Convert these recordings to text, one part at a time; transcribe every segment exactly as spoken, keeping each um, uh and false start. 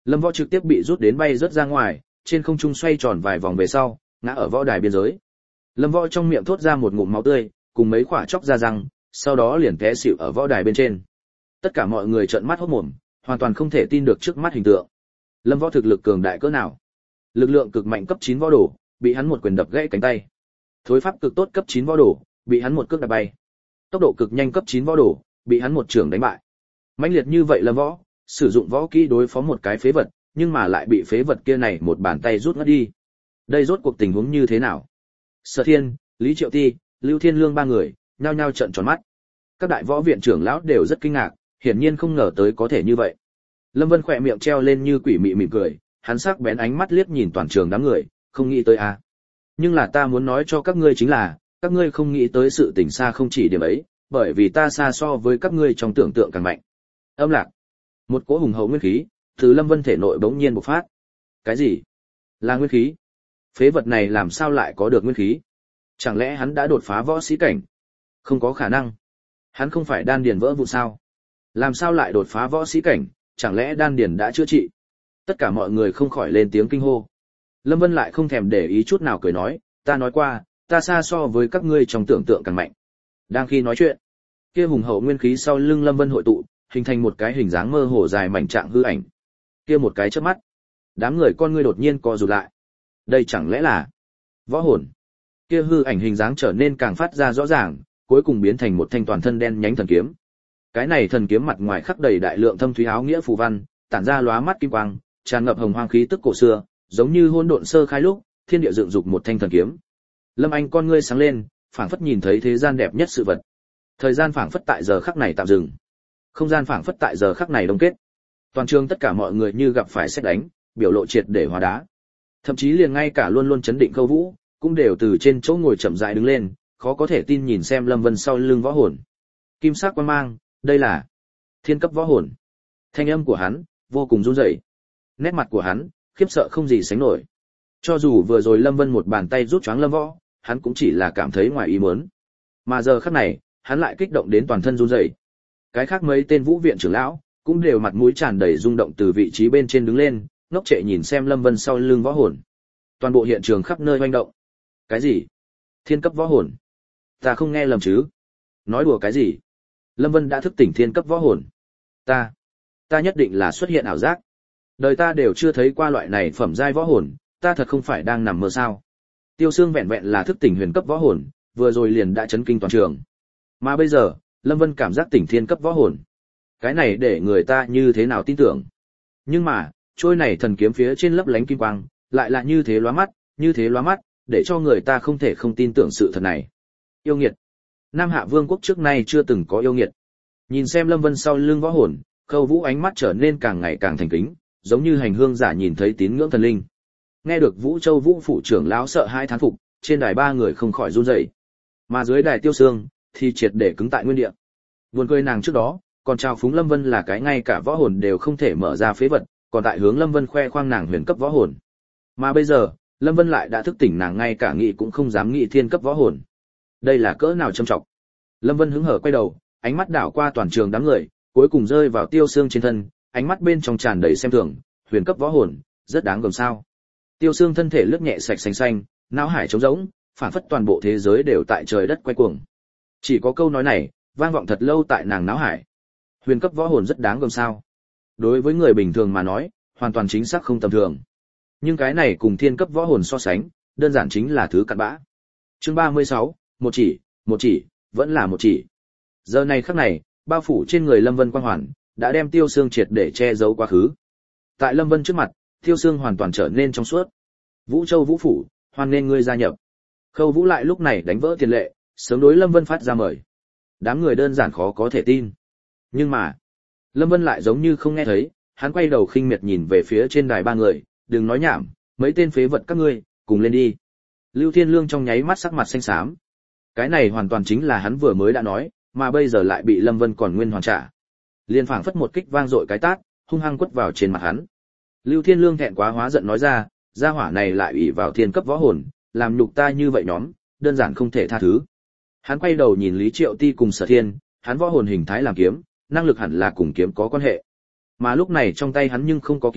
Lâm Võ trực tiếp bị rút đến bay rớt ra ngoài, trên không trung xoay tròn vài vòng về sau, ngã ở võ đài biên giới. Lâm Võ trong miệng thốt ra một ngụm máu tươi, cùng mấy quả chóc ra răng, sau đó liền té xỉu ở võ đài bên trên. Tất cả mọi người trợn mắt hốt mồm, hoàn toàn không thể tin được trước mắt hình tượng. Lâm Võ thực lực cường đại cỡ nào? Lực lượng cực mạnh cấp chín võ đồ, bị hắn một quyền đập gãy cánh tay. Thối pháp cực tốt cấp chín võ đồ, bị hắn một cước đạp bay. Tốc độ cực nhanh cấp chín võ đồ, bị hắn một chưởng đánh bại. Mãnh liệt như vậy Lâm Võ, sử dụng võ kỹ đối phó một cái phế vật, nhưng mà lại bị phế vật kia này một bàn tay rút ngất đi. Đây rốt cuộc tình huống như thế nào? Sở Thiên, Lý Triệu Ti, Lưu Thiên Lương ba người, nhao nhao trợn tròn mắt. Các đại võ viện trưởng lão đều rất kinh ngạc, hiển nhiên không ngờ tới có thể như vậy. Lâm Vân khỏe miệng treo lên như quỷ mị mỉm cười, hắn sắc bén ánh mắt liếc nhìn toàn trường đám người, không nghĩ tới à. Nhưng là ta muốn nói cho các ngươi chính là, các ngươi không nghĩ tới sự tình xa không chỉ điểm ấy, bởi vì ta xa so với các ngươi trong tưởng tượng càng mạnh. Âm lạc. Một cỗ hùng hậu nguyên khí, từ Lâm Vân thể nội bỗng nhiên bộc phát. Cái gì? Là nguyên khí? Phế vật này làm sao lại có được nguyên khí? Chẳng lẽ hắn đã đột phá võ sĩ cảnh? Không có khả năng. Hắn không phải đan điền vỡ vụn sao? Làm sao lại đột phá võ sĩ cảnh, chẳng lẽ đan điền đã chữa trị? Tất cả mọi người không khỏi lên tiếng kinh hô. Lâm Vân lại không thèm để ý chút nào cười nói, ta nói qua, ta xa so với các ngươi trong tưởng tượng càng mạnh. Đang khi nói chuyện, kia hùng hậu nguyên khí sau lưng Lâm Vân hội tụ, hình thành một cái hình dáng mơ hồ dài mảnh trạng hư ảnh. Kia một cái chớp mắt, đám người con ngươi đột nhiên co rụt lại. Đây chẳng lẽ là võ hồn? Kia hư ảnh hình dáng trở nên càng phát ra rõ ràng, cuối cùng biến thành một thanh toàn thân đen nhánh thần kiếm. Cái này thần kiếm mặt ngoài khắc đầy đại lượng thâm thúy áo nghĩa phù văn, tản ra lóa mắt kim quang, tràn ngập hồng hoang khí tức cổ xưa, giống như hỗn độn sơ khai lúc, thiên địa dựng dục một thanh thần kiếm. Lâm Anh con ngươi sáng lên, phảng phất nhìn thấy thế gian đẹp nhất sự vật. Thời gian phảng phất tại giờ khắc này tạm dừng. Không gian phảng phất tại giờ khắc này đông kết. Toàn trường tất cả mọi người như gặp phải sét đánh, biểu lộ triệt để hóa đá. Thậm chí liền ngay cả luôn luôn chấn định Khâu Vũ, cũng đều từ trên chỗ ngồi chậm rãi đứng lên, khó có thể tin nhìn xem Lâm Vân sau lưng võ hồn. Kim sắc quang mang, đây là thiên cấp võ hồn. Thanh âm của hắn vô cùng run rẩy. Nét mặt của hắn khiếp sợ không gì sánh nổi. Cho dù vừa rồi Lâm Vân một bàn tay rút choáng Lâm Võ, hắn cũng chỉ là cảm thấy ngoài ý muốn. Mà giờ khắc này, hắn lại kích động đến toàn thân run rẩy. Cái khác mấy tên vũ viện trưởng lão cũng đều mặt mũi tràn đầy rung động từ vị trí bên trên đứng lên, ngốc trệ nhìn xem Lâm Vân sau lưng võ hồn. Toàn bộ hiện trường khắp nơi hoành động. Cái gì? Thiên cấp võ hồn? Ta không nghe lầm chứ? Nói đùa cái gì? Lâm Vân đã thức tỉnh thiên cấp võ hồn. Ta, ta nhất định là xuất hiện ảo giác. Đời ta đều chưa thấy qua loại này phẩm giai võ hồn, ta thật không phải đang nằm mơ sao? Tiêu Xương vẹn vẹn là thức tỉnh huyền cấp võ hồn, vừa rồi liền đã chấn kinh toàn trường. Mà bây giờ, Lâm Vân cảm giác tỉnh thiên cấp võ hồn. Cái này để người ta như thế nào tin tưởng? Nhưng mà, trôi này thần kiếm phía trên lấp lánh kim quang, lại là như thế lóa mắt, như thế lóa mắt, để cho người ta không thể không tin tưởng sự thật này. Yêu nghiệt. Nam Hạ Vương quốc trước nay chưa từng có yêu nghiệt. Nhìn xem Lâm Vân sau lưng võ hồn, Khâu Vũ ánh mắt trở nên càng ngày càng thành kính, giống như hành hương giả nhìn thấy tín ngưỡng thần linh. Nghe được Vũ Châu Vũ phủ trưởng lão sợ hai thán phục, trên đài ba người không khỏi run rẩy. Mà dưới đài Tiêu Xương thì triệt để cứng tại nguyên địa. Buồn cười nàng trước đó, còn chào phúng Lâm Vân là cái ngay cả võ hồn đều không thể mở ra phế vật, còn tại hướng Lâm Vân khoe khoang nàng huyền cấp võ hồn. Mà bây giờ, Lâm Vân lại đã thức tỉnh nàng ngay cả nghĩ cũng không dám nghĩ thiên cấp võ hồn. Đây là cỡ nào trâm trọng. Lâm Vân hứng hở quay đầu, ánh mắt đảo qua toàn trường đám người, cuối cùng rơi vào Tiêu Xương trên thân, ánh mắt bên trong tràn đầy xem thường, huyền cấp võ hồn, rất đáng gờm sao. Tiêu Xương thân thể lướt nhẹ sạch xanh xanh, não hải trống rỗng, phản phất toàn bộ thế giới đều tại trời đất quay cuồng. Chỉ có câu nói này, vang vọng thật lâu tại nàng não hải. Huyền cấp võ hồn rất đáng gờm sao. Đối với người bình thường mà nói, hoàn toàn chính xác không tầm thường. Nhưng cái này cùng thiên cấp võ hồn so sánh, đơn giản chính là thứ cặn bã. Chương ba mươi sáu, một chỉ, một chỉ, vẫn là một chỉ. Giờ này khắc này, bao phủ trên người Lâm Vân quang hoàn, đã đem Tiêu Xương triệt để che giấu quá khứ. Tại Lâm Vân trước mặt, Tiêu Xương hoàn toàn trở nên trong suốt. Vũ Châu Vũ phủ, hoan nên ngươi gia nhập. Khâu Vũ lại lúc này đánh vỡ tiền lệ, sớm đối Lâm Vân phát ra mời. Đám người đơn giản khó có thể tin. Nhưng mà, Lâm Vân lại giống như không nghe thấy, hắn quay đầu khinh miệt nhìn về phía trên đài ba người, đừng nói nhảm, mấy tên phế vật các ngươi, cùng lên đi. Lưu Thiên Lương trong nháy mắt sắc mặt xanh xám. Cái này hoàn toàn chính là hắn vừa mới đã nói, mà bây giờ lại bị Lâm Vân còn nguyên hoàn trả. Liên phảng phất một kích vang dội cái tát, hung hăng quất vào trên mặt hắn. Lưu Thiên Lương thẹn quá hóa giận nói ra, gia hỏa này lại ủy vào thiên cấp võ hồn, làm nhục ta như vậy nhóm, đơn giản không thể tha thứ. Hắn quay đầu nhìn Lý Triệu Ti cùng Sở Thiên, hắn võ hồn hình thái làm kiếm, năng lực hẳn là cùng kiếm có quan hệ. Mà lúc này trong tay hắn nhưng không có kiếm,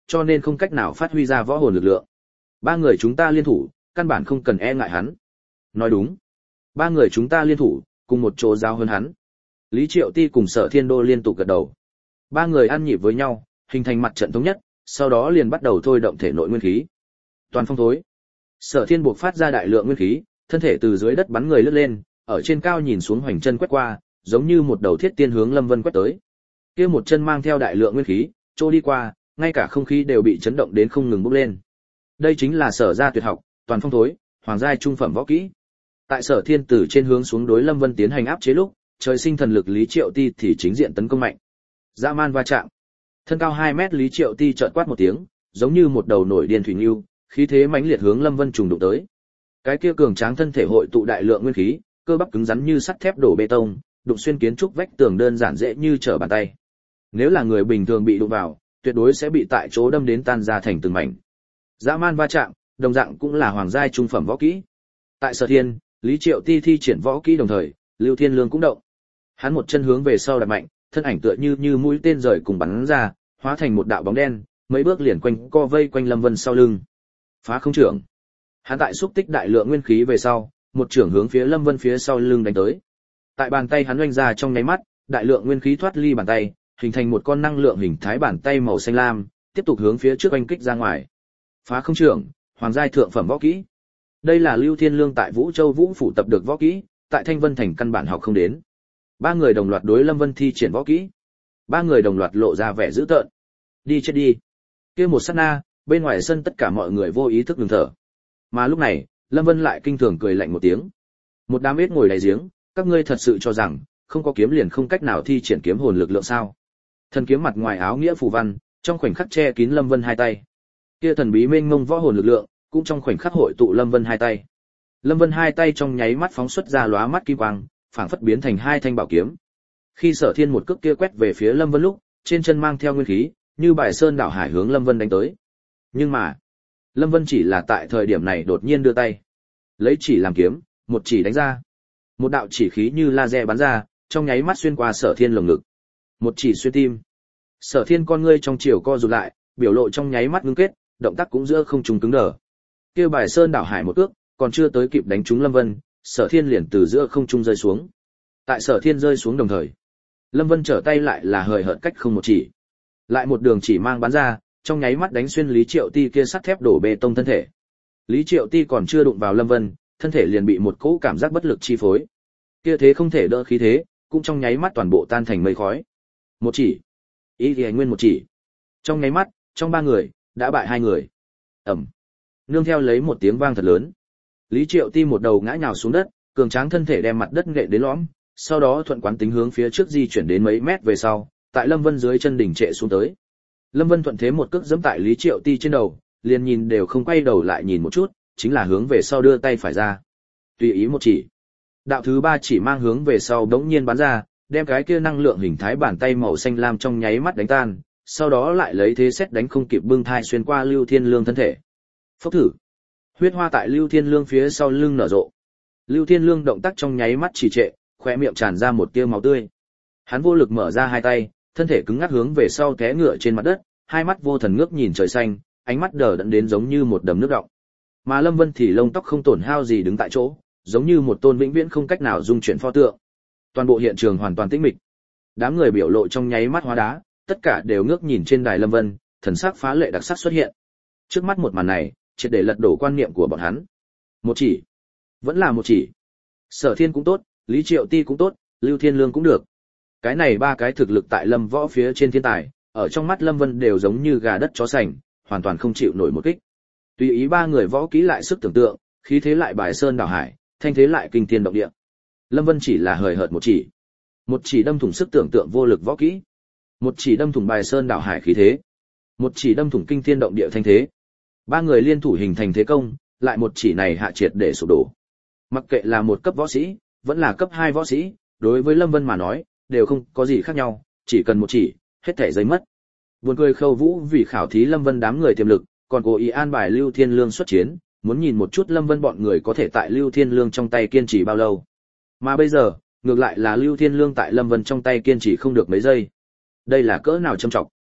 cho nên không cách nào phát huy ra võ hồn lực lượng. Ba người chúng ta liên thủ, căn bản không cần e ngại hắn. Nói đúng. Ba người chúng ta liên thủ, cùng một chỗ giao hơn hắn. Lý Triệu Ti cùng Sở Thiên Đô liên tục gật đầu. Ba người ăn nhịp với nhau, hình thành mặt trận thống nhất, sau đó liền bắt đầu thôi động thể nội nguyên khí. Toàn phong thối. Sở Thiên buộc phát ra đại lượng nguyên khí, thân thể từ dưới đất bắn người lướt lên, ở trên cao nhìn xuống hoành chân quét qua, giống như một đầu thiết tiên hướng Lâm Vân quét tới. Kia một chân mang theo đại lượng nguyên khí, trôi đi qua, ngay cả không khí đều bị chấn động đến không ngừng bốc lên. Đây chính là Sở gia tuyệt học, toàn phong thối, hoàng giai trung phẩm võ kỹ. Tại Sở Thiên từ trên hướng xuống đối Lâm Vân tiến hành áp chế lúc, trời sinh thần lực Lý Triệu Ti thì chính diện tấn công mạnh. Dã man va chạm. Thân cao hai mét Lý Triệu Ti chợt quát một tiếng, giống như một đầu nổi điên thủy ngưu, khí thế mãnh liệt hướng Lâm Vân trùng đụng tới. Cái kia cường tráng thân thể hội tụ đại lượng nguyên khí, cơ bắp cứng rắn như sắt thép đổ bê tông, đụng xuyên kiến trúc vách tường đơn giản dễ như trở bàn tay. Nếu là người bình thường bị đụng vào, tuyệt đối sẽ bị tại chỗ đâm đến tan ra thành từng mảnh. Dã man va chạm, đồng dạng cũng là hoàng giai trung phẩm võ kỹ. Tại Sở Thiên, Lý Triệu Ti thi triển võ kỹ đồng thời, Lưu Thiên Lương cũng động. Hắn một chân hướng về sau đạp mạnh, thân ảnh tựa như như mũi tên rời cùng bắn ra, hóa thành một đạo bóng đen, mấy bước liền quanh co vây quanh Lâm Vân sau lưng. Phá không trưởng. Hắn tại xúc tích đại lượng nguyên khí về sau, một trưởng hướng phía Lâm Vân phía sau lưng đánh tới. Tại bàn tay hắn oanh ra trong nháy mắt, đại lượng nguyên khí thoát ly bàn tay, hình thành một con năng lượng hình thái bàn tay màu xanh lam, tiếp tục hướng phía trước oanh kích ra ngoài. Phá không trưởng, hoàng giai thượng phẩm võ kỹ. Đây là Lưu Thiên Lương tại Vũ Châu Vũ phủ tập được võ kỹ, tại Thanh Vân Thành căn bản học không đến. Ba người đồng loạt đối Lâm Vân thi triển võ kỹ. Ba người đồng loạt lộ ra vẻ dữ tợn. Đi chết đi. Kia một sát na, bên ngoài sân tất cả mọi người vô ý thức ngừng thở. Mà lúc này, Lâm Vân lại kinh thường cười lạnh một tiếng. Một đám ếch ngồi đáy giếng, các ngươi thật sự cho rằng không có kiếm liền không cách nào thi triển kiếm hồn lực lượng sao? Thần kiếm mặt ngoài áo nghĩa phù văn, trong khoảnh khắc che kín Lâm Vân hai tay. Kia thần bí mênh mông võ hồn lực lượng, cũng trong khoảnh khắc hội tụ Lâm Vân hai tay. Lâm Vân hai tay trong nháy mắt phóng xuất ra lóa mắt kim quang, phảng phất biến thành hai thanh bảo kiếm. Khi Sở Thiên một cước kia quét về phía Lâm Vân lúc, trên chân mang theo nguyên khí, như bài sơn đảo hải hướng Lâm Vân đánh tới. Nhưng mà, Lâm Vân chỉ là tại thời điểm này đột nhiên đưa tay, lấy chỉ làm kiếm, một chỉ đánh ra. Một đạo chỉ khí như laser bắn ra, trong nháy mắt xuyên qua Sở Thiên lồng ngực. Một chỉ xuyên tim. Sở Thiên con ngươi trong chiều co rụt lại, biểu lộ trong nháy mắt ngưng kết, động tác cũng giữa không trùng cứng đờ. Kia bài sơn đảo hải một cước, còn chưa tới kịp đánh trúng Lâm Vân, Sở Thiên liền từ giữa không trung rơi xuống. Tại Sở Thiên rơi xuống đồng thời, Lâm Vân trở tay lại là hời hợt cách không một chỉ. Lại một đường chỉ mang bắn ra, trong nháy mắt đánh xuyên Lý Triệu Ti kia sắt thép đổ bê tông thân thể. Lý Triệu Ti còn chưa đụng vào Lâm Vân, thân thể liền bị một cỗ cảm giác bất lực chi phối. Kia thế không thể đỡ khí thế, cũng trong nháy mắt toàn bộ tan thành mây khói. Một chỉ, ý thì nguyên một chỉ. Trong nháy mắt, trong ba người, đã bại hai người. Ầm. Nương theo lấy một tiếng vang thật lớn, Lý Triệu Ti một đầu ngã nhào xuống đất, cường tráng thân thể đem mặt đất nện đến lõm, sau đó thuận quán tính hướng phía trước di chuyển đến mấy mét về sau, tại Lâm Vân dưới chân đỉnh trệ xuống tới. Lâm Vân thuận thế một cước giẫm tại Lý Triệu Ti trên đầu, liền nhìn đều không quay đầu lại nhìn một chút, chính là hướng về sau đưa tay phải ra. Tùy ý một chỉ. Đạo thứ ba chỉ mang hướng về sau đống nhiên bắn ra, đem cái kia năng lượng hình thái bàn tay màu xanh lam trong nháy mắt đánh tan, sau đó lại lấy thế xét đánh không kịp bưng thai xuyên qua Lưu Thiên Lương thân thể. Phốc thử. Huyết hoa tại Lưu Thiên Lương phía sau lưng nở rộ. Lưu Thiên Lương động tác trong nháy mắt trì trệ, khóe miệng tràn ra một tia máu tươi. Hắn vô lực mở ra hai tay, thân thể cứng ngắc hướng về sau té ngựa trên mặt đất, hai mắt vô thần ngước nhìn trời xanh, ánh mắt đờ đẫn đến giống như một đầm nước đọng. Mà Lâm Vân thì lông tóc không tổn hao gì đứng tại chỗ, giống như một tôn vĩnh viễn không cách nào dung chuyển pho tượng. Toàn bộ hiện trường hoàn toàn tĩnh mịch. Đám người biểu lộ trong nháy mắt hóa đá, tất cả đều ngước nhìn trên đài Lâm Vân, thần sắc phá lệ đặc sắc xuất hiện. Trước mắt một màn này, triệt để lật đổ quan niệm của bọn hắn. Một chỉ, vẫn là một chỉ. Sở Thiên cũng tốt, Lý Triệu Ti cũng tốt, Lưu Thiên Lương cũng được. Cái này ba cái thực lực tại Lâm Võ phía trên thiên tài, ở trong mắt Lâm Vân đều giống như gà đất chó sành, hoàn toàn không chịu nổi một kích. Tùy ý ba người võ kỹ lại sức tưởng tượng, khí thế lại bài sơn đảo hải, thanh thế lại kinh thiên động địa. Lâm Vân chỉ là hời hợt một chỉ. Một chỉ đâm thủng sức tưởng tượng vô lực võ kỹ. Một chỉ đâm thủng bài sơn đảo hải khí thế. Một chỉ đâm thủng kinh thiên động địa thanh thế. Ba người liên thủ hình thành thế công, lại một chỉ này hạ triệt để sụp đổ. Mặc kệ là một cấp võ sĩ, vẫn là cấp hai võ sĩ, đối với Lâm Vân mà nói, đều không có gì khác nhau, chỉ cần một chỉ, hết thảy giấy mất. Buồn cười Khâu Vũ vì khảo thí Lâm Vân đám người tiềm lực, còn cố ý an bài Lưu Thiên Lương xuất chiến, muốn nhìn một chút Lâm Vân bọn người có thể tại Lưu Thiên Lương trong tay kiên trì bao lâu. Mà bây giờ, ngược lại là Lưu Thiên Lương tại Lâm Vân trong tay kiên trì không được mấy giây. Đây là cỡ nào trầm trọng.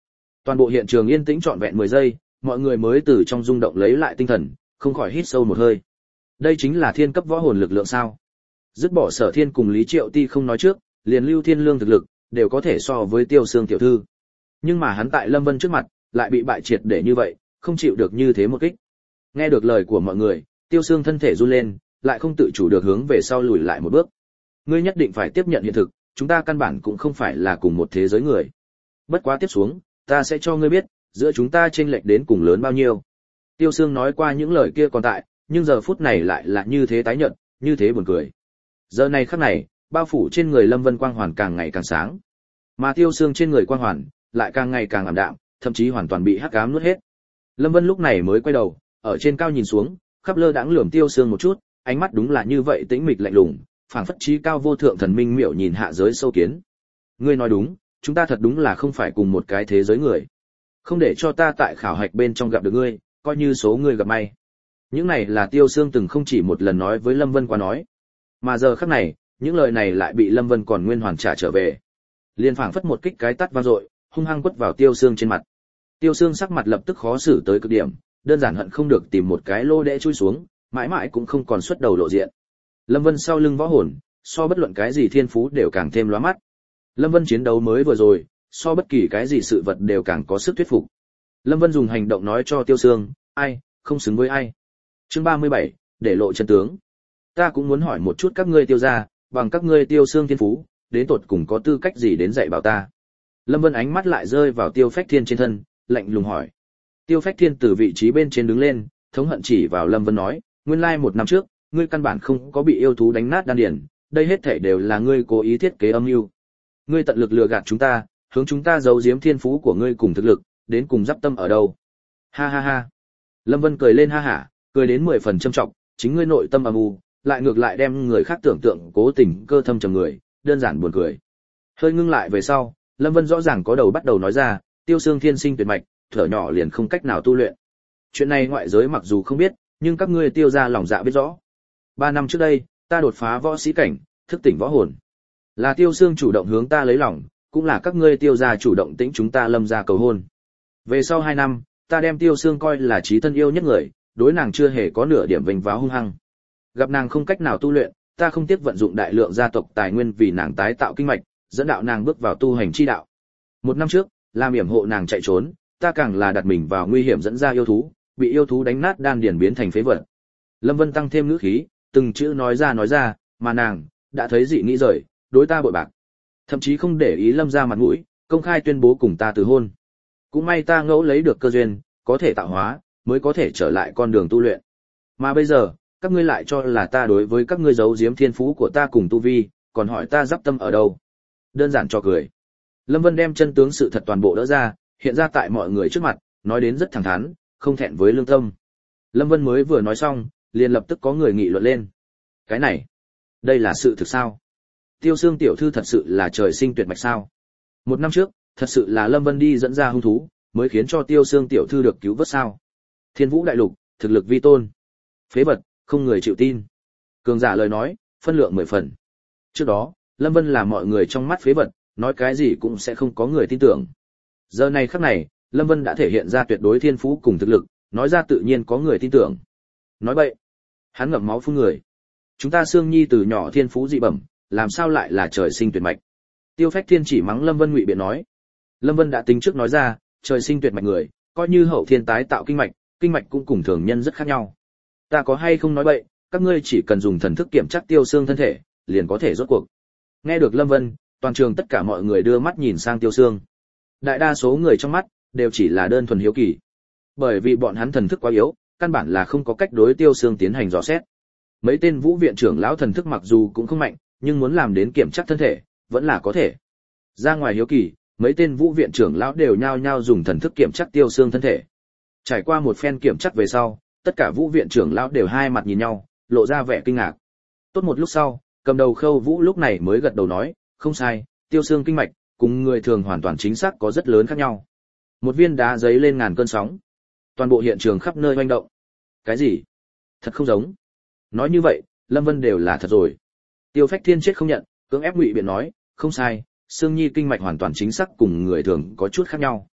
Toàn bộ hiện trường yên tĩnh trọn vẹn mười giây, mọi người mới từ trong rung động lấy lại tinh thần, không khỏi hít sâu một hơi. Đây chính là thiên cấp võ hồn lực lượng sao? Dứt bỏ Sở Thiên cùng Lý Triệu Ti không nói trước, liền Lưu Thiên Lương thực lực đều có thể so với Tiêu Xương tiểu thư. Nhưng mà hắn tại Lâm Vân trước mặt, lại bị bại triệt để như vậy, không chịu được như thế một kích. Nghe được lời của mọi người, Tiêu Xương thân thể run lên, lại không tự chủ được hướng về sau lùi lại một bước. Ngươi nhất định phải tiếp nhận hiện thực, chúng ta căn bản cũng không phải là cùng một thế giới người. Bất quá tiếp xuống, ta sẽ cho ngươi biết, giữa chúng ta chênh lệch đến cùng lớn bao nhiêu. Tiêu Xương nói qua những lời kia còn tại, nhưng giờ phút này lại là như thế tái nhợt, như thế buồn cười. Giờ này khắc này, bao phủ trên người Lâm Vân quang hoàn càng ngày càng sáng, mà Tiêu Xương trên người quang hoàn lại càng ngày càng ảm đạm, thậm chí hoàn toàn bị hắc ám nuốt hết. Lâm Vân lúc này mới quay đầu, ở trên cao nhìn xuống, khắp lơ đãng lườm Tiêu Xương một chút, ánh mắt đúng là như vậy tĩnh mịch lạnh lùng, phảng phất chí cao vô thượng thần minh miểu nhìn hạ giới sâu kiến. Ngươi nói đúng, chúng ta thật đúng là không phải cùng một cái thế giới người. Không để cho ta tại khảo hạch bên trong gặp được ngươi, coi như số ngươi gặp may. Những này là Tiêu Xương từng không chỉ một lần nói với Lâm Vân qua nói. Mà giờ khắc này, những lời này lại bị Lâm Vân còn nguyên hoàn trả trở về. Liên phảng phất một kích cái tát vang dội, hung hăng quất vào Tiêu Xương trên mặt. Tiêu Xương sắc mặt lập tức khó xử tới cực điểm, đơn giản hận không được tìm một cái lô đẽ chui xuống, mãi mãi cũng không còn xuất đầu lộ diện. Lâm Vân sau lưng võ hồn, so bất luận cái gì thiên phú đều càng thêm lóa mắt. Lâm Vân chiến đấu mới vừa rồi, so bất kỳ cái gì sự vật đều càng có sức thuyết phục. Lâm Vân dùng hành động nói cho Tiêu Xương, ai, không xứng với ai. Chương ba mươi bảy, để lộ chân tướng. Ta cũng muốn hỏi một chút các ngươi Tiêu gia, bằng các ngươi Tiêu Xương thiên phú, đến tột cùng có tư cách gì đến dạy bảo ta. Lâm Vân ánh mắt lại rơi vào Tiêu Phách Thiên trên thân, lạnh lùng hỏi. Tiêu Phách Thiên từ vị trí bên trên đứng lên, thống hận chỉ vào Lâm Vân nói, nguyên lai một năm trước, ngươi căn bản không có bị yêu thú đánh nát đan điền, đây hết thảy đều là ngươi cố ý thiết kế âm mưu. Ngươi tận lực lừa gạt chúng ta, hướng chúng ta giấu giếm thiên phú của ngươi cùng thực lực, đến cùng giáp tâm ở đâu? Ha ha ha. Lâm Vân cười lên ha hả, cười đến mười phần châm trọng, chính ngươi nội tâm âm u, lại ngược lại đem người khác tưởng tượng cố tình cơ thâm trầm người, đơn giản buồn cười. Hơi ngưng lại về sau, Lâm Vân rõ ràng có đầu bắt đầu nói ra, Tiêu Xương thiên sinh tuyệt mạch, thở nhỏ liền không cách nào tu luyện. Chuyện này ngoại giới mặc dù không biết, nhưng các ngươi Tiêu gia lòng dạ biết rõ. Ba năm trước đây, ta đột phá võ sĩ cảnh, thức tỉnh võ hồn. Là Tiêu Xương chủ động hướng ta lấy lòng, cũng là các ngươi Tiêu gia chủ động tĩnh chúng ta Lâm gia cầu hôn. Về sau hai năm, ta đem Tiêu Xương coi là chí thân yêu nhất người, đối nàng chưa hề có nửa điểm vênh váo hung hăng. Gặp nàng không cách nào tu luyện, ta không tiếc vận dụng đại lượng gia tộc tài nguyên vì nàng tái tạo kinh mạch, dẫn đạo nàng bước vào tu hành chi đạo. Một năm trước, làm yểm hộ nàng chạy trốn, ta càng là đặt mình vào nguy hiểm dẫn ra yêu thú, bị yêu thú đánh nát đan điền biến thành phế vật. Lâm Vân tăng thêm ngữ khí, từng chữ nói ra nói ra, mà nàng đã thấy dị nghĩ rời, đối ta bội bạc, thậm chí không để ý Lâm gia mặt mũi, công khai tuyên bố cùng ta từ hôn. Cũng may ta ngẫu lấy được cơ duyên, có thể tạo hóa, mới có thể trở lại con đường tu luyện. Mà bây giờ, các ngươi lại cho là ta đối với các ngươi giấu giếm thiên phú của ta cùng tu vi, còn hỏi ta giáp tâm ở đâu? Đơn giản cho cười. Lâm Vân đem chân tướng sự thật toàn bộ đỡ ra, hiện ra tại mọi người trước mặt, nói đến rất thẳng thắn, không thẹn với lương tâm. Lâm Vân mới vừa nói xong, liền lập tức có người nghị luận lên. Cái này, đây là sự thực sao? Tiêu Xương tiểu thư thật sự là trời sinh tuyệt mạch sao? Một năm trước, thật sự là Lâm Vân đi dẫn ra hung thú, mới khiến cho Tiêu Xương tiểu thư được cứu vớt sao? Thiên Vũ đại lục, thực lực vi tôn. Phế vật, không người chịu tin. Cường giả lời nói, phân lượng mười phần. Trước đó, Lâm Vân là mọi người trong mắt phế vật, nói cái gì cũng sẽ không có người tin tưởng. Giờ này khắc này, Lâm Vân đã thể hiện ra tuyệt đối thiên phú cùng thực lực, nói ra tự nhiên có người tin tưởng. Nói bậy, hắn ngậm máu phun người. Chúng ta Sương Nhi từ nhỏ thiên phú dị bẩm, làm sao lại là trời sinh tuyệt mạch? Tiêu Phách Thiên chỉ mắng Lâm Vân ngụy biện nói. Lâm Vân đã tính trước nói ra, trời sinh tuyệt mạch người, coi như hậu thiên tái tạo kinh mạch, kinh mạch cũng cùng thường nhân rất khác nhau. Ta có hay không nói bậy, các ngươi chỉ cần dùng thần thức kiểm tra Tiêu Xương thân thể, liền có thể rốt cuộc. Nghe được Lâm Vân, toàn trường tất cả mọi người đưa mắt nhìn sang Tiêu Xương. Đại đa số người trong mắt đều chỉ là đơn thuần hiếu kỳ, bởi vì bọn hắn thần thức quá yếu, căn bản là không có cách đối Tiêu Xương tiến hành dò xét. Mấy tên vũ viện trưởng lão thần thức mặc dù cũng không mạnh, nhưng muốn làm đến kiểm tra thân thể, vẫn là có thể. Ra ngoài hiếu kỳ, mấy tên vũ viện trưởng lão đều nhao nhao dùng thần thức kiểm tra Tiêu Xương thân thể. Trải qua một phen kiểm tra về sau, tất cả vũ viện trưởng lão đều hai mặt nhìn nhau, lộ ra vẻ kinh ngạc. Tốt một lúc sau, cầm đầu Khâu Vũ lúc này mới gật đầu nói, không sai, Tiêu Xương kinh mạch cùng người thường hoàn toàn chính xác có rất lớn khác nhau. Một viên đá giấy lên ngàn cơn sóng. Toàn bộ hiện trường khắp nơi hoành động. Cái gì? Thật không giống. Nói như vậy, Lâm Vân đều là thật rồi. Tiêu Phách Thiên chết không nhận, cưỡng ép ngụy biện nói, không sai, Sương Nhi kinh mạch hoàn toàn chính xác cùng người thường có chút khác nhau.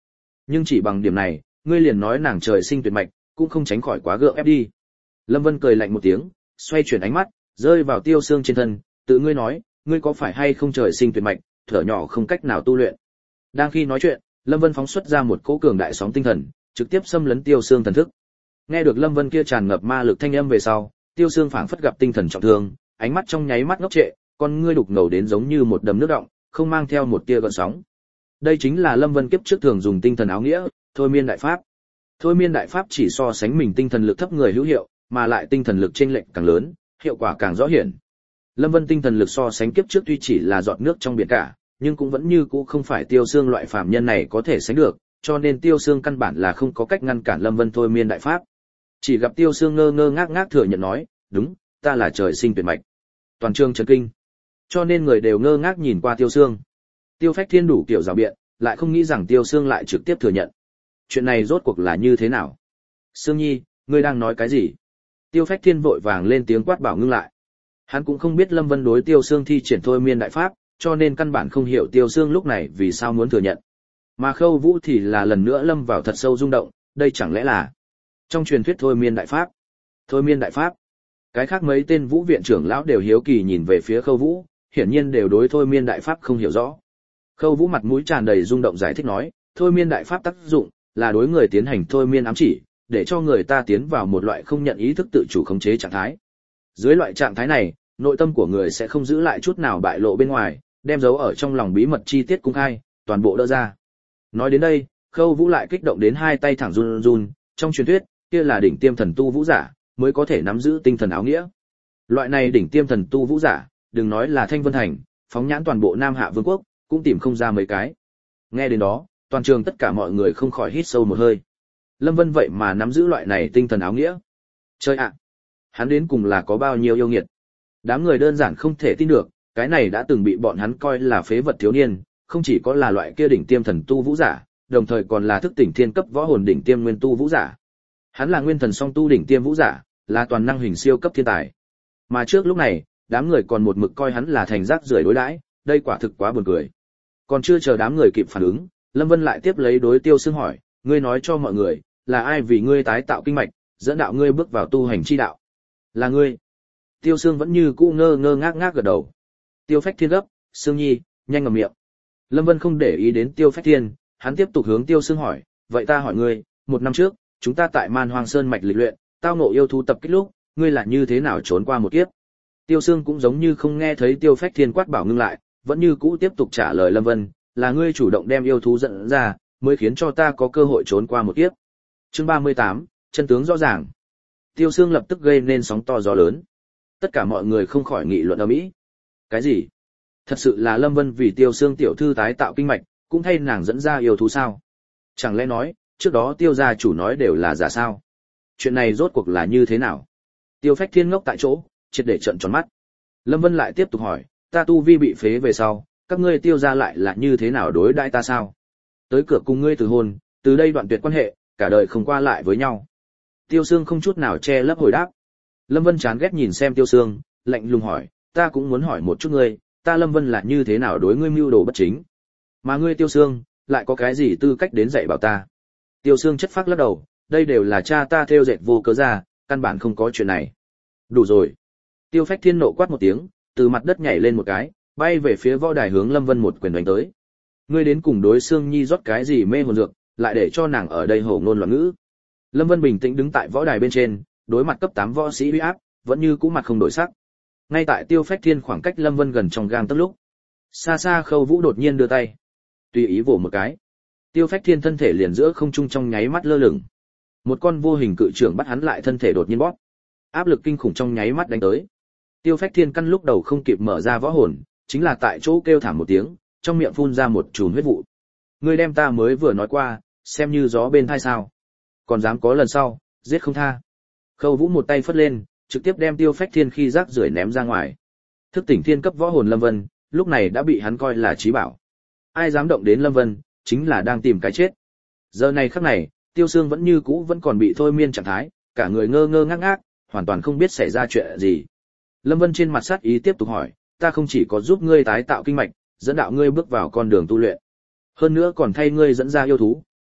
Nhưng chỉ bằng điểm này, ngươi liền nói nàng trời sinh tuyệt mạch, cũng không tránh khỏi quá gượng ép đi. Lâm Vân cười lạnh một tiếng, xoay chuyển ánh mắt, rơi vào Tiêu Xương trên thân, tự ngươi nói, ngươi có phải hay không trời sinh tuyệt mạch, thở nhỏ không cách nào tu luyện. Đang khi nói chuyện, Lâm Vân phóng xuất ra một cỗ cường đại sóng tinh thần, trực tiếp xâm lấn Tiêu Xương thần thức. Nghe được Lâm Vân kia tràn ngập ma lực thanh âm về sau, Tiêu Xương phảng phất gặp tinh thần trọng thương, ánh mắt trong nháy mắt ngốc trệ, con ngươi đục ngầu đến giống như một đầm nước động, không mang theo một tia gợn sóng. Đây chính là Lâm Vân kiếp trước thường dùng tinh thần áo nghĩa, thôi miên đại pháp. Thôi miên đại pháp chỉ so sánh mình tinh thần lực thấp người hữu hiệu, mà lại tinh thần lực chênh lệch càng lớn, hiệu quả càng rõ hiển. Lâm Vân tinh thần lực so sánh kiếp trước tuy chỉ là giọt nước trong biển cả, nhưng cũng vẫn như cũ không phải Tiêu Xương loại phàm nhân này có thể sánh được, cho nên Tiêu Xương căn bản là không có cách ngăn cản Lâm Vân thôi miên đại pháp. Chỉ gặp Tiêu Xương ngơ ngơ ngác ngác thừa nhận nói, "Đúng, ta là trời sinh tuyệt mạch." Toàn trường chấn kinh. Cho nên người đều ngơ ngác nhìn qua Tiêu Xương. Tiêu Phách Thiên đủ kiểu rào biện, lại không nghĩ rằng Tiêu Xương lại trực tiếp thừa nhận. Chuyện này rốt cuộc là như thế nào? Sương Nhi, ngươi đang nói cái gì? Tiêu Phách Thiên vội vàng lên tiếng quát bảo ngưng lại. Hắn cũng không biết Lâm Vân đối Tiêu Xương thi triển thôi miên đại pháp, cho nên căn bản không hiểu Tiêu Xương lúc này vì sao muốn thừa nhận. Mà Khâu Vũ thì là lần nữa lâm vào thật sâu rung động, đây chẳng lẽ là trong truyền thuyết thôi miên đại pháp? Thôi miên đại pháp? Cái khác mấy tên Vũ viện trưởng lão đều hiếu kỳ nhìn về phía Khâu Vũ, hiển nhiên đều đối thôi miên đại pháp không hiểu rõ. Khâu Vũ mặt mũi tràn đầy rung động giải thích nói, thôi miên đại pháp tác dụng là đối người tiến hành thôi miên ám chỉ, để cho người ta tiến vào một loại không nhận ý thức tự chủ khống chế trạng thái. Dưới loại trạng thái này, nội tâm của người sẽ không giữ lại chút nào bại lộ bên ngoài, đem giấu ở trong lòng bí mật chi tiết cung khai, toàn bộ đỡ ra. Nói đến đây, Khâu Vũ lại kích động đến hai tay thẳng run run, trong truyền thuyết, kia là đỉnh tiêm thần tu vũ giả, mới có thể nắm giữ tinh thần áo nghĩa. Loại này đỉnh tiêm thần tu vũ giả, đừng nói là Thanh Vân Thành, phóng nhãn toàn bộ Nam Hạ Vương quốc, cũng tìm không ra mấy cái. Nghe đến đó, toàn trường tất cả mọi người không khỏi hít sâu một hơi. Lâm Vân vậy mà nắm giữ loại này tinh thần áo nghĩa. Chơi ạ, hắn đến cùng là có bao nhiêu yêu nghiệt. Đám người đơn giản không thể tin được, cái này đã từng bị bọn hắn coi là phế vật thiếu niên, không chỉ có là loại kia đỉnh tiêm thần tu vũ giả, đồng thời còn là thức tỉnh thiên cấp võ hồn đỉnh tiêm nguyên tu vũ giả. Hắn là nguyên thần song tu đỉnh tiêm vũ giả, là toàn năng hình siêu cấp thiên tài. Mà trước lúc này, đám người còn một mực coi hắn là thành rác rưởi đối đãi, đây quả thực quá buồn cười. Còn chưa chờ đám người kịp phản ứng, Lâm Vân lại tiếp lấy đối Tiêu Xương hỏi, ngươi nói cho mọi người, là ai vì ngươi tái tạo kinh mạch, dẫn đạo ngươi bước vào tu hành chi đạo? Là ngươi. Tiêu Xương vẫn như cũ ngơ ngơ ngác ngác gật đầu. Tiêu Phách Thiên gấp, Xương Nhi, nhanh ngậm miệng. Lâm Vân không để ý đến Tiêu Phách Thiên, hắn tiếp tục hướng Tiêu Xương hỏi, vậy ta hỏi ngươi, một năm trước, chúng ta tại Man Hoang Sơn mạch lịch luyện, tao ngộ yêu thú tập kích lúc, ngươi là như thế nào trốn qua một kiếp? Tiêu Xương cũng giống như không nghe thấy Tiêu Phách Thiên quát bảo ngưng lại, vẫn như cũ tiếp tục trả lời Lâm Vân, là ngươi chủ động đem yêu thú dẫn ra, mới khiến cho ta có cơ hội trốn qua một kiếp. Chương ba mươi tám, chân tướng rõ ràng. Tiêu Xương lập tức gây nên sóng to gió lớn. Tất cả mọi người không khỏi nghị luận ầm ĩ. Cái gì? Thật sự là Lâm Vân vì Tiêu Xương tiểu thư tái tạo kinh mạch, cũng thay nàng dẫn ra yêu thú sao? Chẳng lẽ nói, trước đó Tiêu gia chủ nói đều là giả sao? Chuyện này rốt cuộc là như thế nào? Tiêu Phách Thiên ngốc tại chỗ, triệt để trợn tròn mắt. Lâm Vân lại tiếp tục hỏi, ta tu vi bị phế về sau, các ngươi Tiêu gia lại là như thế nào đối đãi ta sao? Tới cửa cùng ngươi từ hôn, từ đây đoạn tuyệt quan hệ, cả đời không qua lại với nhau. Tiêu Xương không chút nào che lấp hồi đáp. Lâm Vân chán ghét nhìn xem Tiêu Xương, lạnh lùng hỏi, ta cũng muốn hỏi một chút ngươi, ta Lâm Vân là như thế nào đối ngươi mưu đồ bất chính? Mà ngươi Tiêu Xương, lại có cái gì tư cách đến dạy bảo ta? Tiêu Xương chất phác lắc đầu, đây đều là cha ta theo dệt vô cớ ra, căn bản không có chuyện này. Đủ rồi. Tiêu Phách Thiên nộ quát một tiếng, từ mặt đất nhảy lên một cái, bay về phía võ đài hướng Lâm Vân một quyền đánh tới. Ngươi đến cùng đối Xương Nhi rót cái gì mê hồn dược, lại để cho nàng ở đây hổ ngôn loạn ngữ? Lâm Vân bình tĩnh đứng tại võ đài bên trên, đối mặt cấp tám võ sĩ uy áp, vẫn như cũ mặt không đổi sắc. Ngay tại Tiêu Phách Thiên khoảng cách Lâm Vân gần trong gang tấc lúc, xa xa Khâu Vũ đột nhiên đưa tay, tùy ý vỗ một cái. Tiêu Phách Thiên thân thể liền giữa không trung trong nháy mắt lơ lửng. Một con vô hình cự trưởng bắt hắn lại thân thể đột nhiên bóp. Áp lực kinh khủng trong nháy mắt đánh tới. Tiêu Phách Thiên căn lúc đầu không kịp mở ra võ hồn, chính là tại chỗ kêu thảm một tiếng, trong miệng phun ra một chùm huyết vụ. Ngươi đem ta mới vừa nói qua, xem như gió bên tai sao? Còn dám có lần sau, giết không tha. Khâu Vũ một tay phất lên, trực tiếp đem Tiêu Phách Thiên khi rác rưởi ném ra ngoài. Thức tỉnh thiên cấp võ hồn Lâm Vân, lúc này đã bị hắn coi là chí bảo. Ai dám động đến Lâm Vân, chính là đang tìm cái chết. Giờ này khắc này, Tiêu Xương vẫn như cũ vẫn còn bị thôi miên trạng thái, cả người ngơ ngơ ngác ngác, hoàn toàn không biết xảy ra chuyện gì. Lâm Vân trên mặt sát ý tiếp tục hỏi, ta không chỉ có giúp ngươi tái tạo kinh mạch, dẫn đạo ngươi bước vào con đường tu luyện, hơn nữa còn thay ngươi dẫn ra yêu thú,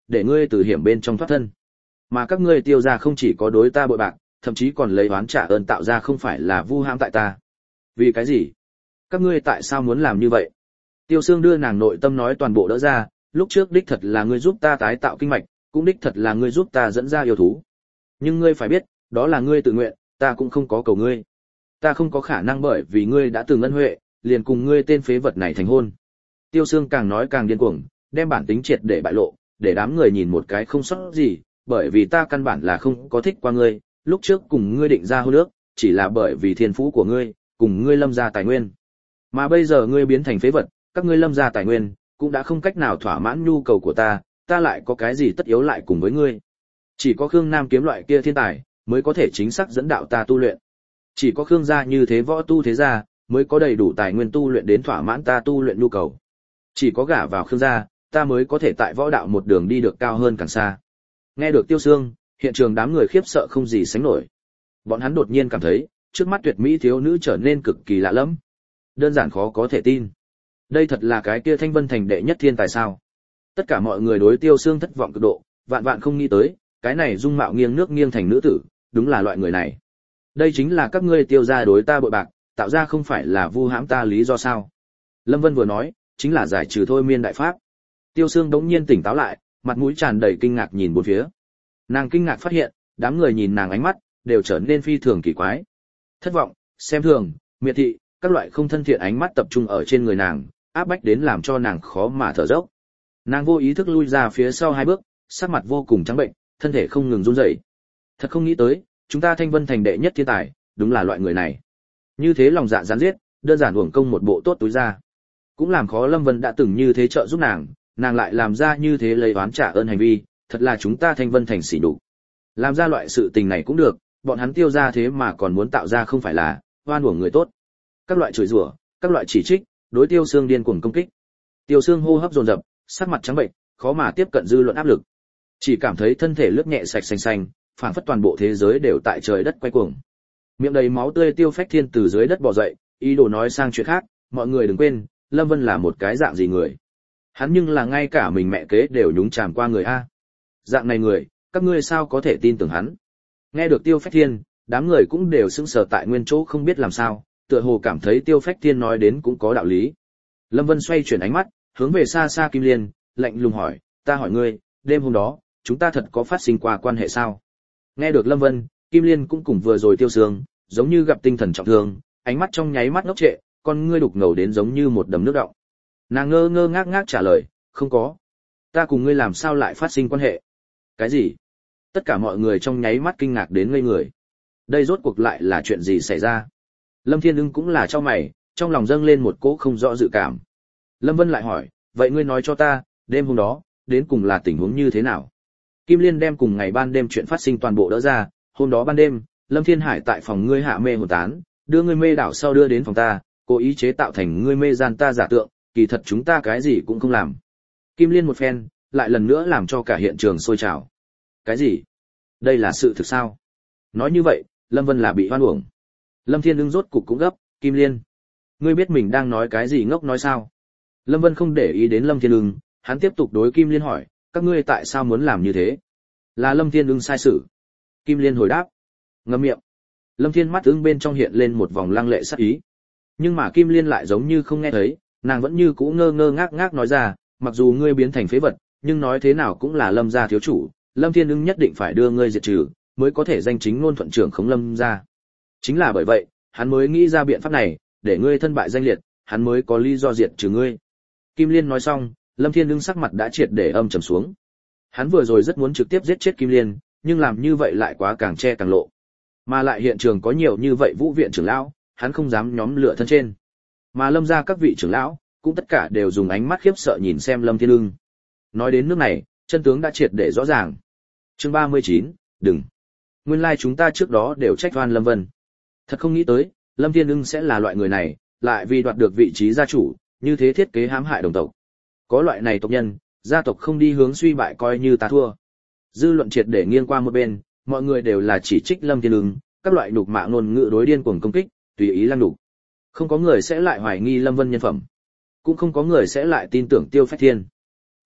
để ngươi từ hiểm bên trong thoát thân. Mà các ngươi Tiêu gia không chỉ có đối ta bội bạc, thậm chí còn lấy oán trả ơn tạo ra không phải là vu hãm tại ta. Vì cái gì? Các ngươi tại sao muốn làm như vậy? Tiêu Sương đưa nàng nội tâm nói toàn bộ đỡ ra, lúc trước đích thật là ngươi giúp ta tái tạo kinh mạch, cũng đích thật là ngươi giúp ta dẫn ra yêu thú. Nhưng ngươi phải biết, đó là ngươi tự nguyện, ta cũng không có cầu ngươi. Ta không có khả năng bởi vì ngươi đã từng ân huệ, liền cùng ngươi tên phế vật này thành hôn. Tiêu Sương càng nói càng điên cuồng, đem bản tính triệt để bại lộ, để đám người nhìn một cái không sót gì, bởi vì ta căn bản là không có thích qua ngươi, lúc trước cùng ngươi định ra hôn ước, chỉ là bởi vì thiên phú của ngươi, cùng ngươi Lâm gia tài nguyên. Mà bây giờ ngươi biến thành phế vật, các ngươi Lâm gia tài nguyên cũng đã không cách nào thỏa mãn nhu cầu của ta, ta lại có cái gì tất yếu lại cùng với ngươi? Chỉ có Khương Nam kiếm loại kia thiên tài mới có thể chính xác dẫn đạo ta tu luyện. Chỉ có Khương gia như thế võ tu thế gia mới có đầy đủ tài nguyên tu luyện đến thỏa mãn ta tu luyện nhu cầu. Chỉ có gả vào Khương gia, ta mới có thể tại võ đạo một đường đi được cao hơn càng xa. Nghe được Tiêu Sương, hiện trường đám người khiếp sợ không gì sánh nổi. Bọn hắn đột nhiên cảm thấy, trước mắt tuyệt mỹ thiếu nữ trở nên cực kỳ lạ lẫm. Đơn giản khó có thể tin. Đây thật là cái kia Thanh Vân Thành đệ nhất thiên tài sao? Tất cả mọi người đối Tiêu Sương thất vọng cực độ, vạn vạn không nghĩ tới, cái này dung mạo nghiêng nước nghiêng thành nữ tử, đúng là loại người này. Đây chính là các ngươi Tiêu gia đối ta bội bạc, tạo ra không phải là vu hãm ta lý do sao? Lâm Vân vừa nói, chính là giải trừ thôi miên đại pháp. Tiêu Sương đống nhiên tỉnh táo lại, mặt mũi tràn đầy kinh ngạc nhìn bốn phía. Nàng kinh ngạc phát hiện, đám người nhìn nàng ánh mắt đều trở nên phi thường kỳ quái. Thất vọng, xem thường, miệt thị, các loại không thân thiện ánh mắt tập trung ở trên người nàng, áp bách đến làm cho nàng khó mà thở dốc. Nàng vô ý thức lui ra phía sau hai bước, sắc mặt vô cùng trắng bệnh, thân thể không ngừng run rẩy. Thật không nghĩ tới, chúng ta Thanh Vân Thành đệ nhất thiên tài, đúng là loại người này. Như thế lòng dạ gián giết, đơn giản uổng công một bộ tốt túi ra. Cũng làm khó Lâm Vân đã từng như thế trợ giúp nàng, nàng lại làm ra như thế lấy oán trả ơn hành vi, thật là chúng ta Thanh Vân Thành sỉ nhục. Làm ra loại sự tình này cũng được, bọn hắn Tiêu gia thế mà còn muốn tạo ra không phải là oan uổng người tốt. Các loại chửi rủa, các loại chỉ trích, đối Tiêu Sương điên cuồng công kích. Tiêu Sương hô hấp dồn dập, sắc mặt trắng bệnh, khó mà tiếp cận dư luận áp lực. Chỉ cảm thấy thân thể lướt nhẹ sạch xanh xanh, phảng phất toàn bộ thế giới đều tại trời đất quay cuồng. Miệng đầy máu tươi Tiêu Phách Thiên từ dưới đất bò dậy, ý đồ nói sang chuyện khác, mọi người đừng quên, Lâm Vân là một cái dạng gì người. Hắn nhưng là ngay cả mình mẹ kế đều nhúng chàm qua người a. Dạng này người, các ngươi sao có thể tin tưởng hắn? Nghe được Tiêu Phách Thiên, đám người cũng đều sững sờ tại nguyên chỗ không biết làm sao, tựa hồ cảm thấy Tiêu Phách Thiên nói đến cũng có đạo lý. Lâm Vân xoay chuyển ánh mắt, hướng về xa xa Kim Liên, lạnh lùng hỏi, ta hỏi ngươi, đêm hôm đó, chúng ta thật có phát sinh qua quan hệ sao? Nghe được Lâm Vân, Kim Liên cũng cùng vừa rồi Tiêu Sương, giống như gặp tinh thần trọng thương, ánh mắt trong nháy mắt ngốc trệ, con ngươi đục ngầu đến giống như một đầm nước đọng. Nàng ngơ ngơ ngác ngác trả lời, không có. Ta cùng ngươi làm sao lại phát sinh quan hệ? Cái gì? Tất cả mọi người trong nháy mắt kinh ngạc đến ngây người. Đây rốt cuộc lại là chuyện gì xảy ra? Lâm Thiên Ưng cũng là cho mày, trong lòng dâng lên một cỗ không rõ dự cảm. Lâm Vân lại hỏi, vậy ngươi nói cho ta, đêm hôm đó, đến cùng là tình huống như thế nào? Kim Liên đem cùng ngày ban đêm chuyện phát sinh toàn bộ đỡ ra, hôm đó ban đêm, Lâm Thiên Hải tại phòng ngươi hạ mê hồn tán, đưa ngươi mê đảo sau đưa đến phòng ta, cố ý chế tạo thành ngươi mê gian ta giả tượng, kỳ thật chúng ta cái gì cũng không làm. Kim Liên một phen, lại lần nữa làm cho cả hiện trường sôi trào. Cái gì? Đây là sự thực sao? Nói như vậy, Lâm Vân là bị hoan uổng. Lâm Thiên Ưng rốt cục cũng gấp, Kim Liên, ngươi biết mình đang nói cái gì ngốc nói sao? Lâm Vân không để ý đến Lâm Thiên Ưng, hắn tiếp tục đối Kim Liên hỏi, các ngươi tại sao muốn làm như thế? Là Lâm Thiên Ưng sai sự. Kim Liên hồi đáp, ngậm miệng. Lâm Thiên mắt ưng bên trong hiện lên một vòng lăng lệ sắc ý. Nhưng mà Kim Liên lại giống như không nghe thấy, nàng vẫn như cũ ngơ ngơ ngác ngác nói ra, mặc dù ngươi biến thành phế vật, nhưng nói thế nào cũng là Lâm gia thiếu chủ, Lâm Thiên Ưng nhất định phải đưa ngươi diệt trừ, mới có thể danh chính ngôn thuận trưởng khống Lâm gia. Chính là bởi vậy, hắn mới nghĩ ra biện pháp này, để ngươi thân bại danh liệt, hắn mới có lý do diệt trừ ngươi. Kim Liên nói xong, Lâm Thiên Ưng sắc mặt đã triệt để âm trầm xuống. Hắn vừa rồi rất muốn trực tiếp giết chết Kim Liên, nhưng làm như vậy lại quá càng che càng lộ. Mà lại hiện trường có nhiều như vậy vũ viện trưởng lão, hắn không dám nhóm lửa thân trên. Mà Lâm gia các vị trưởng lão, cũng tất cả đều dùng ánh mắt khiếp sợ nhìn xem Lâm Thiên Ưng. Nói đến nước này, chân tướng đã triệt để rõ ràng. Chương ba mươi chín, đừng. Nguyên lai like chúng ta trước đó đều trách oan Lâm Vân. Thật không nghĩ tới, Lâm Thiên Ưng sẽ là loại người này, lại vì đoạt được vị trí gia chủ, như thế thiết kế hãm hại đồng tộc. Có loại này tộc nhân, gia tộc không đi hướng suy bại coi như ta thua. Dư luận triệt để nghiêng qua một bên, mọi người đều là chỉ trích Lâm Thiên Ưng, các loại nhục mạ ngôn ngữ đối điên cuồng công kích, tùy ý lăng nhục. Không có người sẽ lại hoài nghi Lâm Vân nhân phẩm, cũng không có người sẽ lại tin tưởng Tiêu Phách Thiên.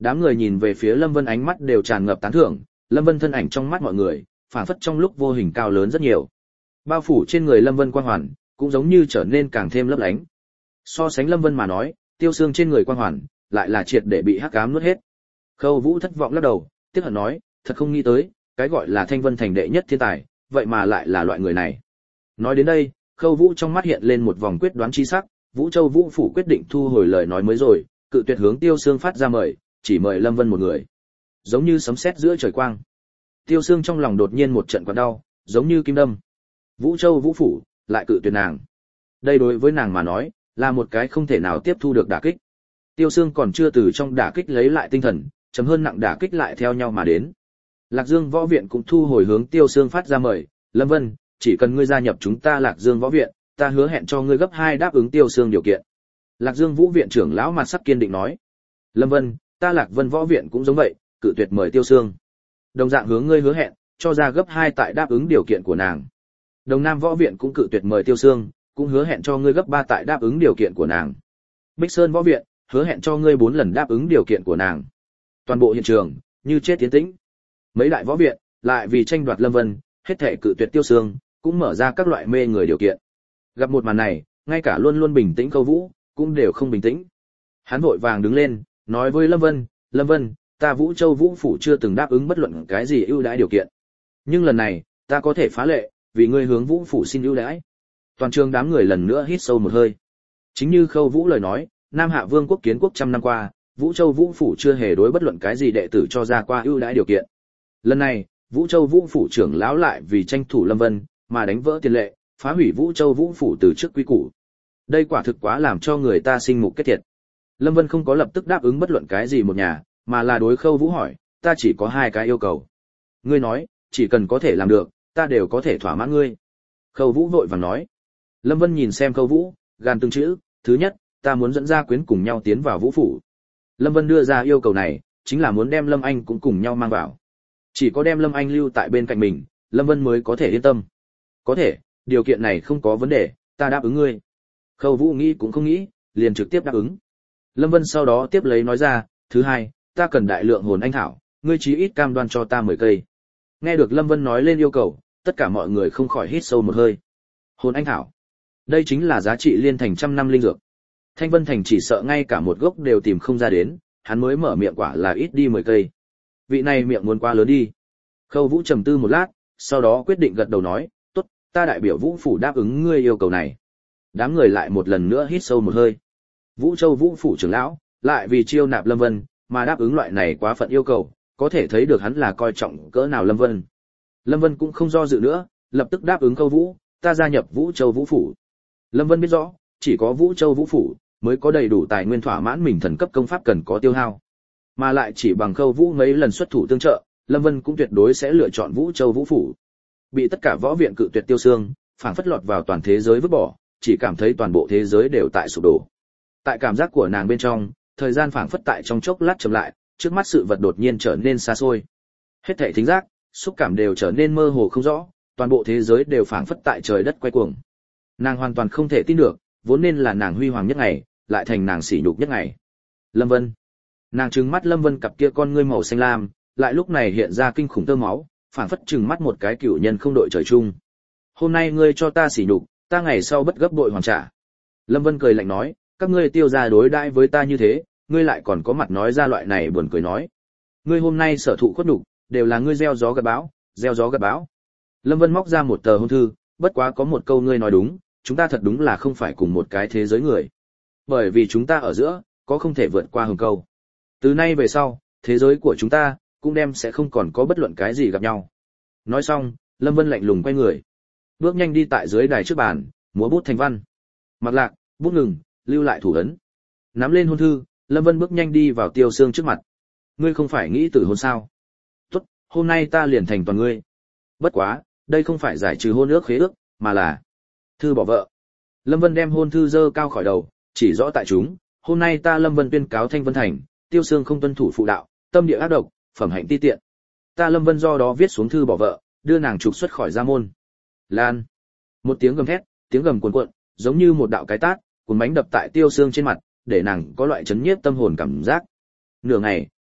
Đám người nhìn về phía Lâm Vân ánh mắt đều tràn ngập tán thưởng, Lâm Vân thân ảnh trong mắt mọi người, phảng phất trong lúc vô hình cao lớn rất nhiều. Bao phủ trên người Lâm Vân quang hoàn, cũng giống như trở nên càng thêm lấp lánh. So sánh Lâm Vân mà nói, Tiêu Xương trên người quang hoàn, lại là triệt để bị hắc ám nuốt hết. Khâu Vũ thất vọng lắc đầu, tiếc hận nói, thật không nghĩ tới, cái gọi là Thanh Vân thành đệ nhất thiên tài, vậy mà lại là loại người này. Nói đến đây, Khâu Vũ trong mắt hiện lên một vòng quyết đoán chi sắc, Vũ Châu Vũ phủ quyết định thu hồi lời nói mới rồi, cự tuyệt hướng Tiêu Xương phát ra mời, chỉ mời Lâm Vân một người. Giống như sấm sét giữa trời quang. Tiêu Xương trong lòng đột nhiên một trận quặn đau, giống như kim đâm. Vũ Châu Vũ phủ lại cự tuyệt nàng. Đây đối với nàng mà nói, là một cái không thể nào tiếp thu được đả kích. Tiêu Xương còn chưa từ trong đả kích lấy lại tinh thần, chấm hơn nặng đả kích lại theo nhau mà đến. Lạc Dương Võ viện cũng thu hồi hướng Tiêu Xương phát ra mời, Lâm Vân, chỉ cần ngươi gia nhập chúng ta Lạc Dương Võ viện, ta hứa hẹn cho ngươi gấp hai đáp ứng Tiêu Xương điều kiện. Lạc Dương Vũ viện trưởng lão mặt sắc kiên định nói, Lâm Vân, ta Lạc Vân Võ viện cũng giống vậy, cự tuyệt mời Tiêu Xương. Đồng dạng hướng ngươi hứa hẹn, cho ra gấp hai tại đáp ứng điều kiện của nàng. Đồng Nam Võ viện cũng cự tuyệt mời Tiêu Xương, cũng hứa hẹn cho ngươi gấp ba tại đáp ứng điều kiện của nàng. Bích Sơn Võ viện, hứa hẹn cho ngươi bốn lần đáp ứng điều kiện của nàng. Toàn bộ hiện trường như chết tiến tĩnh. Mấy đại võ viện lại vì tranh đoạt Lâm Vân, hết thảy cự tuyệt Tiêu Xương, cũng mở ra các loại mê người điều kiện. Gặp một màn này, ngay cả luôn luôn bình tĩnh Khâu Vũ cũng đều không bình tĩnh. Hắn vội vàng đứng lên, nói với Lâm Vân, Lâm Vân, ta Vũ Châu Vũ phủ chưa từng đáp ứng bất luận cái gì ưu đãi điều kiện. Nhưng lần này, ta có thể phá lệ, vì ngươi hướng Vũ phủ xin ưu đãi. Toàn trường đám người lần nữa hít sâu một hơi. Chính như Khâu Vũ lời nói, Nam Hạ Vương quốc kiến quốc trăm năm qua, Vũ Châu Vũ phủ chưa hề đối bất luận cái gì đệ tử cho ra qua ưu đãi điều kiện. Lần này, Vũ Châu Vũ phủ trưởng lão lại vì tranh thủ Lâm Vân mà đánh vỡ tiền lệ, phá hủy Vũ Châu Vũ phủ từ trước quy củ. Đây quả thực quá làm cho người ta sinh mục kết thiệt. Lâm Vân không có lập tức đáp ứng bất luận cái gì một nhà, mà là đối Khâu Vũ hỏi, ta chỉ có hai cái yêu cầu. Ngươi nói, chỉ cần có thể làm được, ta đều có thể thỏa mãn ngươi. Khâu Vũ vội vàng nói. Lâm Vân nhìn xem Khâu Vũ, gàn từng chữ, thứ nhất, ta muốn dẫn gia quyến cùng nhau tiến vào Vũ phủ. Lâm Vân đưa ra yêu cầu này, chính là muốn đem Lâm Anh cũng cùng nhau mang vào. Chỉ có đem Lâm Anh lưu tại bên cạnh mình, Lâm Vân mới có thể yên tâm. Có thể, điều kiện này không có vấn đề, ta đáp ứng ngươi. Khâu Vũ nghĩ cũng không nghĩ, liền trực tiếp đáp ứng. Lâm Vân sau đó tiếp lấy nói ra, thứ hai, ta cần đại lượng hồn anh thảo, ngươi chí ít cam đoan cho ta mười cây. Nghe được Lâm Vân nói lên yêu cầu, tất cả mọi người không khỏi hít sâu một hơi. Hồn anh thảo, đây chính là giá trị liên thành trăm năm linh dược. Thanh Vân Thành chỉ sợ ngay cả một gốc đều tìm không ra đến, hắn mới mở miệng quả là ít đi mười cây. Vị này miệng muốn quá lớn đi. Khâu Vũ trầm tư một lát, sau đó quyết định gật đầu nói, tốt, ta đại biểu Vũ phủ đáp ứng ngươi yêu cầu này. Đám người lại một lần nữa hít sâu một hơi. Vũ Châu Vũ phủ trưởng lão lại vì chiêu nạp Lâm Vân mà đáp ứng loại này quá phận yêu cầu, có thể thấy được hắn là coi trọng cỡ nào Lâm Vân. Lâm Vân cũng không do dự nữa, lập tức đáp ứng Khâu Vũ, ta gia nhập Vũ Châu Vũ phủ. Lâm Vân biết rõ, chỉ có Vũ Châu Vũ phủ mới có đầy đủ tài nguyên thỏa mãn mình thần cấp công pháp cần có tiêu hao. Mà lại chỉ bằng Khâu Vũ mấy lần xuất thủ tương trợ, Lâm Vân cũng tuyệt đối sẽ lựa chọn Vũ Châu Vũ phủ. Bị tất cả võ viện cự tuyệt Tiêu Xương, phảng phất lọt vào toàn thế giới vứt bỏ, chỉ cảm thấy toàn bộ thế giới đều tại sụp đổ. Tại cảm giác của nàng bên trong, thời gian phảng phất tại trong chốc lát chậm lại, trước mắt sự vật đột nhiên trở nên xa xôi. Hết thảy thính giác, xúc cảm đều trở nên mơ hồ không rõ, toàn bộ thế giới đều phảng phất tại trời đất quay cuồng. Nàng hoàn toàn không thể tin được, vốn nên là nàng huy hoàng nhất ngày, lại thành nàng sỉ nhục nhất ngày. Lâm Vân. Nàng trừng mắt Lâm Vân cặp kia con ngươi màu xanh lam, lại lúc này hiện ra kinh khủng tơ máu, phảng phất trừng mắt một cái cửu nhân không đội trời chung. Hôm nay ngươi cho ta sỉ nhục, ta ngày sau bất gấp bội hoàn trả. Lâm Vân cười lạnh nói, các ngươi Tiêu gia đối đãi với ta như thế, ngươi lại còn có mặt nói ra loại này buồn cười nói. Ngươi hôm nay sở thụ khuất nhục, đều là ngươi gieo gió gặt bão, gieo gió gặt bão. Lâm Vân móc ra một tờ hôn thư, bất quá có một câu ngươi nói đúng, chúng ta thật đúng là không phải cùng một cái thế giới người. Bởi vì chúng ta ở giữa, có không thể vượt qua hừng câu. Từ nay về sau, thế giới của chúng ta, cũng đem sẽ không còn có bất luận cái gì gặp nhau. Nói xong, Lâm Vân lạnh lùng quay người. Bước nhanh đi tại dưới đài trước bàn, múa bút thành văn. Mặc lạc, bút ngừng, lưu lại thủ ấn. Nắm lên hôn thư, Lâm Vân bước nhanh đi vào Tiêu Xương trước mặt. Ngươi không phải nghĩ tử hôn sao? Tốt, hôm nay ta liền thành toàn ngươi. Bất quá, đây không phải giải trừ hôn ước khế ước, mà là thư bỏ vợ. Lâm Vân đem hôn thư dơ cao khỏi đầu, chỉ rõ tại chúng, hôm nay ta Lâm Vân tuyên cáo Thanh Vân Thành, Tiêu Xương không tuân thủ phụ đạo, tâm địa ác độc, phẩm hạnh ti tiện. Ta Lâm Vân do đó viết xuống thư bỏ vợ, đưa nàng trục xuất khỏi gia môn. Lan. Một tiếng gầm thét, tiếng gầm cuồn cuộn, giống như một đạo cái tát, cuốn bánh đập tại Tiêu Xương trên mặt, để nàng có loại chấn nhiếp tâm hồn cảm giác. Nửa ngày,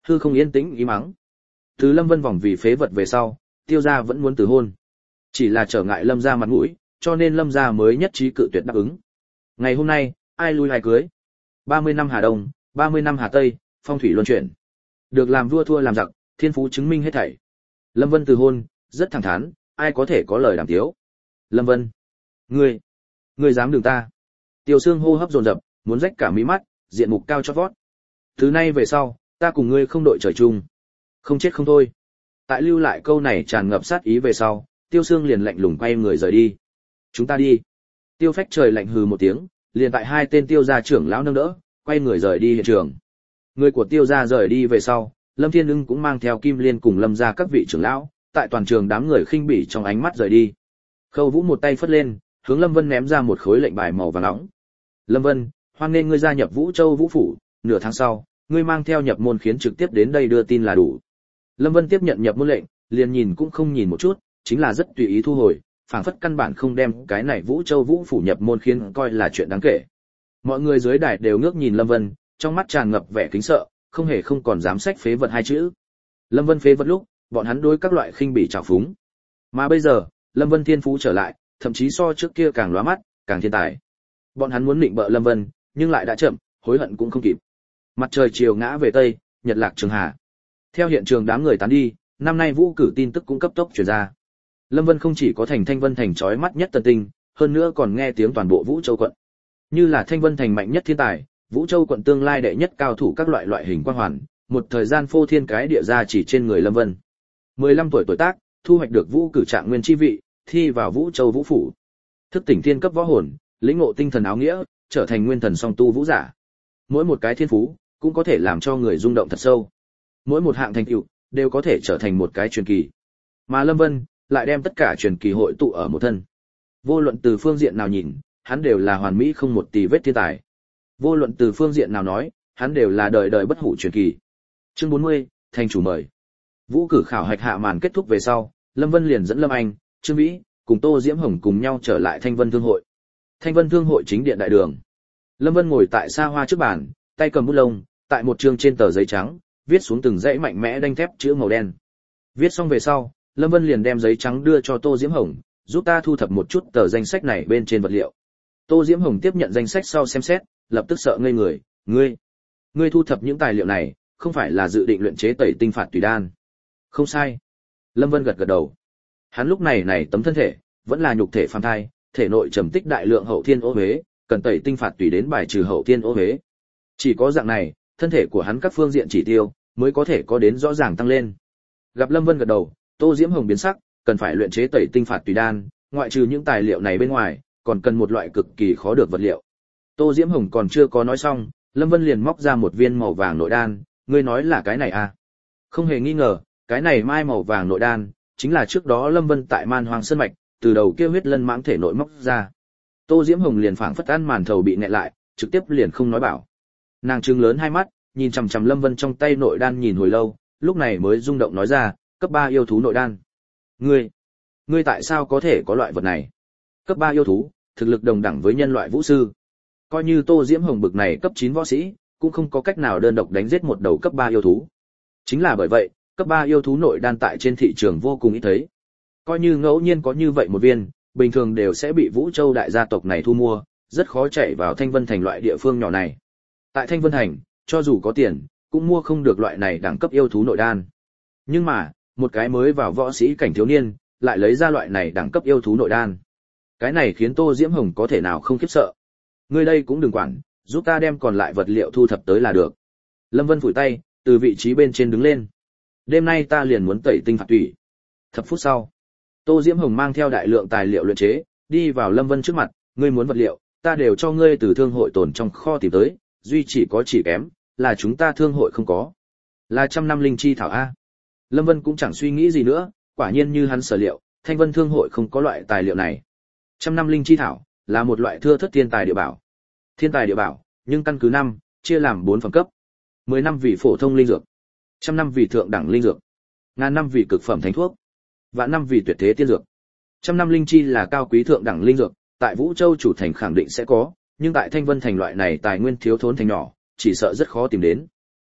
hư không yên tĩnh ý mắng. Từ Lâm Vân vòng vì phế vật về sau, Tiêu gia vẫn muốn từ hôn. Chỉ là trở ngại Lâm gia mặt mũi, cho nên Lâm gia mới nhất trí cự tuyệt đáp ứng. Ngày hôm nay, ai lui ai cưới. ba mươi năm Hà Đông, ba mươi năm Hà Tây, phong thủy luân chuyển. Được làm vua thua làm giặc, thiên phú chứng minh hết thảy. Lâm Vân từ hôn, rất thẳng thắn, ai có thể có lời đàm tiếu. Lâm Vân, ngươi, ngươi dám đường ta. Tiêu Sương hô hấp dồn dập, muốn rách cả mí mắt, diện mục cao chót vót. Từ nay về sau, ta cùng ngươi không đội trời chung, không chết không thôi. Tại lưu lại câu này tràn ngập sát ý về sau, Tiêu Sương liền lạnh lùng quay người rời đi. Chúng ta đi. Tiêu Phách trời lạnh hừ một tiếng, liền tại hai tên Tiêu gia trưởng lão nâng đỡ, quay người rời đi hiện trường. Người của Tiêu gia rời đi về sau, Lâm Thiên Ưng cũng mang theo Kim Liên cùng Lâm gia các vị trưởng lão, tại toàn trường đám người khinh bỉ trong ánh mắt rời đi. Khâu Vũ một tay phất lên, hướng Lâm Vân ném ra một khối lệnh bài màu vàng nóng. Lâm Vân, hoan nghênh ngươi gia nhập Vũ Châu Vũ phủ, nửa tháng sau, ngươi mang theo nhập môn khiến trực tiếp đến đây đưa tin là đủ. Lâm Vân tiếp nhận nhập môn lệnh, liền nhìn cũng không nhìn một chút, chính là rất tùy ý thu hồi, phảng phất căn bản không đem cái này Vũ Châu Vũ phủ nhập môn khiến coi là chuyện đáng kể. Mọi người dưới đài đều ngước nhìn Lâm Vân, trong mắt tràn ngập vẻ kính sợ, không hề không còn dám sách phế vật hai chữ. Lâm Vân phế vật lúc, bọn hắn đối các loại khinh bỉ trào phúng. Mà bây giờ, Lâm Vân thiên phú trở lại, thậm chí so trước kia càng lóa mắt, càng thiên tài. Bọn hắn muốn định bợ Lâm Vân, nhưng lại đã chậm, hối hận cũng không kịp. Mặt trời chiều ngã về tây, nhật lạc trường hà. Theo hiện trường đám người tán đi, năm nay vũ cử tin tức cũng cấp tốc truyền ra. Lâm Vân không chỉ có thành Thanh Vân thành chói mắt nhất tân tinh, hơn nữa còn nghe tiếng toàn bộ Vũ Châu quận. Như là Thanh Vân thành mạnh nhất thiên tài, Vũ Châu quận tương lai đệ nhất cao thủ các loại loại hình quang hoàn, một thời gian phô thiên cái địa ra chỉ trên người Lâm Vân. mười lăm tuổi tuổi tác, thu hoạch được vũ cử trạng nguyên chi vị, thi vào Vũ Châu Vũ phủ. Thức tỉnh thiên cấp võ hồn, lĩnh ngộ tinh thần áo nghĩa, trở thành nguyên thần song tu vũ giả. Mỗi một cái thiên phú cũng có thể làm cho người rung động thật sâu. Mỗi một hạng thành tựu đều có thể trở thành một cái truyền kỳ. Mà Lâm Vân lại đem tất cả truyền kỳ hội tụ ở một thân. Vô luận từ phương diện nào nhìn, hắn đều là hoàn mỹ không một tì vết thiên tài. Vô luận từ phương diện nào nói, hắn đều là đời đời bất hủ truyền kỳ. Chương bốn mươi, thành chủ mời. Vũ cử khảo hạch hạ màn kết thúc về sau, Lâm Vân liền dẫn Lâm Anh, Trương Vĩ cùng Tô Diễm Hồng cùng nhau trở lại Thanh Vân Thương hội. Thanh Vân Thương hội chính điện đại đường. Lâm Vân ngồi tại xa hoa trước bàn, tay cầm bút lông, tại một chương trên tờ giấy trắng, viết xuống từng dãy mạnh mẽ đanh thép chữ màu đen. Viết xong về sau, Lâm Vân liền đem giấy trắng đưa cho Tô Diễm Hồng, giúp ta thu thập một chút tờ danh sách này bên trên vật liệu. Tô Diễm Hồng tiếp nhận danh sách sau xem xét, lập tức sợ ngây người, ngươi, ngươi thu thập những tài liệu này, không phải là dự định luyện chế tẩy tinh phạt tùy đan? Không sai. Lâm Vân gật gật đầu. Hắn lúc này này tấm thân thể, vẫn là nhục thể phàm thai, thể nội trầm tích đại lượng hậu thiên ô uế, cần tẩy tinh phạt tùy đến bài trừ hậu thiên ô uế. Chỉ có dạng này, thân thể của hắn các phương diện chỉ tiêu mới có thể có đến rõ ràng tăng lên. Gặp Lâm Vân gật đầu, Tô Diễm Hồng biến sắc, cần phải luyện chế tẩy tinh phạt tùy đan, ngoại trừ những tài liệu này bên ngoài, còn cần một loại cực kỳ khó được vật liệu. Tô Diễm Hồng còn chưa có nói xong, Lâm Vân liền móc ra một viên màu vàng nội đan, ngươi nói là cái này à? Không hề nghi ngờ, cái này mai màu vàng nội đan, chính là trước đó Lâm Vân tại Man Hoang Sơn mạch, từ đầu kia huyết lân mãng thể nội móc ra. Tô Diễm Hồng liền phảng phất ăn màn thầu bị nẹt lại, trực tiếp liền không nói bảo. Nàng trừng lớn hai mắt, nhìn chằm chằm Lâm Vân trong tay nội đan nhìn hồi lâu, lúc này mới rung động nói ra, cấp ba yêu thú nội đan. Ngươi, ngươi tại sao có thể có loại vật này? Cấp ba yêu thú, thực lực đồng đẳng với nhân loại vũ sư. Coi như Tô Diễm Hồng bực này cấp chín võ sĩ, cũng không có cách nào đơn độc đánh giết một đầu cấp ba yêu thú. Chính là bởi vậy, cấp ba yêu thú nội đan tại trên thị trường vô cùng ít thấy. Coi như ngẫu nhiên có như vậy một viên, bình thường đều sẽ bị Vũ Châu đại gia tộc này thu mua, rất khó chạy vào Thanh Vân thành loại địa phương nhỏ này. Tại Thanh Vân thành, cho dù có tiền, cũng mua không được loại này đẳng cấp yêu thú nội đan. Nhưng mà, một cái mới vào võ sĩ cảnh thiếu niên, lại lấy ra loại này đẳng cấp yêu thú nội đan. Cái này khiến Tô Diễm Hồng có thể nào không khiếp sợ. Ngươi đây cũng đừng quản, giúp ta đem còn lại vật liệu thu thập tới là được. Lâm Vân phủi tay, từ vị trí bên trên đứng lên. Đêm nay ta liền muốn tẩy tinh phạt tủy. Thập phút sau, Tô Diễm Hồng mang theo đại lượng tài liệu luyện chế, đi vào Lâm Vân trước mặt, ngươi muốn vật liệu, ta đều cho ngươi từ thương hội tồn trong kho tìm tới, duy chỉ có chỉ kém, là chúng ta thương hội không có. Là trăm năm linh chi thảo A. Lâm Vân cũng chẳng suy nghĩ gì nữa, quả nhiên như hắn sở liệu, Thanh Vân thương hội không có loại tài liệu này. Trăm năm linh chi thảo, là một loại thưa thất thiên tài địa bảo. Thiên tài địa bảo, nhưng căn cứ năm, chia làm bốn phẩm cấp. mười năm vì phổ thông linh dược, trăm năm vì thượng đẳng linh dược, ngàn năm vì cực phẩm thánh thuốc, vạn năm vì tuyệt thế tiên dược. Trăm năm linh chi là cao quý thượng đẳng linh dược, tại Vũ Châu chủ thành khẳng định sẽ có, nhưng tại Thanh Vân thành loại này tài nguyên thiếu thốn thành nhỏ, chỉ sợ rất khó tìm đến.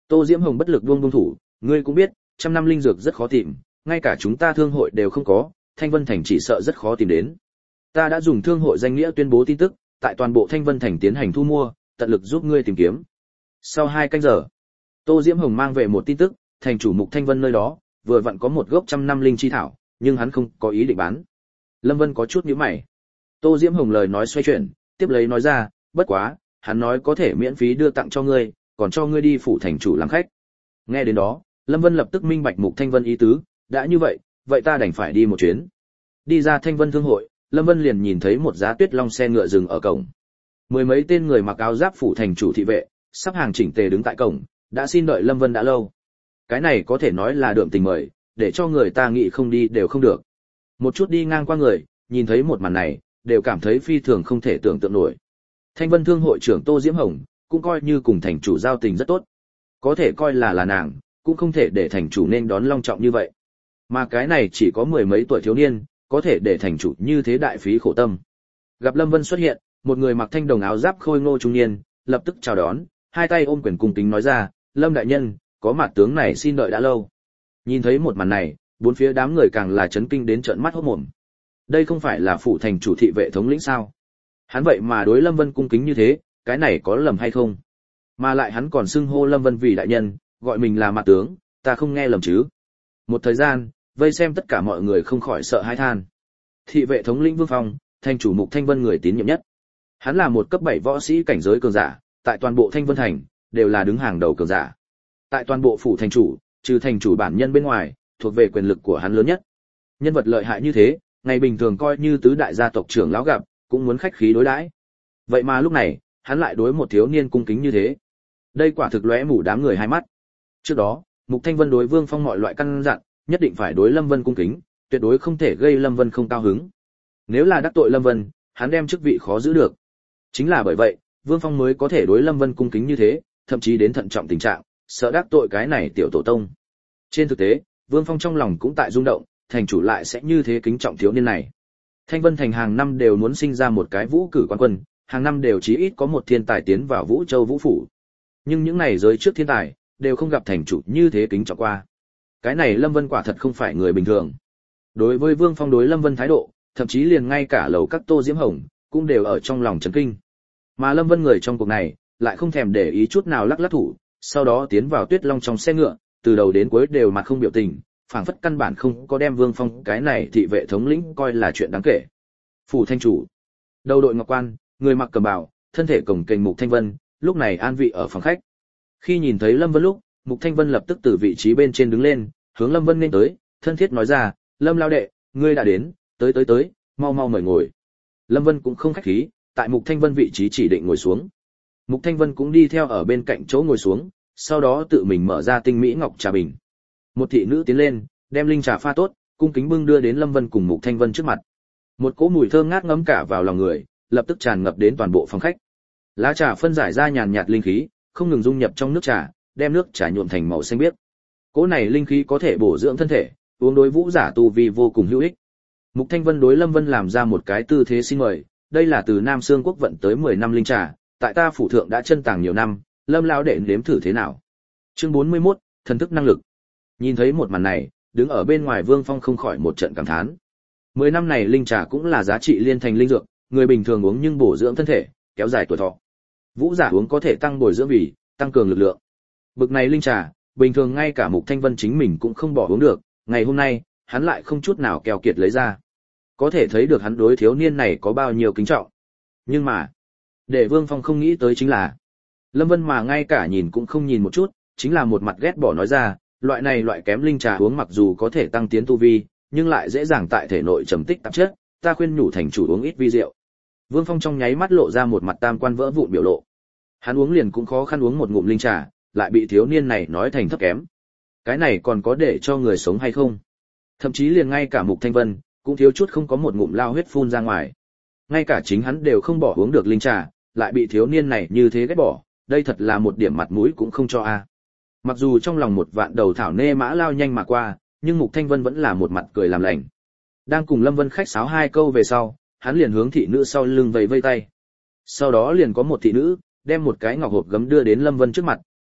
Tô Diễm Hồng bất lực buông buông thủ, ngươi cũng biết, trăm năm linh dược rất khó tìm, ngay cả chúng ta thương hội đều không có, Thanh Vân Thành chỉ sợ rất khó tìm đến. Ta đã dùng thương hội danh nghĩa tuyên bố tin tức, tại toàn bộ Thanh Vân Thành tiến hành thu mua, tận lực giúp ngươi tìm kiếm. Sau hai canh giờ, Tô Diễm Hồng mang về một tin tức, thành chủ Mục Thanh Vân nơi đó, vừa vặn có một gốc trăm năm linh chi thảo, nhưng hắn không có ý định bán. Lâm Vân có chút nhíu mày. Tô Diễm Hồng lời nói xoay chuyển, tiếp lấy nói ra, bất quá, hắn nói có thể miễn phí đưa tặng cho ngươi, còn cho ngươi đi phủ thành chủ làm khách. Nghe đến đó, Lâm Vân lập tức minh bạch Mục Thanh Vân ý tứ, đã như vậy, vậy ta đành phải đi một chuyến. Đi ra Thanh Vân thương hội, Lâm Vân liền nhìn thấy một giá Tuyết Long xe ngựa dừng ở cổng. Mười mấy tên người mặc áo giáp phủ thành chủ thị vệ, sắp hàng chỉnh tề đứng tại cổng, đã xin đợi Lâm Vân đã lâu. Cái này có thể nói là đượm tình mời, để cho người ta nghĩ không đi đều không được. Một chút đi ngang qua người, nhìn thấy một màn này, đều cảm thấy phi thường không thể tưởng tượng nổi. Thanh Vân thương hội trưởng Tô Diễm Hồng, cũng coi như cùng thành chủ giao tình rất tốt. Có thể coi là là nàng, cũng không thể để thành chủ nên đón long trọng như vậy. Mà cái này chỉ có mười mấy tuổi thiếu niên, có thể để thành chủ như thế đại phí khổ tâm. Gặp Lâm Vân xuất hiện, một người mặc thanh đồng áo giáp khôi ngô trung niên, lập tức chào đón, hai tay ôm quyền cung kính nói ra, Lâm đại nhân, có mặt tướng này xin đợi đã lâu. Nhìn thấy một màn này, bốn phía đám người càng là chấn kinh đến trợn mắt hốt mồm. Đây không phải là phủ thành chủ thị vệ thống lĩnh sao? Hắn vậy mà đối Lâm Vân cung kính như thế, cái này có lầm hay không? Mà lại hắn còn xưng hô Lâm Vân vì đại nhân, gọi mình là mặt tướng, ta không nghe lầm chứ? Một thời gian, vây xem tất cả mọi người không khỏi sợ hãi than. Thị vệ thống lĩnh Vương Phong, thành chủ Mục Thanh Vân người tín nhiệm nhất. Hắn là một cấp bảy võ sĩ cảnh giới cường giả, tại toàn bộ Thanh Vân Thành đều là đứng hàng đầu cường giả. Tại toàn bộ phủ thành chủ, trừ thành chủ bản nhân bên ngoài, thuộc về quyền lực của hắn lớn nhất. Nhân vật lợi hại như thế, ngày bình thường coi như tứ đại gia tộc trưởng lão gặp, cũng muốn khách khí đối đãi. Vậy mà lúc này, hắn lại đối một thiếu niên cung kính như thế. Đây quả thực lóe mù đám người hai mắt. Trước đó, Mục Thanh Vân đối Vương Phong mọi loại căn dặn, nhất định phải đối Lâm Vân cung kính, tuyệt đối không thể gây Lâm Vân không cao hứng. Nếu là đắc tội Lâm Vân, hắn đem chức vị khó giữ được. Chính là bởi vậy, Vương Phong mới có thể đối Lâm Vân cung kính như thế, thậm chí đến thận trọng tình trạng, sợ đắc tội cái này tiểu tổ tông. Trên thực tế, Vương Phong trong lòng cũng tại rung động, thành chủ lại sẽ như thế kính trọng thiếu niên này. Thanh Vân Thành hàng năm đều muốn sinh ra một cái vũ cử quan quân, hàng năm đều chí ít có một thiên tài tiến vào Vũ Châu Vũ phủ. Nhưng những này giới trước thiên tài, đều không gặp thành chủ như thế kính trọng qua. Cái này Lâm Vân quả thật không phải người bình thường. Đối với Vương Phong đối Lâm Vân thái độ, thậm chí liền ngay cả lầu các Tô Diễm Hồng, cũng đều ở trong lòng chấn kinh. Mà Lâm Vân người trong cuộc này, lại không thèm để ý chút nào lắc lắc thủ, sau đó tiến vào Tuyết Long trong xe ngựa, từ đầu đến cuối đều mặt không biểu tình, phảng phất căn bản không có đem Vương Phong cái này thị vệ thống lĩnh coi là chuyện đáng kể. Phủ thanh chủ, đầu đội ngọc quan, người mặc cẩm bào, thân thể cổng kềnh Mục Thanh Vân, lúc này an vị ở phòng khách. Khi nhìn thấy Lâm Vân lúc, Mục Thanh Vân lập tức từ vị trí bên trên đứng lên, hướng Lâm Vân nên tới, thân thiết nói ra, Lâm lao đệ, ngươi đã đến, tới tới tới, mau mau mời ngồi. Lâm Vân cũng không khách khí, tại Mục Thanh Vân vị trí chỉ định ngồi xuống. Mục Thanh Vân cũng đi theo ở bên cạnh chỗ ngồi xuống, sau đó tự mình mở ra tinh mỹ ngọc trà bình. Một thị nữ tiến lên, đem linh trà pha tốt, cung kính bưng đưa đến Lâm Vân cùng Mục Thanh Vân trước mặt. Một cỗ mùi thơm ngát ngấm cả vào lòng người, lập tức tràn ngập đến toàn bộ phòng khách. Lá trà phân giải ra nhàn nhạt linh khí, không ngừng dung nhập trong nước trà, đem nước trà nhuộm thành màu xanh biếc. Cỗ này linh khí có thể bổ dưỡng thân thể, uống đối vũ giả tu vi vô cùng hữu ích. Mục Thanh Vân đối Lâm Vân làm ra một cái tư thế xin mời, đây là từ Nam Xương quốc vận tới mười năm linh trà, tại ta phủ thượng đã chân tàng nhiều năm, Lâm lão đệ nếm thử thế nào. Chương bốn mươi mốt, thần thức năng lực. Nhìn thấy một màn này, đứng ở bên ngoài Vương Phong không khỏi một trận cảm thán. Mười năm này linh trà cũng là giá trị liên thành linh dược, người bình thường uống nhưng bổ dưỡng thân thể, kéo dài tuổi thọ. Vũ giả uống có thể tăng bồi dưỡng vì, tăng cường lực lượng. Bực này linh trà, bình thường ngay cả Mục Thanh Vân chính mình cũng không bỏ uống được, ngày hôm nay, hắn lại không chút nào keo kiệt lấy ra. Có thể thấy được hắn đối thiếu niên này có bao nhiêu kính trọng. Nhưng mà, để Vương Phong không nghĩ tới chính là, Lâm Vân mà ngay cả nhìn cũng không nhìn một chút, chính là một mặt ghét bỏ nói ra, loại này loại kém linh trà uống mặc dù có thể tăng tiến tu vi, nhưng lại dễ dàng tại thể nội trầm tích tạp chất, ta khuyên nhủ thành chủ uống ít vi rượu. Vương Phong trong nháy mắt lộ ra một mặt tam quan vỡ vụn biểu lộ. Hắn uống liền cũng khó khăn uống một ngụm linh trà, lại bị thiếu niên này nói thành thấp kém. Cái này còn có để cho người sống hay không? Thậm chí liền ngay cả Mục Thanh Vân cũng thiếu chút không có một ngụm lao huyết phun ra ngoài. Ngay cả chính hắn đều không bỏ uống được linh trà, lại bị thiếu niên này như thế ghét bỏ, đây thật là một điểm mặt mũi cũng không cho a. Mặc dù trong lòng một vạn đầu thảo nê mã lao nhanh mà qua, nhưng Mục Thanh Vân vẫn là một mặt cười làm lành. Đang cùng Lâm Vân khách sáo hai câu về sau, hắn liền hướng thị nữ sau lưng vẫy vây tay. Sau đó liền có một thị nữ đem một cái ngọc hộp gấm đưa đến Lâm Vân trước mặt,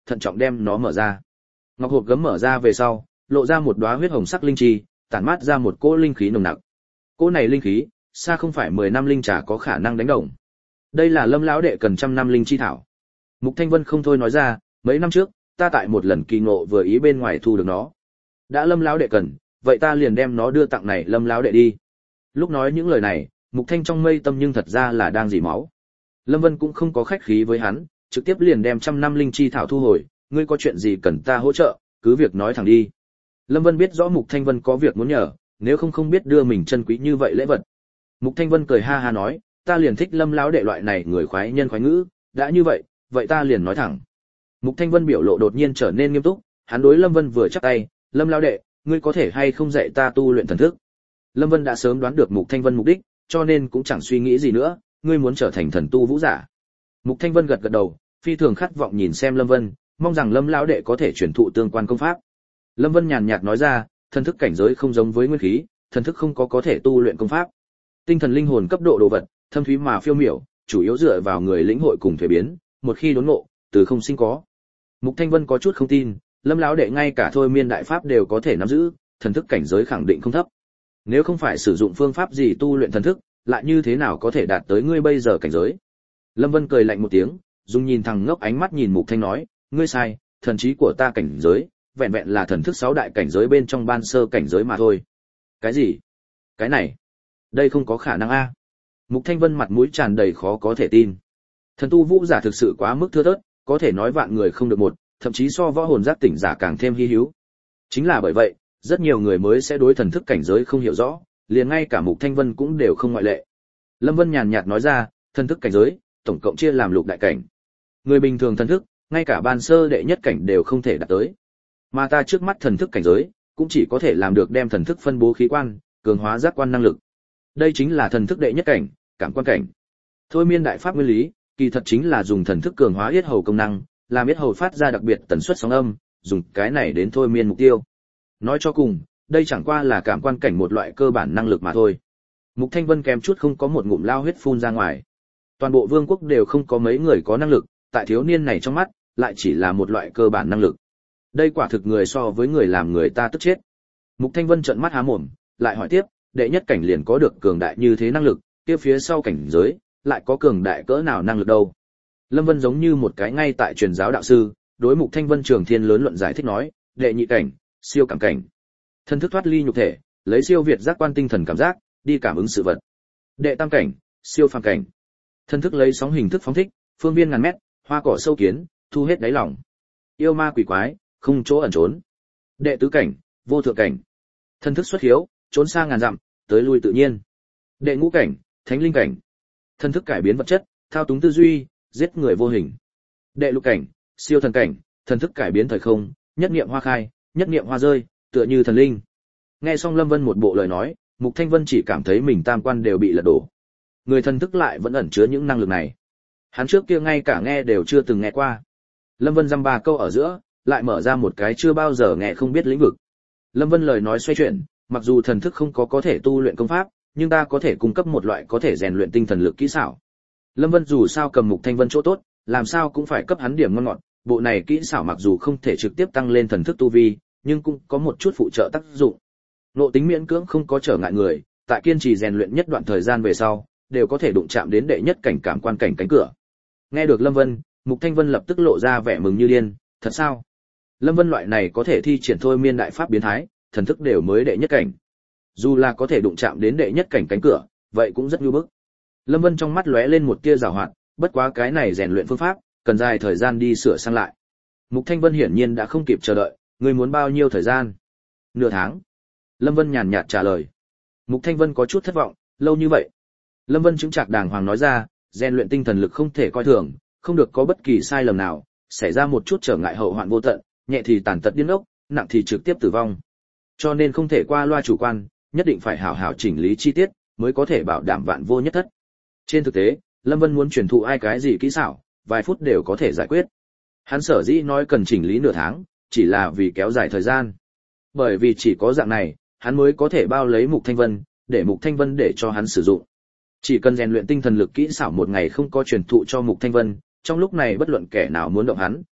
thận trọng đem nó mở ra. Ngọc hộp gấm mở ra về sau, lộ ra một đóa huyết hồng sắc linh chi, tản mát ra một cỗ linh khí nồng nặc. Cỗ này linh khí, xa không phải mười năm linh trà có khả năng đánh đồng. Đây là Lâm lão đệ cần trăm năm linh chi thảo. Mục Thanh Vân không thôi nói ra, mấy năm trước, ta tại một lần kỳ ngộ vừa ý bên ngoài thu được nó. Đã Lâm lão đệ cần, vậy ta liền đem nó đưa tặng này Lâm lão đệ đi. Lúc nói những lời này, Mục Thanh trong mây tâm nhưng thật ra là đang dỉ máu. Lâm Vân cũng không có khách khí với hắn, trực tiếp liền đem trăm năm linh chi thảo thu hồi, ngươi có chuyện gì cần ta hỗ trợ, cứ việc nói thẳng đi. Lâm Vân biết rõ Mục Thanh Vân có việc muốn nhờ, nếu không không biết đưa mình chân quý như vậy lễ vật. Mục Thanh Vân cười ha ha nói, ta liền thích Lâm lão đệ loại này người khoái nhân khoái ngữ, đã như vậy, vậy ta liền nói thẳng. Mục Thanh Vân biểu lộ đột nhiên trở nên nghiêm túc, hắn đối Lâm Vân vừa chắp tay, Lâm lão đệ, ngươi có thể hay không dạy ta tu luyện thần thức? Lâm Vân đã sớm đoán được Mục Thanh Vân mục đích, cho nên cũng chẳng suy nghĩ gì nữa, ngươi muốn trở thành thần tu vũ giả. Mục Thanh Vân gật gật đầu, phi thường khát vọng nhìn xem Lâm Vân, mong rằng Lâm lão đệ có thể truyền thụ tương quan công pháp. Lâm Vân nhàn nhạt nói ra, thần thức cảnh giới không giống với nguyên khí, thần thức không có có thể tu luyện công pháp. Tinh thần linh hồn cấp độ đồ vật, thâm thúy mà phiêu miểu, chủ yếu dựa vào người lĩnh hội cùng thuế biến, một khi đốn ngộ, từ không sinh có. Mục Thanh Vân có chút không tin, Lâm lão đệ ngay cả thôi miên đại pháp đều có thể nắm giữ, thần thức cảnh giới khẳng định không thấp. Nếu không phải sử dụng phương pháp gì tu luyện thần thức, lại như thế nào có thể đạt tới ngươi bây giờ cảnh giới? Lâm Vân cười lạnh một tiếng, dùng nhìn thằng ngốc ánh mắt nhìn Mục Thanh nói, ngươi sai, thần trí của ta cảnh giới, vẹn vẹn là thần thức sáu đại cảnh giới bên trong ban sơ cảnh giới mà thôi. Cái gì? Cái này? Đây không có khả năng a. Mục Thanh Vân mặt mũi tràn đầy khó có thể tin. Thần tu vũ giả thực sự quá mức thưa thớt, có thể nói vạn người không được một, thậm chí so võ hồn giác tỉnh giả càng thêm hi hữu. Chính là bởi vậy, rất nhiều người mới sẽ đối thần thức cảnh giới không hiểu rõ, liền ngay cả Mục Thanh Vân cũng đều không ngoại lệ. Lâm Vân nhàn nhạt nói ra, thần thức cảnh giới, tổng cộng chia làm lục đại cảnh. Người bình thường thần thức, ngay cả ban sơ đệ nhất cảnh đều không thể đạt tới. Mà ta trước mắt thần thức cảnh giới, cũng chỉ có thể làm được đem thần thức phân bố khí quan, cường hóa giác quan năng lực. Đây chính là thần thức đệ nhất cảnh, cảm quan cảnh. Thôi miên đại pháp nguyên lý, kỳ thật chính là dùng thần thức cường hóa yết hầu công năng, làm yết hầu phát ra đặc biệt tần suất sóng âm, dùng cái này đến thôi miên mục tiêu. Nói cho cùng, đây chẳng qua là cảm quan cảnh một loại cơ bản năng lực mà thôi. Mục Thanh Vân kém chút không có một ngụm lao huyết phun ra ngoài. Toàn bộ vương quốc đều không có mấy người có năng lực, tại thiếu niên này trong mắt, lại chỉ là một loại cơ bản năng lực. Đây quả thực người so với người làm người ta tức chết. Mục Thanh Vân trợn mắt há mồm, lại hỏi tiếp, đệ nhất cảnh liền có được cường đại như thế năng lực, kia phía sau cảnh giới, lại có cường đại cỡ nào năng lực đâu? Lâm Vân giống như một cái ngay tại truyền giáo đạo sư, đối Mục Thanh Vân trường thiên lớn luận giải thích nói, đệ nhị cảnh, siêu cảm cảnh. Thân thức thoát ly nhục thể, lấy siêu việt giác quan tinh thần cảm giác, đi cảm ứng sự vật. Đệ tam cảnh, siêu phàm cảnh. Thân thức lấy sóng hình thức phóng thích, phương viên ngàn mét, hoa cỏ sâu kiến, thu hết đáy lòng. Yêu ma quỷ quái, không chỗ ẩn trốn. Đệ tứ cảnh, vô thượng cảnh. Thân thức xuất hiếu, trốn xa ngàn dặm, tới lui tự nhiên. Đệ ngũ cảnh, thánh linh cảnh. Thân thức cải biến vật chất, thao túng tư duy, giết người vô hình. Đệ lục cảnh, siêu thần cảnh, thân thức cải biến thời không, nhất niệm hoa khai, nhất niệm hoa rơi, tựa như thần linh. Nghe xong Lâm Vân một bộ lời nói, Mục Thanh Vân chỉ cảm thấy mình tam quan đều bị lật đổ. Người thân thức lại vẫn ẩn chứa những năng lực này. Hắn trước kia ngay cả nghe đều chưa từng nghe qua. Lâm Vân dăm ba câu ở giữa, lại mở ra một cái chưa bao giờ nghe không biết lĩnh vực. Lâm Vân lời nói xoay chuyển, mặc dù thần thức không có có thể tu luyện công pháp, nhưng ta có thể cung cấp một loại có thể rèn luyện tinh thần lực kỹ xảo. Lâm Vân dù sao cầm Mục Thanh Vân chỗ tốt, làm sao cũng phải cấp hắn điểm ngon ngọt, bộ này kỹ xảo mặc dù không thể trực tiếp tăng lên thần thức tu vi, nhưng cũng có một chút phụ trợ tác dụng. Nộ tính miễn cưỡng không có trở ngại người, tại kiên trì rèn luyện nhất đoạn thời gian về sau, đều có thể đụng chạm đến đệ nhất cảnh cảm quan cảnh cánh cửa. Nghe được Lâm Vân, Mục Thanh Vân lập tức lộ ra vẻ mừng như điên, thật sao? Lâm Vân loại này có thể thi triển thôi miên đại pháp biến thái, thần thức đều mới đệ nhất cảnh. Dù là có thể đụng chạm đến đệ nhất cảnh cánh cửa, vậy cũng rất nhu bức. Lâm Vân trong mắt lóe lên một tia giảo hoạt, bất quá cái này rèn luyện phương pháp, cần dài thời gian đi sửa sang lại. Mục Thanh Vân hiển nhiên đã không kịp chờ đợi, ngươi muốn bao nhiêu thời gian? Nửa tháng. Lâm Vân nhàn nhạt trả lời. Mục Thanh Vân có chút thất vọng, lâu như vậy. Lâm Vân chứng trạc đàng hoàng nói ra, rèn luyện tinh thần lực không thể coi thường, không được có bất kỳ sai lầm nào, xảy ra một chút trở ngại hậu hoạn vô tận, nhẹ thì tàn tật điên ốc, nặng thì trực tiếp tử vong. Cho nên không thể qua loa chủ quan, nhất định phải hảo hảo chỉnh lý chi tiết, mới có thể bảo đảm vạn vô nhất thất. Trên thực tế, Lâm Vân muốn truyền thụ ai cái gì kỹ xảo, vài phút đều có thể giải quyết. Hắn sở dĩ nói cần chỉnh lý nửa tháng, chỉ là vì kéo dài thời gian. Bởi vì chỉ có dạng này, hắn mới có thể bao lấy Mục Thanh Vân, để Mục Thanh Vân để cho hắn sử dụng. Chỉ cần rèn luyện tinh thần lực kỹ xảo một ngày không có truyền thụ cho Mục Thanh Vân, trong lúc này bất luận kẻ nào muốn động hắn,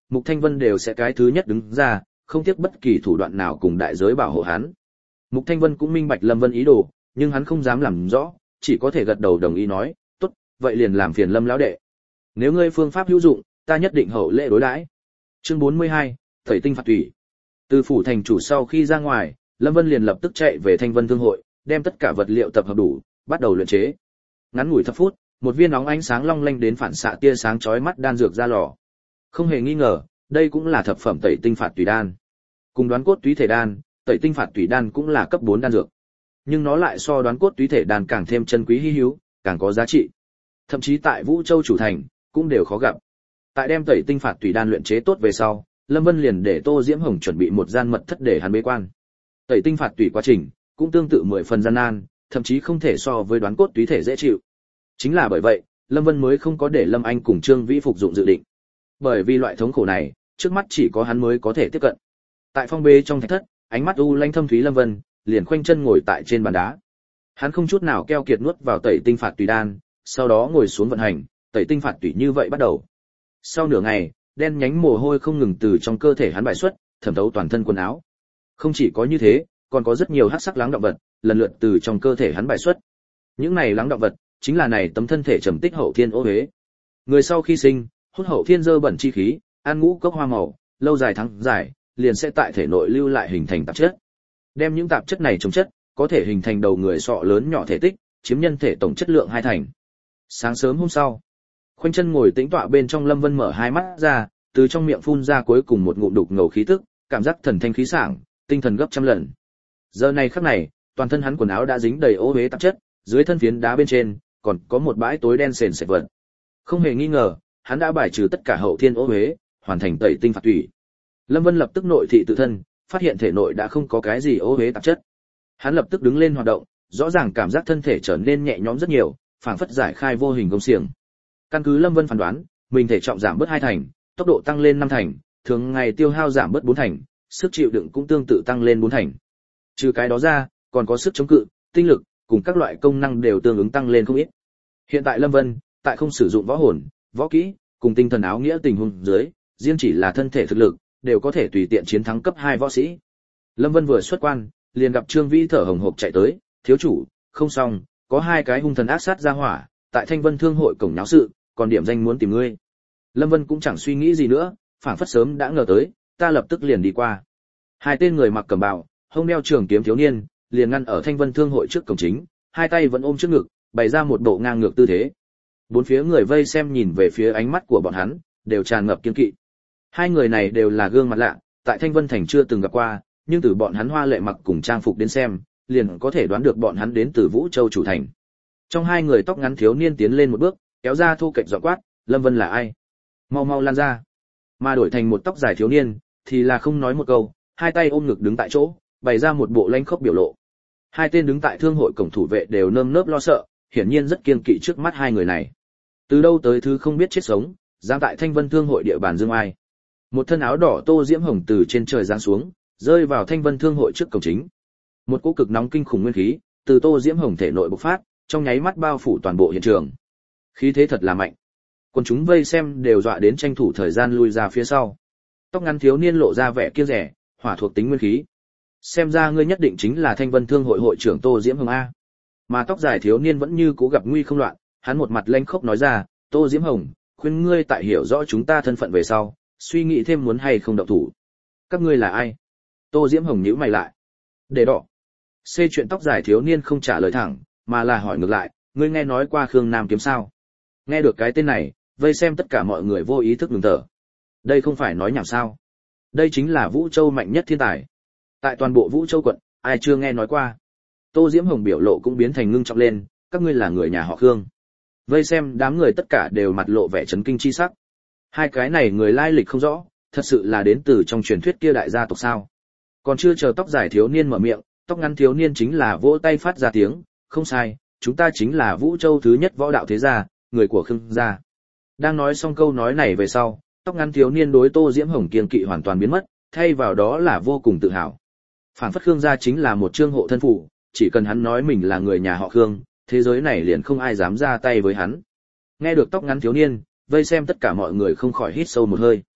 Mục Thanh Vân đều sẽ cái thứ nhất đứng ra, không tiếc bất kỳ thủ đoạn nào cùng đại giới bảo hộ hắn. Mục Thanh Vân cũng minh bạch Lâm Vân ý đồ, nhưng hắn không dám làm rõ, chỉ có thể gật đầu đồng ý nói, tốt, vậy liền làm phiền Lâm lão đệ. Nếu ngươi phương pháp hữu dụng, ta nhất định hậu lễ đối đãi. Chương bốn mươi hai, Thầy tinh phạt thủy. Từ phủ thành chủ sau khi ra ngoài, Lâm Vân liền lập tức chạy về Thanh Vân Thương hội, đem tất cả vật liệu tập hợp đủ, bắt đầu luyện chế. Ngắn ngủi thập phút, một viên nóng ánh sáng long lanh đến phản xạ tia sáng chói mắt đan dược ra lò. Không hề nghi ngờ, đây cũng là thập phẩm Tẩy tinh phạt tùy đan. Cùng Đoán cốt túy thể đan, Tẩy tinh phạt tùy đan cũng là cấp bốn đan dược. Nhưng nó lại so Đoán cốt túy thể đan càng thêm chân quý hi hữu, càng có giá trị. Thậm chí tại Vũ Châu chủ thành cũng đều khó gặp. Tại đem Tẩy tinh phạt tùy đan luyện chế tốt về sau, Lâm Vân liền để Tô Diễm Hồng chuẩn bị một gian mật thất để hắn bế quan. Tẩy tinh phạt tùy quá trình cũng tương tự mười phần gian nan, thậm chí không thể so với Đoán cốt túy thể dễ chịu. Chính là bởi vậy, Lâm Vân mới không có để Lâm Anh cùng Trương Vĩ phục dụng dự định. Bởi vì loại thống khổ này, trước mắt chỉ có hắn mới có thể tiếp cận. Tại phong bế trong thạch thất, ánh mắt u lanh thâm thúy Lâm Vân liền khoanh chân ngồi tại trên bàn đá. Hắn không chút nào keo kiệt nuốt vào Tẩy tinh phạt tùy đan, sau đó ngồi xuống vận hành, Tẩy tinh phạt tùy như vậy bắt đầu. Sau nửa ngày, đen nhánh mồ hôi không ngừng từ trong cơ thể hắn bài xuất, thẩm thấu toàn thân quần áo. Không chỉ có như thế, còn có rất nhiều hắc sắc lắng động vật, lần lượt từ trong cơ thể hắn bài xuất. Những này lắng động vật, chính là này tấm thân thể trầm tích hậu thiên ô uế. Người sau khi sinh, hút hậu thiên dơ bẩn chi khí, ăn ngũ cốc hoa màu, lâu dài tháng dài, liền sẽ tại thể nội lưu lại hình thành tạp chất. Đem những tạp chất này chống chất, có thể hình thành đầu người sọ lớn nhỏ thể tích, chiếm nhân thể tổng chất lượng hai thành. Sáng sớm hôm sau, khoanh chân ngồi tĩnh tọa bên trong Lâm Vân mở hai mắt ra, từ trong miệng phun ra cuối cùng một ngụm đục ngầu khí tức, cảm giác thần thanh khí sảng, tinh thần gấp trăm lần. Giờ này khắc này, toàn thân hắn quần áo đã dính đầy ô uế tạp chất, dưới thân phiến đá bên trên còn có một bãi tối đen sền sệt vật. Không hề nghi ngờ, hắn đã bài trừ tất cả hậu thiên ô uế, hoàn thành tẩy tinh phạt tùy. Lâm Vân lập tức nội thị tự thân, phát hiện thể nội đã không có cái gì ô uế tạp chất. Hắn lập tức đứng lên hoạt động, rõ ràng cảm giác thân thể trở nên nhẹ nhõm rất nhiều, phảng phất giải khai vô hình công xiềng. Căn cứ Lâm Vân phán đoán, mình thể trọng giảm bớt hai thành, tốc độ tăng lên năm thành, thường ngày tiêu hao giảm bớt bốn thành, sức chịu đựng cũng tương tự tăng lên bốn thành. Trừ cái đó ra, còn có sức chống cự, tinh lực, cùng các loại công năng đều tương ứng tăng lên không ít. Hiện tại Lâm Vân, tại không sử dụng võ hồn, võ kỹ, cùng tinh thần áo nghĩa tình huống dưới, riêng chỉ là thân thể thực lực, đều có thể tùy tiện chiến thắng cấp hai võ sĩ. Lâm Vân vừa xuất quan, liền gặp Trương Vĩ thở hồng hộc chạy tới, "Thiếu chủ, không xong, có hai cái hung thần ác sát ra hỏa, tại Thanh Vân Thương hội cổng náo sự, còn điểm danh muốn tìm ngươi." Lâm Vân cũng chẳng suy nghĩ gì nữa, phảng phất sớm đã ngờ tới, ta lập tức liền đi qua. Hai tên người mặc cẩm bào, hông đeo trường kiếm thiếu niên, liền ngăn ở Thanh Vân Thương hội trước cổng chính, hai tay vẫn ôm trước ngực, bày ra một bộ ngang ngược tư thế. Bốn phía người vây xem nhìn về phía ánh mắt của bọn hắn, đều tràn ngập kiên kỵ. Hai người này đều là gương mặt lạ, tại Thanh Vân thành chưa từng gặp qua, nhưng từ bọn hắn hoa lệ mặc cùng trang phục đến xem, liền có thể đoán được bọn hắn đến từ Vũ Châu chủ thành. Trong hai người tóc ngắn thiếu niên tiến lên một bước, kéo ra thu kệch giọng quát, "Lâm Vân là ai? Mau mau lan ra." Mà đổi thành một tóc dài thiếu niên, thì là không nói một câu, hai tay ôm ngực đứng tại chỗ, bày ra một bộ lanh khốc biểu lộ. Hai tên đứng tại thương hội cổng thủ vệ đều nơm nớp lo sợ, hiển nhiên rất kiên kỵ trước mắt hai người này. Từ đâu tới thứ không biết chết sống, dám tại Thanh Vân Thương hội địa bàn dương ai. Một thân áo đỏ Tô Diễm Hồng từ trên trời giáng xuống, rơi vào Thanh Vân Thương hội trước cổng chính. Một cỗ cực nóng kinh khủng nguyên khí từ Tô Diễm Hồng thể nội bộc phát, trong nháy mắt bao phủ toàn bộ hiện trường. Khí thế thật là mạnh. Quân chúng vây xem đều dọa đến tranh thủ thời gian lui ra phía sau. Tóc ngắn thiếu niên lộ ra vẻ kiêu rẻ, hỏa thuộc tính nguyên khí. Xem ra ngươi nhất định chính là Thanh Vân Thương hội hội trưởng Tô Diễm Hồng a. Mà tóc dài thiếu niên vẫn như cố gặp nguy không loạn, hắn một mặt lanh khốc nói ra, "Tô Diễm Hồng, khuyên ngươi tại hiểu rõ chúng ta thân phận về sau, suy nghĩ thêm muốn hay không động thủ." "Các ngươi là ai?" Tô Diễm Hồng nhíu mày lại. "Để đỏ." C chuyện tóc dài thiếu niên không trả lời thẳng, mà là hỏi ngược lại, "Ngươi nghe nói qua Khương Nam kiếm sao?" Nghe được cái tên này, vây xem tất cả mọi người vô ý thức ngừng thở. Đây không phải nói nhảm sao? Đây chính là Vũ Châu mạnh nhất thiên tài. Tại toàn bộ Vũ Châu quận, ai chưa nghe nói qua? Tô Diễm Hồng biểu lộ cũng biến thành ngưng trọng lên, "Các ngươi là người nhà họ Khương?" Vây xem đám người tất cả đều mặt lộ vẻ chấn kinh chi sắc. Hai cái này người lai lịch không rõ, thật sự là đến từ trong truyền thuyết kia đại gia tộc sao? Còn chưa chờ tóc dài thiếu niên mở miệng, tóc ngắn thiếu niên chính là vỗ tay phát ra tiếng, "Không sai, chúng ta chính là Vũ Châu thứ nhất võ đạo thế gia, người của Khương gia." Đang nói xong câu nói này về sau, tóc ngắn thiếu niên đối Tô Diễm Hồng kiên kỵ hoàn toàn biến mất, thay vào đó là vô cùng tự hào. Phản phất Khương gia chính là một trương hộ thân phù, chỉ cần hắn nói mình là người nhà họ Khương, thế giới này liền không ai dám ra tay với hắn. Nghe được tóc ngắn thiếu niên, vây xem tất cả mọi người không khỏi hít sâu một hơi.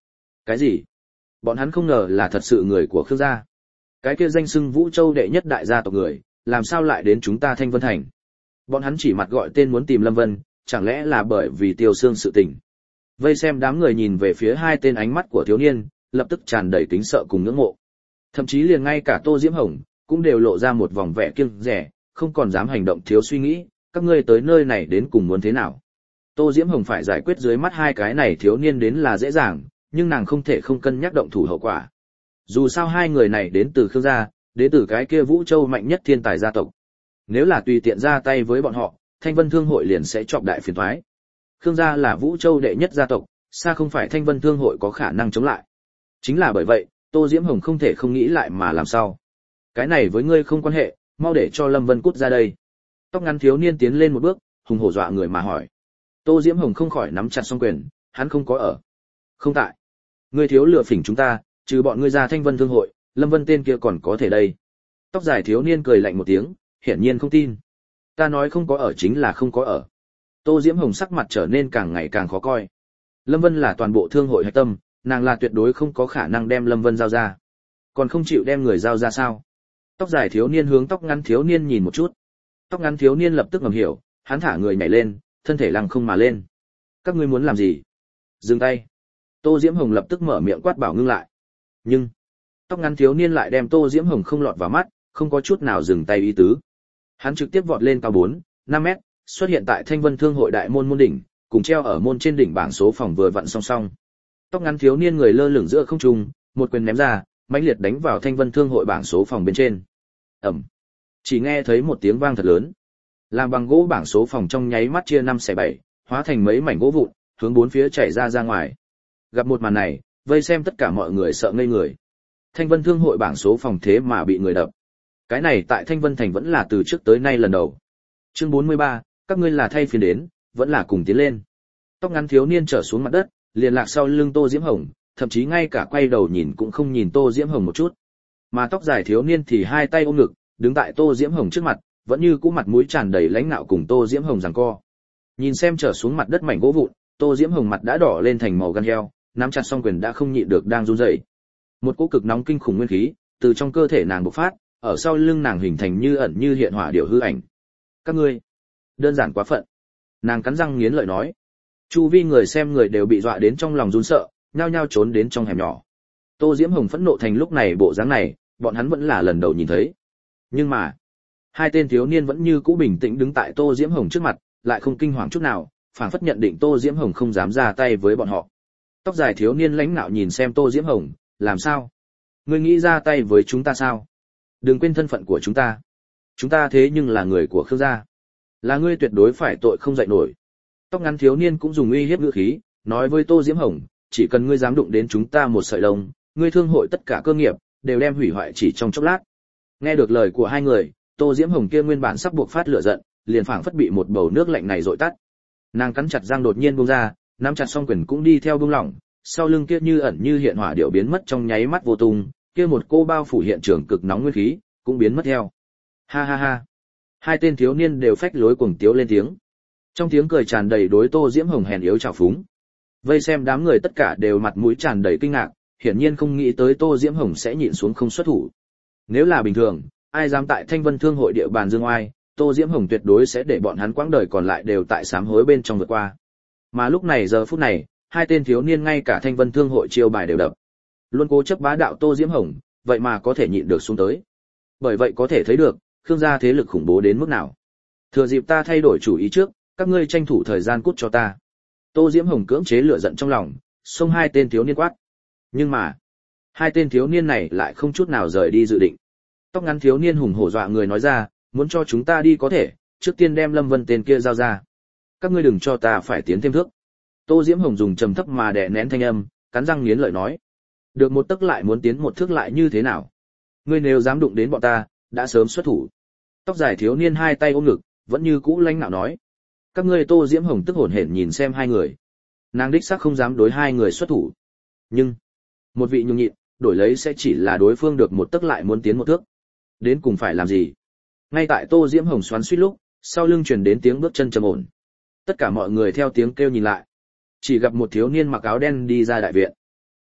Cái gì? Bọn hắn không ngờ là thật sự người của Khương gia. Cái kia danh xưng Vũ Châu đệ nhất đại gia tộc người, làm sao lại đến chúng ta Thanh Vân Thành? Bọn hắn chỉ mặt gọi tên muốn tìm Lâm Vân, chẳng lẽ là bởi vì Tiêu Xương sự tình? Vây xem đám người nhìn về phía hai tên ánh mắt của thiếu niên, lập tức tràn đầy kính sợ cùng ngưỡng mộ. Thậm chí liền ngay cả Tô Diễm Hồng cũng đều lộ ra một vòng vẻ kiêng dè, không còn dám hành động thiếu suy nghĩ, các ngươi tới nơi này đến cùng muốn thế nào? Tô Diễm Hồng phải giải quyết dưới mắt hai cái này thiếu niên đến là dễ dàng, nhưng nàng không thể không cân nhắc động thủ hậu quả. Dù sao hai người này đến từ Khương gia, đến từ cái kia Vũ Châu mạnh nhất thiên tài gia tộc. Nếu là tùy tiện ra tay với bọn họ, Thanh Vân Thương hội liền sẽ chọc đại phiền toái. Khương gia là Vũ Châu đệ nhất gia tộc, xa không phải Thanh Vân Thương hội có khả năng chống lại. Chính là bởi vậy, Tô Diễm Hồng không thể không nghĩ lại mà làm sao. Cái này với ngươi không quan hệ, mau để cho Lâm Vân cút ra đây. Tóc ngắn thiếu niên tiến lên một bước, hùng hổ dọa người mà hỏi. Tô Diễm Hồng không khỏi nắm chặt song quyền, hắn không có ở. Không tại. Ngươi thiếu lừa phỉnh chúng ta, trừ bọn ngươi ra Thanh Vân Thương hội, Lâm Vân tên kia còn có thể đây. Tóc dài thiếu niên cười lạnh một tiếng, hiển nhiên không tin. Ta nói không có ở chính là không có ở. Tô Diễm Hồng sắc mặt trở nên càng ngày càng khó coi. Lâm Vân là toàn bộ thương hội hạch tâm, nàng là tuyệt đối không có khả năng đem Lâm Vân giao ra. Còn không chịu đem người giao ra sao? Tóc dài thiếu niên hướng tóc ngắn thiếu niên nhìn một chút. Tóc ngắn thiếu niên lập tức ngầm hiểu, hắn thả người nhảy lên, thân thể lăng không mà lên. Các ngươi muốn làm gì? Dừng tay. Tô Diễm Hồng lập tức mở miệng quát bảo ngưng lại. Nhưng, tóc ngắn thiếu niên lại đem Tô Diễm Hồng không lọt vào mắt, không có chút nào dừng tay ý tứ. Hắn trực tiếp vọt lên cao bốn, năm mét, xuất hiện tại Thanh Vân Thương hội đại môn môn đỉnh, cùng treo ở môn trên đỉnh bảng số phòng vừa vặn song song. Tóc ngắn thiếu niên người lơ lửng giữa không trung, một quyền ném ra, mãnh liệt đánh vào Thanh Vân Thương hội bảng số phòng bên trên. Ầm. Chỉ nghe thấy một tiếng vang thật lớn. Làm bằng gỗ bảng số phòng trong nháy mắt chia năm xẻ bảy, hóa thành mấy mảnh gỗ vụn, hướng bốn phía chảy ra ra ngoài. Gặp một màn này, vây xem tất cả mọi người sợ ngây người. Thanh Vân Thương hội bảng số phòng thế mà bị người đập. Cái này tại Thanh Vân Thành vẫn là từ trước tới nay lần đầu. Chương bốn mươi ba, các ngươi là thay phiên đến, vẫn là cùng tiến lên. Tóc ngắn thiếu niên trở xuống mặt đất, liền lạc sau lưng Tô Diễm Hồng, thậm chí ngay cả quay đầu nhìn cũng không nhìn Tô Diễm Hồng một chút. Mà tóc dài thiếu niên thì hai tay ôm ngực, đứng tại Tô Diễm Hồng trước mặt, vẫn như cũ mặt mũi tràn đầy lãnh nạo cùng Tô Diễm Hồng giằng co. Nhìn xem trở xuống mặt đất mảnh gỗ vụn, Tô Diễm Hồng mặt đã đỏ lên thành màu gan heo, nắm chặt song quyền đã không nhịn được đang run rẩy. Một cỗ cực nóng kinh khủng nguyên khí từ trong cơ thể nàng bộc phát, ở sau lưng nàng hình thành như ẩn như hiện hỏa điệu hư ảnh. Các ngươi, đơn giản quá phận. Nàng cắn răng nghiến lợi nói. Chu vi người xem người đều bị dọa đến trong lòng run sợ, nhao nhao trốn đến trong hẻm nhỏ. Tô Diễm Hồng phẫn nộ thành lúc này bộ dáng này, bọn hắn vẫn là lần đầu nhìn thấy. Nhưng mà, hai tên thiếu niên vẫn như cũ bình tĩnh đứng tại Tô Diễm Hồng trước mặt, lại không kinh hoàng chút nào, phảng phất nhận định Tô Diễm Hồng không dám ra tay với bọn họ. Tóc dài thiếu niên lãnh nạo nhìn xem Tô Diễm Hồng, làm sao? Ngươi nghĩ ra tay với chúng ta sao? Đừng quên thân phận của chúng ta. Chúng ta thế nhưng là người của Khương gia. Là ngươi tuyệt đối phải tội không dậy nổi. Tóc ngắn thiếu niên cũng dùng uy hiếp ngữ khí, nói với Tô Diễm Hồng, chỉ cần ngươi dám đụng đến chúng ta một sợi lông, ngươi thương hội tất cả cơ nghiệp đều đem hủy hoại chỉ trong chốc lát. Nghe được lời của hai người, Tô Diễm Hồng kia nguyên bản sắp buộc phát lửa giận, liền phảng phất bị một bầu nước lạnh này dội tắt. Nàng cắn chặt răng đột nhiên buông ra, nắm chặt song quyền cũng đi theo buông lỏng, sau lưng kia như ẩn như hiện hỏa điệu biến mất trong nháy mắt vô tung, kia một cô bao phủ hiện trường cực nóng nguyên khí cũng biến mất theo. Ha ha ha. Hai tên thiếu niên đều phách lối cuồng tiếu lên tiếng. Trong tiếng cười tràn đầy đối Tô Diễm Hồng hèn yếu trào phúng. Vây xem đám người tất cả đều mặt mũi tràn đầy kinh ngạc, hiển nhiên không nghĩ tới Tô Diễm Hồng sẽ nhịn xuống không xuất thủ. Nếu là bình thường, ai dám tại Thanh Vân Thương hội địa bàn dương oai, Tô Diễm Hồng tuyệt đối sẽ để bọn hắn quãng đời còn lại đều tại sám hối bên trong vượt qua. Mà lúc này giờ phút này, hai tên thiếu niên ngay cả Thanh Vân Thương hội chiêu bài đều đập. Luôn cố chấp bá đạo Tô Diễm Hồng, vậy mà có thể nhịn được xuống tới. Bởi vậy có thể thấy được, Khương gia thế lực khủng bố đến mức nào. Thừa dịp ta thay đổi chủ ý trước, các ngươi tranh thủ thời gian cút cho ta. Tô Diễm Hồng cưỡng chế lửa giận trong lòng, xông hai tên thiếu niên quát. Nhưng mà, hai tên thiếu niên này lại không chút nào rời đi dự định. Tóc ngắn thiếu niên hùng hổ dọa người nói ra, muốn cho chúng ta đi có thể, trước tiên đem Lâm Vân tên kia giao ra. Các ngươi đừng cho ta phải tiến thêm thước. Tô Diễm Hồng dùng trầm thấp mà đè nén thanh âm, cắn răng nghiến lợi nói. Được một tấc lại muốn tiến một thước lại như thế nào? Ngươi nếu dám đụng đến bọn ta, đã sớm xuất thủ. Tóc dài thiếu niên hai tay ôm ngực, vẫn như cũ lãnh nạo nói. Các ngươi Tô Diễm Hồng tức hổn hển nhìn xem hai người. Nàng đích xác không dám đối hai người xuất thủ. Nhưng, một vị nhung nhịn, đổi lấy sẽ chỉ là đối phương được một tấc lại muốn tiến một thước. Đến cùng phải làm gì? Ngay tại Tô Diễm Hồng xoắn suýt lúc, sau lưng truyền đến tiếng bước chân trầm ổn. Tất cả mọi người theo tiếng kêu nhìn lại. Chỉ gặp một thiếu niên mặc áo đen đi ra đại viện.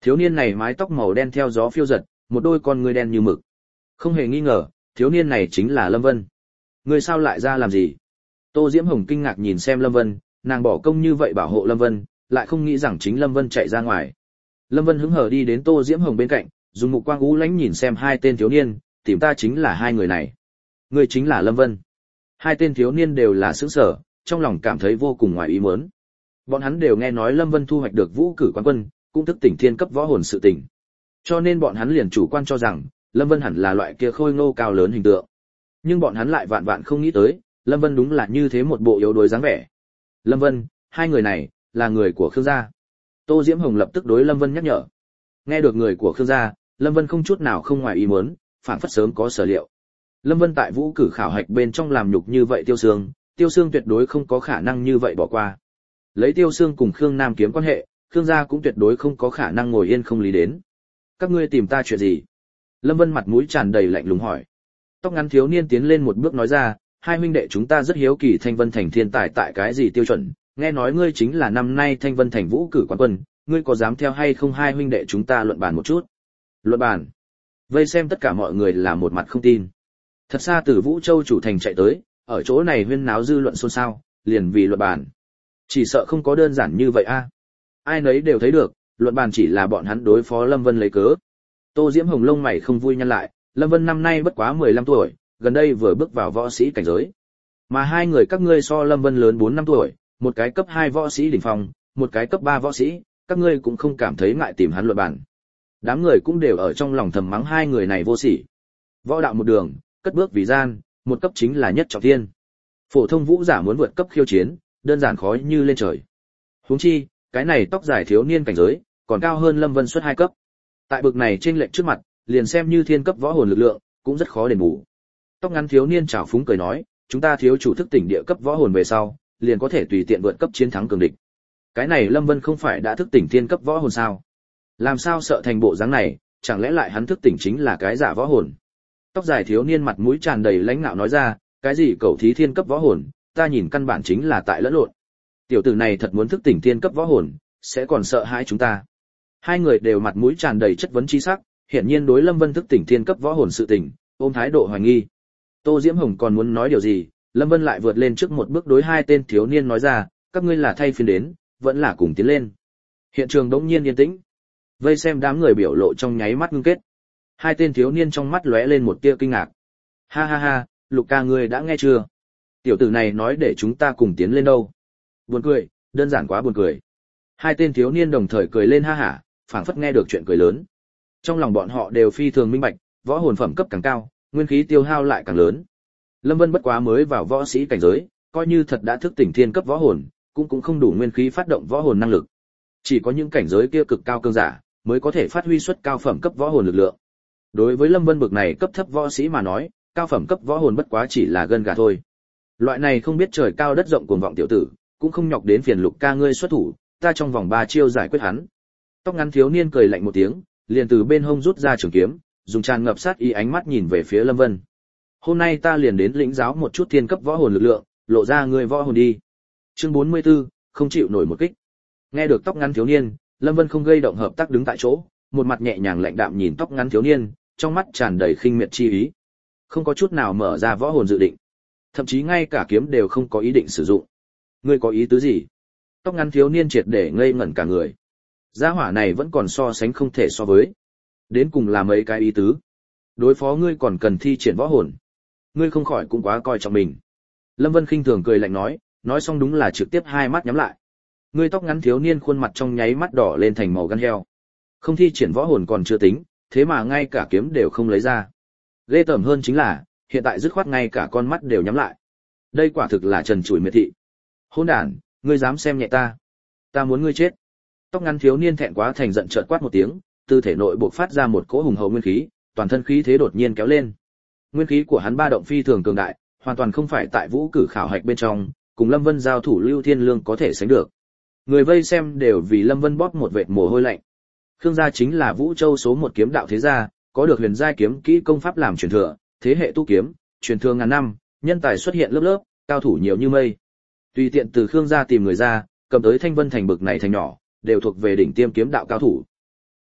Thiếu niên này mái tóc màu đen theo gió phiêu giật, một đôi con ngươi đen như mực. Không hề nghi ngờ, thiếu niên này chính là Lâm Vân. Ngươi sao lại ra làm gì? Tô Diễm Hồng kinh ngạc nhìn xem Lâm Vân, nàng bỏ công như vậy bảo hộ Lâm Vân, lại không nghĩ rằng chính Lâm Vân chạy ra ngoài. Lâm Vân hứng hở đi đến Tô Diễm Hồng bên cạnh, dùng mục quang u lãnh nhìn xem hai tên thiếu niên, tìm ta chính là hai người này. Ngươi chính là Lâm Vân. Hai tên thiếu niên đều là sững sờ, trong lòng cảm thấy vô cùng ngoài ý muốn. Bọn hắn đều nghe nói Lâm Vân thu hoạch được vũ cử quán quân, cũng thức tỉnh thiên cấp võ hồn sự tình. Cho nên bọn hắn liền chủ quan cho rằng Lâm Vân hẳn là loại kia khôi ngô cao lớn hình tượng. Nhưng bọn hắn lại vạn vạn không nghĩ tới, Lâm Vân đúng là như thế một bộ yếu đuối dáng vẻ. Lâm Vân, hai người này là người của Khương gia. Tô Diễm Hồng lập tức đối Lâm Vân nhắc nhở. Nghe được người của Khương gia, Lâm Vân không chút nào không ngoài ý muốn, phản phất sớm có sở liệu. Lâm Vân tại vũ cử khảo hạch bên trong làm nhục như vậy Tiêu Sương, Tiêu Sương tuyệt đối không có khả năng như vậy bỏ qua. Lấy Tiêu Sương cùng Khương Nam kiếm quan hệ, Khương gia cũng tuyệt đối không có khả năng ngồi yên không lý đến. Các ngươi tìm ta chuyện gì? Lâm Vân mặt mũi tràn đầy lạnh lùng hỏi. Tóc ngắn thiếu niên tiến lên một bước nói ra, hai huynh đệ chúng ta rất hiếu kỳ Thanh Vân Thành thiên tài tại cái gì tiêu chuẩn, nghe nói ngươi chính là năm nay Thanh Vân Thành vũ cử quán quân, ngươi có dám theo hay không hai huynh đệ chúng ta luận bàn một chút? Luận bàn? Vây xem tất cả mọi người là một mặt không tin. Thật xa từ Vũ Châu chủ thành chạy tới, ở chỗ này huyên náo dư luận xôn xao, liền vì luận bàn. Chỉ sợ không có đơn giản như vậy a. Ai nấy đều thấy được, luận bàn chỉ là bọn hắn đối phó Lâm Vân lấy cớ. Tô Diễm Hồng lông mày không vui nhăn lại, Lâm Vân năm nay bất quá mười lăm tuổi, gần đây vừa bước vào võ sĩ cảnh giới. Mà hai người các ngươi so Lâm Vân lớn bốn năm tuổi, một cái cấp hai võ sĩ đỉnh phong, một cái cấp ba võ sĩ, các ngươi cũng không cảm thấy ngại tìm hắn luận bàn. Đám người cũng đều ở trong lòng thầm mắng hai người này vô sỉ. Võ đạo một đường, cất bước vì gian, một cấp chính là nhất trọng thiên. Phổ thông vũ giả muốn vượt cấp khiêu chiến, đơn giản khó như lên trời. Huống chi, cái này tóc dài thiếu niên cảnh giới, còn cao hơn Lâm Vân suất hai cấp. Tại bực này trên lệnh trước mặt, liền xem như thiên cấp võ hồn lực lượng, cũng rất khó đền bù. Tóc ngắn thiếu niên trào phúng cười nói, chúng ta thiếu chủ thức tỉnh địa cấp võ hồn về sau, liền có thể tùy tiện vượt cấp chiến thắng cường địch. Cái này Lâm Vân không phải đã thức tỉnh thiên cấp võ hồn sao? Làm sao sợ thành bộ dáng này, chẳng lẽ lại hắn thức tỉnh chính là cái giả võ hồn? Tóc dài thiếu niên mặt mũi tràn đầy lãnh ngạo nói ra, cái gì cầu thí thiên cấp võ hồn, ta nhìn căn bản chính là tại lẫn lộn. Tiểu tử này thật muốn thức tỉnh thiên cấp võ hồn, sẽ còn sợ hãi chúng ta. Hai người đều mặt mũi tràn đầy chất vấn chi sắc, hiển nhiên đối Lâm Vân thức tỉnh thiên cấp võ hồn sự tình, ôm thái độ hoài nghi. Tô Diễm Hồng còn muốn nói điều gì, Lâm Vân lại vượt lên trước một bước đối hai tên thiếu niên nói ra, các ngươi là thay phiên đến, vẫn là cùng tiến lên. Hiện trường đống nhiên yên tĩnh. Vây xem đám người biểu lộ trong nháy mắt ngưng kết. Hai tên thiếu niên trong mắt lóe lên một tia kinh ngạc. Ha ha ha, Lục ca ngươi đã nghe chưa? Tiểu tử này nói để chúng ta cùng tiến lên đâu? Buồn cười, đơn giản quá buồn cười. Hai tên thiếu niên đồng thời cười lên ha hả, phảng phất nghe được chuyện cười lớn. Trong lòng bọn họ đều phi thường minh bạch, võ hồn phẩm cấp càng cao, nguyên khí tiêu hao lại càng lớn. Lâm Vân bất quá mới vào võ sĩ cảnh giới, coi như thật đã thức tỉnh thiên cấp võ hồn, cũng cũng không đủ nguyên khí phát động võ hồn năng lực. Chỉ có những cảnh giới kia cực cao cường giả mới có thể phát huy suất cao phẩm cấp võ hồn lực lượng. Đối với Lâm Vân bực này cấp thấp võ sĩ mà nói, cao phẩm cấp võ hồn bất quá chỉ là gân gà thôi. Loại này không biết trời cao đất rộng cuồng vọng tiểu tử, cũng không nhọc đến phiền Lục ca ngươi xuất thủ, ta trong vòng ba chiêu giải quyết hắn. Tóc ngắn thiếu niên cười lạnh một tiếng, liền từ bên hông rút ra trường kiếm, dùng tràn ngập sát ý ánh mắt nhìn về phía Lâm Vân. Hôm nay ta liền đến lĩnh giáo một chút thiên cấp võ hồn lực lượng, lộ ra người võ hồn đi. Chương bốn mươi tư, không chịu nổi một kích. Nghe được tóc ngắn thiếu niên, Lâm Vân không gây động hợp tác đứng tại chỗ, một mặt nhẹ nhàng lạnh đạm nhìn tóc ngắn thiếu niên, trong mắt tràn đầy khinh miệt chi ý. Không có chút nào mở ra võ hồn dự định, thậm chí ngay cả kiếm đều không có ý định sử dụng. Ngươi có ý tứ gì? Tóc ngắn thiếu niên triệt để ngây ngẩn cả người. Gia hỏa này vẫn còn so sánh không thể so với. Đến cùng là mấy cái ý tứ? Đối phó ngươi còn cần thi triển võ hồn. Ngươi không khỏi cũng quá coi trọng mình. Lâm Vân khinh thường cười lạnh nói, nói xong đúng là trực tiếp hai mắt nhắm lại. Ngươi tóc ngắn thiếu niên khuôn mặt trong nháy mắt đỏ lên thành màu gan heo. Không thi triển võ hồn còn chưa tính, thế mà ngay cả kiếm đều không lấy ra. Ghê tởm hơn chính là, hiện tại dứt khoát ngay cả con mắt đều nhắm lại. Đây quả thực là trần trụi miệt thị. Hỗn đản, ngươi dám xem nhẹ ta? Ta muốn ngươi chết. Tóc ngắn thiếu niên thẹn quá thành giận trợn quát một tiếng, từ thể nội bộc phát ra một cỗ hùng hậu nguyên khí, toàn thân khí thế đột nhiên kéo lên. Nguyên khí của hắn ba động phi thường cường đại, hoàn toàn không phải tại vũ cử khảo hạch bên trong, cùng Lâm Vân giao thủ Lưu Thiên Lương có thể sánh được. Người vây xem đều vì Lâm Vân bóp một vệt mồ hôi lạnh. Khương gia chính là Vũ Châu số một kiếm đạo thế gia, có được huyền giai kiếm kỹ công pháp làm truyền thừa, thế hệ tu kiếm, truyền thừa ngàn năm, nhân tài xuất hiện lớp lớp, cao thủ nhiều như mây. Tùy tiện từ Khương gia tìm người ra, cầm tới Thanh Vân thành bực này thành nhỏ, đều thuộc về đỉnh tiêm kiếm đạo cao thủ.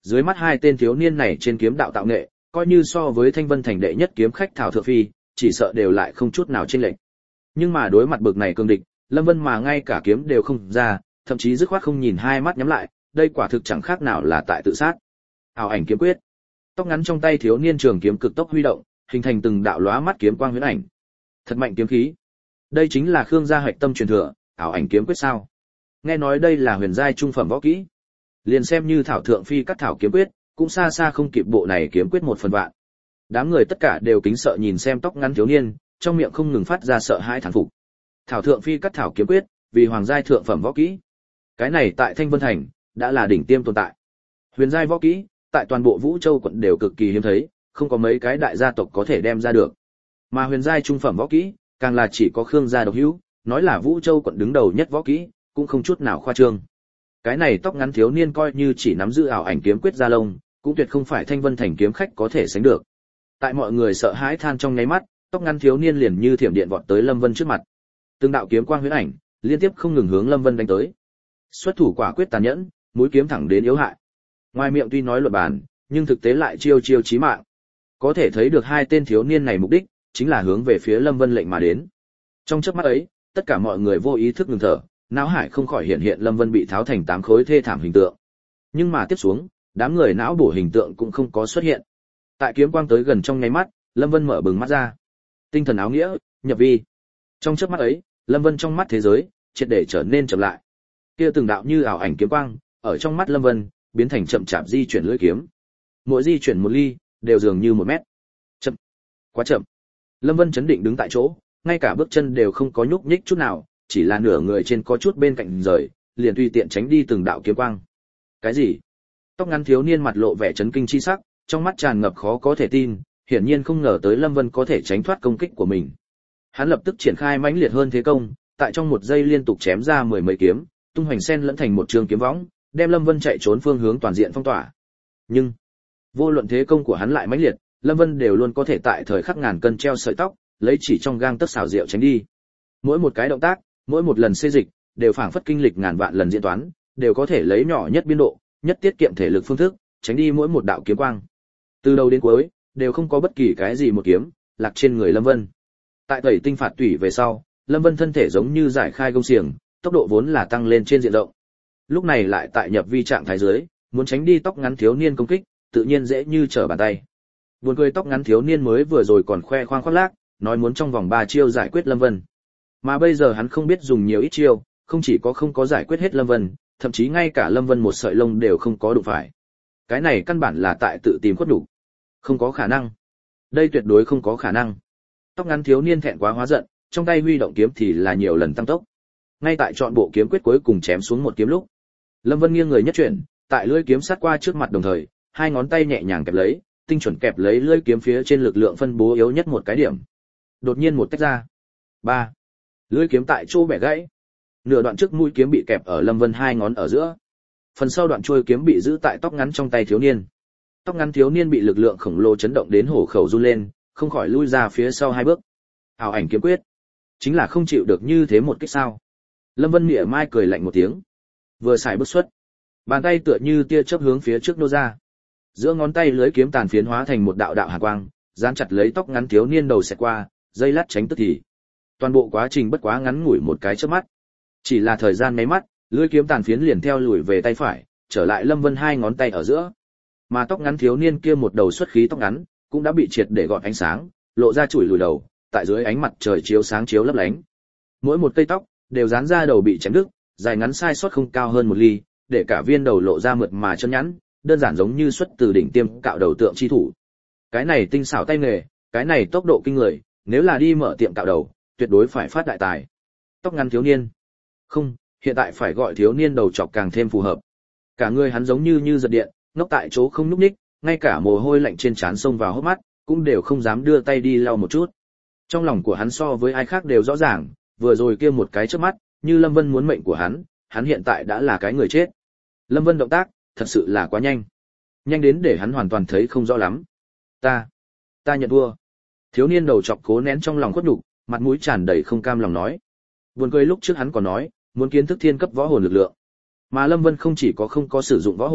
Dưới mắt hai tên thiếu niên này trên kiếm đạo tạo nghệ, coi như so với Thanh Vân Thành đệ nhất kiếm khách Thảo Thượng Phi, chỉ sợ đều lại không chút nào chênh lệch. Nhưng mà đối mặt bực này cường địch, Lâm Vân mà ngay cả kiếm đều không ra, thậm chí dứt khoát không nhìn hai mắt nhắm lại, đây quả thực chẳng khác nào là tại tự sát. Ảo ảnh kiếm quyết. Tóc ngắn trong tay thiếu niên trường kiếm cực tốc huy động, hình thành từng đạo lóa mắt kiếm quang huyễn ảnh. Thật mạnh kiếm khí. Đây chính là Khương gia hạch tâm truyền thừa, ảo ảnh kiếm quyết sao? Nghe nói đây là huyền giai trung phẩm võ kỹ. Liền xem như Thảo Thượng Phi cắt thảo kiếm quyết, cũng xa xa không kịp bộ này kiếm quyết một phần vạn. Đám người tất cả đều kính sợ nhìn xem tóc ngắn thiếu niên, trong miệng không ngừng phát ra sợ hãi thán phục. Thảo Thượng Phi cắt thảo kiếm quyết, vì hoàng giai thượng phẩm võ kỹ. Cái này tại Thanh Vân Thành đã là đỉnh tiêm tồn tại. Huyền giai võ kỹ, tại toàn bộ Vũ Châu quận đều cực kỳ hiếm thấy, không có mấy cái đại gia tộc có thể đem ra được. Mà huyền giai trung phẩm võ kỹ, càng là chỉ có Khương gia độc hữu, nói là Vũ Châu quận đứng đầu nhất võ kỹ, cũng không chút nào khoa trương. Cái này tóc ngắn thiếu niên coi như chỉ nắm giữ ảo ảnh kiếm quyết gia lông, cũng tuyệt không phải Thanh Vân Thành kiếm khách có thể sánh được. Tại mọi người sợ hãi than trong nháy mắt, tóc ngắn thiếu niên liền như thiểm điện vọt tới Lâm Vân trước mặt. Từng đạo kiếm quang huyễn ảnh, liên tiếp không ngừng hướng Lâm Vân đánh tới. Xuất thủ quả quyết tàn nhẫn, mũi kiếm thẳng đến yếu hại. Ngoài miệng tuy nói luận bàn, nhưng thực tế lại chiêu chiêu chí mạng. Có thể thấy được hai tên thiếu niên này mục đích chính là hướng về phía Lâm Vân lệnh mà đến. Trong chớp mắt ấy, tất cả mọi người vô ý thức ngừng thở, não hải không khỏi hiện hiện Lâm Vân bị tháo thành tám khối thê thảm hình tượng. Nhưng mà tiếp xuống, đám người não bổ hình tượng cũng không có xuất hiện. Tại kiếm quang tới gần trong nháy mắt, Lâm Vân mở bừng mắt ra. Tinh thần áo nghĩa, nhập vi. Trong chớp mắt ấy, Lâm Vân trong mắt thế giới triệt để trở nên chậm lại. Kia từng đạo như ảo ảnh kiếm quang, ở trong mắt Lâm Vân biến thành chậm chạp di chuyển lưỡi kiếm. Mỗi di chuyển một ly, đều dường như một mét. Chậm, quá chậm. Lâm Vân chấn định đứng tại chỗ, ngay cả bước chân đều không có nhúc nhích chút nào, chỉ là nửa người trên có chút bên cạnh rời, liền tùy tiện tránh đi từng đạo kiếm quang. Cái gì? Tóc ngắn thiếu niên mặt lộ vẻ chấn kinh chi sắc, trong mắt tràn ngập khó có thể tin, hiển nhiên không ngờ tới Lâm Vân có thể tránh thoát công kích của mình. Hắn lập tức triển khai mãnh liệt hơn thế công, tại trong một giây liên tục chém ra mười mấy kiếm, tung hoành xen lẫn thành một trường kiếm võng, đem Lâm Vân chạy trốn phương hướng toàn diện phong tỏa. Nhưng, vô luận thế công của hắn lại mãnh liệt, Lâm Vân đều luôn có thể tại thời khắc ngàn cân treo sợi tóc, lấy chỉ trong gang tấc xảo diệu tránh đi. Mỗi một cái động tác, mỗi một lần xê dịch, đều phảng phất kinh lịch ngàn vạn lần diễn toán, đều có thể lấy nhỏ nhất biên độ, nhất tiết kiệm thể lực phương thức, tránh đi mỗi một đạo kiếm quang. Từ đầu đến cuối, đều không có bất kỳ cái gì một kiếm lạc trên người Lâm Vân. Tại tẩy tinh phạt tủy về sau, Lâm Vân thân thể giống như giải khai gông xiềng, tốc độ vốn là tăng lên trên diện rộng. Lúc này lại tại nhập vi trạng thái dưới, muốn tránh đi tóc ngắn thiếu niên công kích, tự nhiên dễ như trở bàn tay. Buồn cười tóc ngắn thiếu niên mới vừa rồi còn khoe khoang khoác lác, nói muốn trong vòng ba chiêu giải quyết Lâm Vân. Mà bây giờ hắn không biết dùng nhiều ít chiêu, không chỉ có không có giải quyết hết Lâm Vân, thậm chí ngay cả Lâm Vân một sợi lông đều không có đụng phải. Cái này căn bản là tại tự tìm khuất đủ. Không có khả năng. Đây tuyệt đối không có khả năng. Tóc ngắn thiếu niên thẹn quá hóa giận, trong tay huy động kiếm thì là nhiều lần tăng tốc. Ngay tại chọn bộ kiếm quyết cuối cùng chém xuống một kiếm lúc, Lâm Vân nghiêng người nhất chuyển, tại lưỡi kiếm sát qua trước mặt đồng thời, hai ngón tay nhẹ nhàng kẹp lấy, tinh chuẩn kẹp lấy lưỡi kiếm phía trên lực lượng phân bố yếu nhất một cái điểm. Đột nhiên một tách ra. Ba. Lưỡi kiếm tại chỗ bẻ gãy. Nửa đoạn trước mũi kiếm bị kẹp ở Lâm Vân hai ngón ở giữa. Phần sau đoạn chuôi kiếm bị giữ tại tóc ngắn trong tay thiếu niên. Tóc ngắn thiếu niên bị lực lượng khổng lồ chấn động đến hổ khẩu run lên, không khỏi lui ra phía sau hai bước. Ảo ảnh kiếm quyết, chính là không chịu được như thế một kích sao? Lâm Vân mỉa mai cười lạnh một tiếng, vừa xài bước xuất, bàn tay tựa như tia chớp hướng phía trước nô ra. Giữa ngón tay lưới kiếm tàn phiến hóa thành một đạo đạo hàn quang, dán chặt lấy tóc ngắn thiếu niên đầu xẹt qua, dây lát tránh tức thì. Toàn bộ quá trình bất quá ngắn ngủi một cái chớp mắt. Chỉ là thời gian mấy mắt, lưỡi kiếm tàn phiến liền theo lùi về tay phải, trở lại Lâm Vân hai ngón tay ở giữa. Mà tóc ngắn thiếu niên kia một đầu xuất khí tóc ngắn, cũng đã bị triệt để gọt ánh sáng, lộ ra chùi lùi đầu, tại dưới ánh mặt trời chiếu sáng chiếu lấp lánh. Mỗi một cây tóc đều dán ra đầu bị chém đứt, dài ngắn sai sót không cao hơn một ly, để cả viên đầu lộ ra mượt mà chân nhẵn, đơn giản giống như xuất từ đỉnh tiêm cạo đầu tượng chi thủ. Cái này tinh xảo tay nghề, cái này tốc độ kinh người, nếu là đi mở tiệm cạo đầu, tuyệt đối phải phát đại tài. Tóc ngắn thiếu niên. Không, hiện tại phải gọi thiếu niên đầu chọc càng thêm phù hợp. Cả người hắn giống như như giật điện, ngốc tại chỗ không nhúc nhích, ngay cả mồ hôi lạnh trên trán xông vào hốc mắt, cũng đều không dám đưa tay đi lau một chút. Trong lòng của hắn so với ai khác đều rõ ràng, vừa rồi kia một cái chớp mắt, như Lâm Vân muốn mệnh của hắn, hắn hiện tại đã là cái người chết. Lâm Vân động tác, thật sự là quá nhanh. Nhanh đến để hắn hoàn toàn thấy không rõ lắm. Ta, ta nhận thua. Thiếu niên đầu chọc cố nén trong lòng khuất nhục, mặt mũi tràn đầy không cam lòng nói. Buồn cười lúc trước hắn còn nói, muốn kiến thức thiên cấp võ hồn lực lượng. Mà Lâm Vân không chỉ có không có sử dụng võ hồn,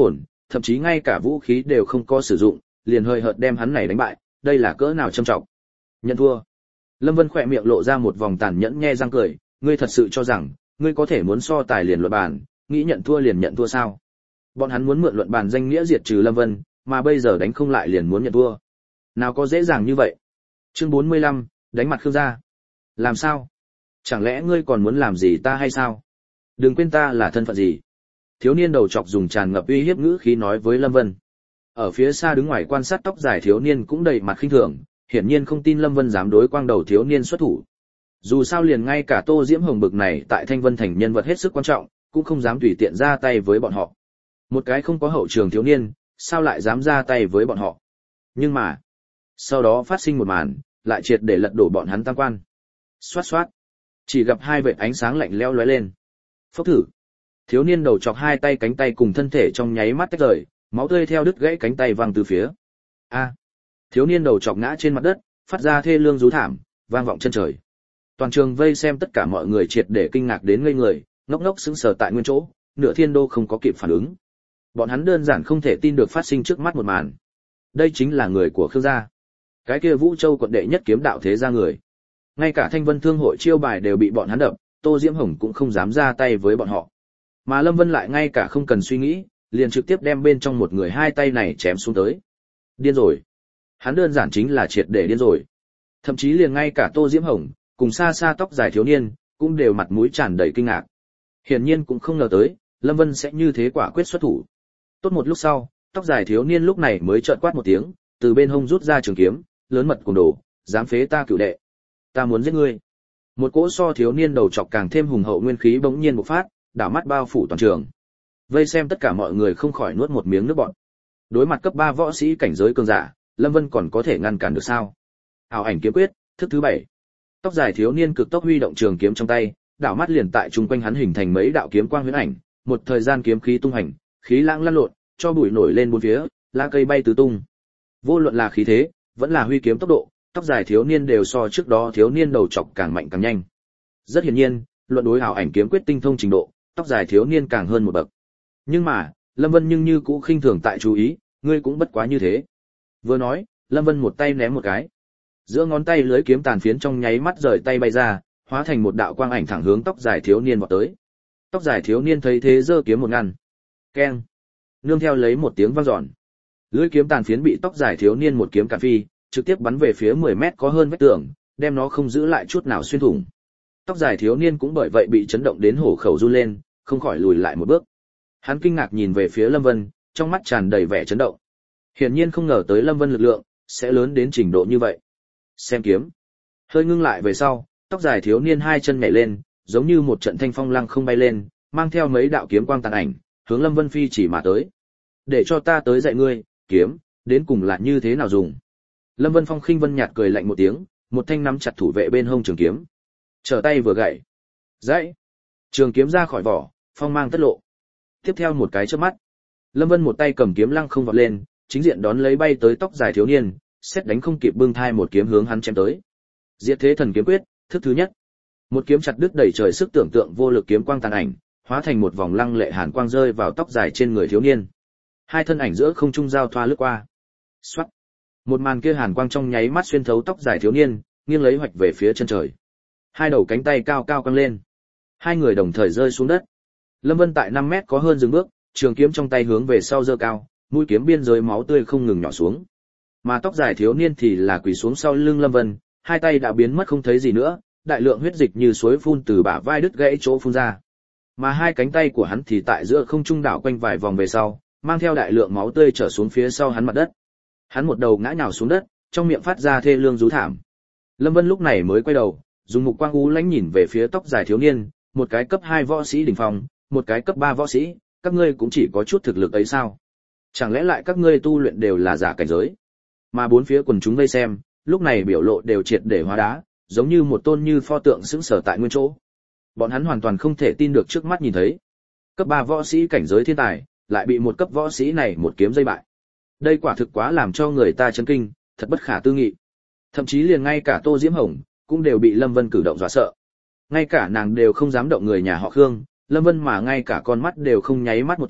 thậm chí ngay cả vũ khí đều không có sử dụng, liền hơi hợt đem hắn này đánh bại, đây là cỡ nào trầm trọng. Nhận thua. Lâm Vân khỏe miệng lộ ra một vòng tàn nhẫn nhe răng cười, ngươi thật sự cho rằng ngươi có thể muốn so tài liền luận bàn, nghĩ nhận thua liền nhận thua sao? Bọn hắn muốn mượn luận bàn danh nghĩa diệt trừ Lâm Vân, mà bây giờ đánh không lại liền muốn nhận thua. Nào có dễ dàng như vậy. Chương bốn mươi lăm, đánh mặt Khương gia. Làm sao? Chẳng lẽ ngươi còn muốn làm gì ta hay sao? Đừng quên ta là thân phận gì. Thiếu niên đầu chọc dùng tràn ngập uy hiếp ngữ khí nói với Lâm Vân. Ở phía xa đứng ngoài quan sát tóc dài thiếu niên cũng đầy mặt khinh thường, hiển nhiên không tin Lâm Vân dám đối quang đầu thiếu niên xuất thủ. Dù sao liền ngay cả Tô Diễm Hồng bực này tại Thanh Vân thành nhân vật hết sức quan trọng, cũng không dám tùy tiện ra tay với bọn họ. Một cái không có hậu trường thiếu niên, sao lại dám ra tay với bọn họ? Nhưng mà, sau đó phát sinh một màn, lại triệt để lật đổ bọn hắn tam quan. Xoát xoát, chỉ gặp hai vệt ánh sáng lạnh lẽo lóe lên. Phốc thử. Thiếu niên đầu chọc hai tay cánh tay cùng thân thể trong nháy mắt tách rời, máu tươi theo đứt gãy cánh tay văng từ phía. A. Thiếu niên đầu chọc ngã trên mặt đất, phát ra thê lương rú thảm, vang vọng chân trời. Toàn trường vây xem tất cả mọi người triệt để kinh ngạc đến ngây người, ngốc ngốc sững sờ tại nguyên chỗ, nửa thiên đô không có kịp phản ứng. Bọn hắn đơn giản không thể tin được phát sinh trước mắt một màn. Đây chính là người của Khương gia. Cái kia Vũ Châu quận đệ nhất kiếm đạo thế gia người. Ngay cả Thanh Vân Thương hội chiêu bài đều bị bọn hắn đập, Tô Diễm Hồng cũng không dám ra tay với bọn họ. Mà Lâm Vân lại ngay cả không cần suy nghĩ, liền trực tiếp đem bên trong một người hai tay này chém xuống tới. Điên rồi. Hắn đơn giản chính là triệt để điên rồi. Thậm chí liền ngay cả Tô Diễm Hồng, cùng xa xa tóc dài thiếu niên, cũng đều mặt mũi tràn đầy kinh ngạc. Hiển nhiên cũng không ngờ tới, Lâm Vân sẽ như thế quả quyết xuất thủ. Tốt một lúc sau, tóc dài thiếu niên lúc này mới chợt quát một tiếng, từ bên hông rút ra trường kiếm, lớn mật cuồng đồ, dám phế ta cửu đệ. Ta muốn giết ngươi. Một cỗ so thiếu niên đầu chọc càng thêm hùng hậu nguyên khí bỗng nhiên bộc phát, đảo mắt bao phủ toàn trường. Vây xem tất cả mọi người không khỏi nuốt một miếng nước bọt. Đối mặt cấp ba võ sĩ cảnh giới cường giả, Lâm Vân còn có thể ngăn cản được sao? Ảo ảnh kiếm quyết, thức thứ bảy. Tóc dài thiếu niên cực tốc huy động trường kiếm trong tay, đảo mắt liền tại trung quanh hắn hình thành mấy đạo kiếm quang huyễn ảnh, một thời gian kiếm khí tung hành, khí lãng lăn lộn, cho bụi nổi lên bốn phía, lá cây bay tứ tung. Vô luận là khí thế, vẫn là huy kiếm tốc độ, tóc dài thiếu niên đều so trước đó thiếu niên đầu chọc càng mạnh càng nhanh. Rất hiển nhiên, luận đối ảo ảnh kiếm quyết tinh thông trình độ, tóc dài thiếu niên càng hơn một bậc. Nhưng mà, Lâm Vân nhưng như cũ khinh thường tại chú ý, ngươi cũng bất quá như thế. Vừa nói, Lâm Vân một tay ném một cái. Giữa ngón tay lưới kiếm tàn phiến trong nháy mắt rời tay bay ra, hóa thành một đạo quang ảnh thẳng hướng tóc dài thiếu niên vọt tới. Tóc dài thiếu niên thấy thế giơ kiếm một ngăn. Keng. Nương theo lấy một tiếng vang dọn. Lưới kiếm tàn phiến bị tóc dài thiếu niên một kiếm cản phi, trực tiếp bắn về phía mười mét có hơn vách tường, đem nó không giữ lại chút nào xuyên thủng. Tóc dài thiếu niên cũng bởi vậy bị chấn động đến hổ khẩu run lên, không khỏi lùi lại một bước. Hắn kinh ngạc nhìn về phía Lâm Vân, trong mắt tràn đầy vẻ chấn động. Hiển nhiên không ngờ tới Lâm Vân lực lượng sẽ lớn đến trình độ như vậy. Xem kiếm. Hơi ngưng lại về sau, tóc dài thiếu niên hai chân nhảy lên, giống như một trận thanh phong lăng không bay lên, mang theo mấy đạo kiếm quang tàn ảnh, hướng Lâm Vân phi chỉ mà tới. Để cho ta tới dạy ngươi, kiếm, đến cùng là như thế nào dùng. Lâm Vân Phong khinh vân nhạt cười lạnh một tiếng, một thanh nắm chặt thủ vệ bên hông trường kiếm. Trở tay vừa gậy. Dãy. Trường kiếm ra khỏi vỏ, phong mang tất lộ. Tiếp theo một cái chớp mắt, Lâm Vân một tay cầm kiếm lăng không vọt lên, chính diện đón lấy bay tới tóc dài thiếu niên, xét đánh không kịp bưng thai một kiếm hướng hắn chém tới. Diệt thế thần kiếm quyết, thức thứ nhất. Một kiếm chặt đứt đầy trời sức tưởng tượng vô lực kiếm quang tàn ảnh, hóa thành một vòng lăng lệ hàn quang rơi vào tóc dài trên người thiếu niên. Hai thân ảnh giữa không trung giao thoa lướt qua. Soát. Một màn kia hàn quang trong nháy mắt xuyên thấu tóc dài thiếu niên, nghiêng lấy hoạch về phía chân trời. Hai đầu cánh tay cao cao căng lên. Hai người đồng thời rơi xuống đất. Lâm Vân tại năm mét có hơn dừng bước, trường kiếm trong tay hướng về sau giơ cao, mũi kiếm biên giới máu tươi không ngừng nhỏ xuống. Mà tóc dài thiếu niên thì là quỳ xuống sau lưng Lâm Vân, hai tay đã biến mất không thấy gì nữa, đại lượng huyết dịch như suối phun từ bả vai đứt gãy chỗ phun ra. Mà hai cánh tay của hắn thì tại giữa không trung đảo quanh vài vòng về sau, mang theo đại lượng máu tươi trở xuống phía sau hắn mặt đất. Hắn một đầu ngã nhào xuống đất, trong miệng phát ra thê lương rú thảm. Lâm Vân lúc này mới quay đầu, dùng mục quang u lãnh nhìn về phía tóc dài thiếu niên, một cái cấp hai võ sĩ đỉnh phong, một cái cấp ba võ sĩ, các ngươi cũng chỉ có chút thực lực ấy sao? Chẳng lẽ lại các ngươi tu luyện đều là giả cảnh giới? Mà bốn phía quần chúng vây xem, lúc này biểu lộ đều triệt để hóa đá, giống như một tôn như pho tượng sững sờ tại nguyên chỗ. Bọn hắn hoàn toàn không thể tin được trước mắt nhìn thấy. Cấp ba võ sĩ cảnh giới thiên tài, lại bị một cấp võ sĩ này một kiếm dây bại. Đây quả thực quá làm cho người ta chấn kinh, thật bất khả tư nghị. Thậm chí liền ngay cả Tô Diễm Hồng cũng đều bị Lâm Vân cử động dọa sợ. Ngay cả nàng đều không dám động người nhà họ Khương, Lâm Vân mà ngay cả con mắt đều không nháy mắt một chút,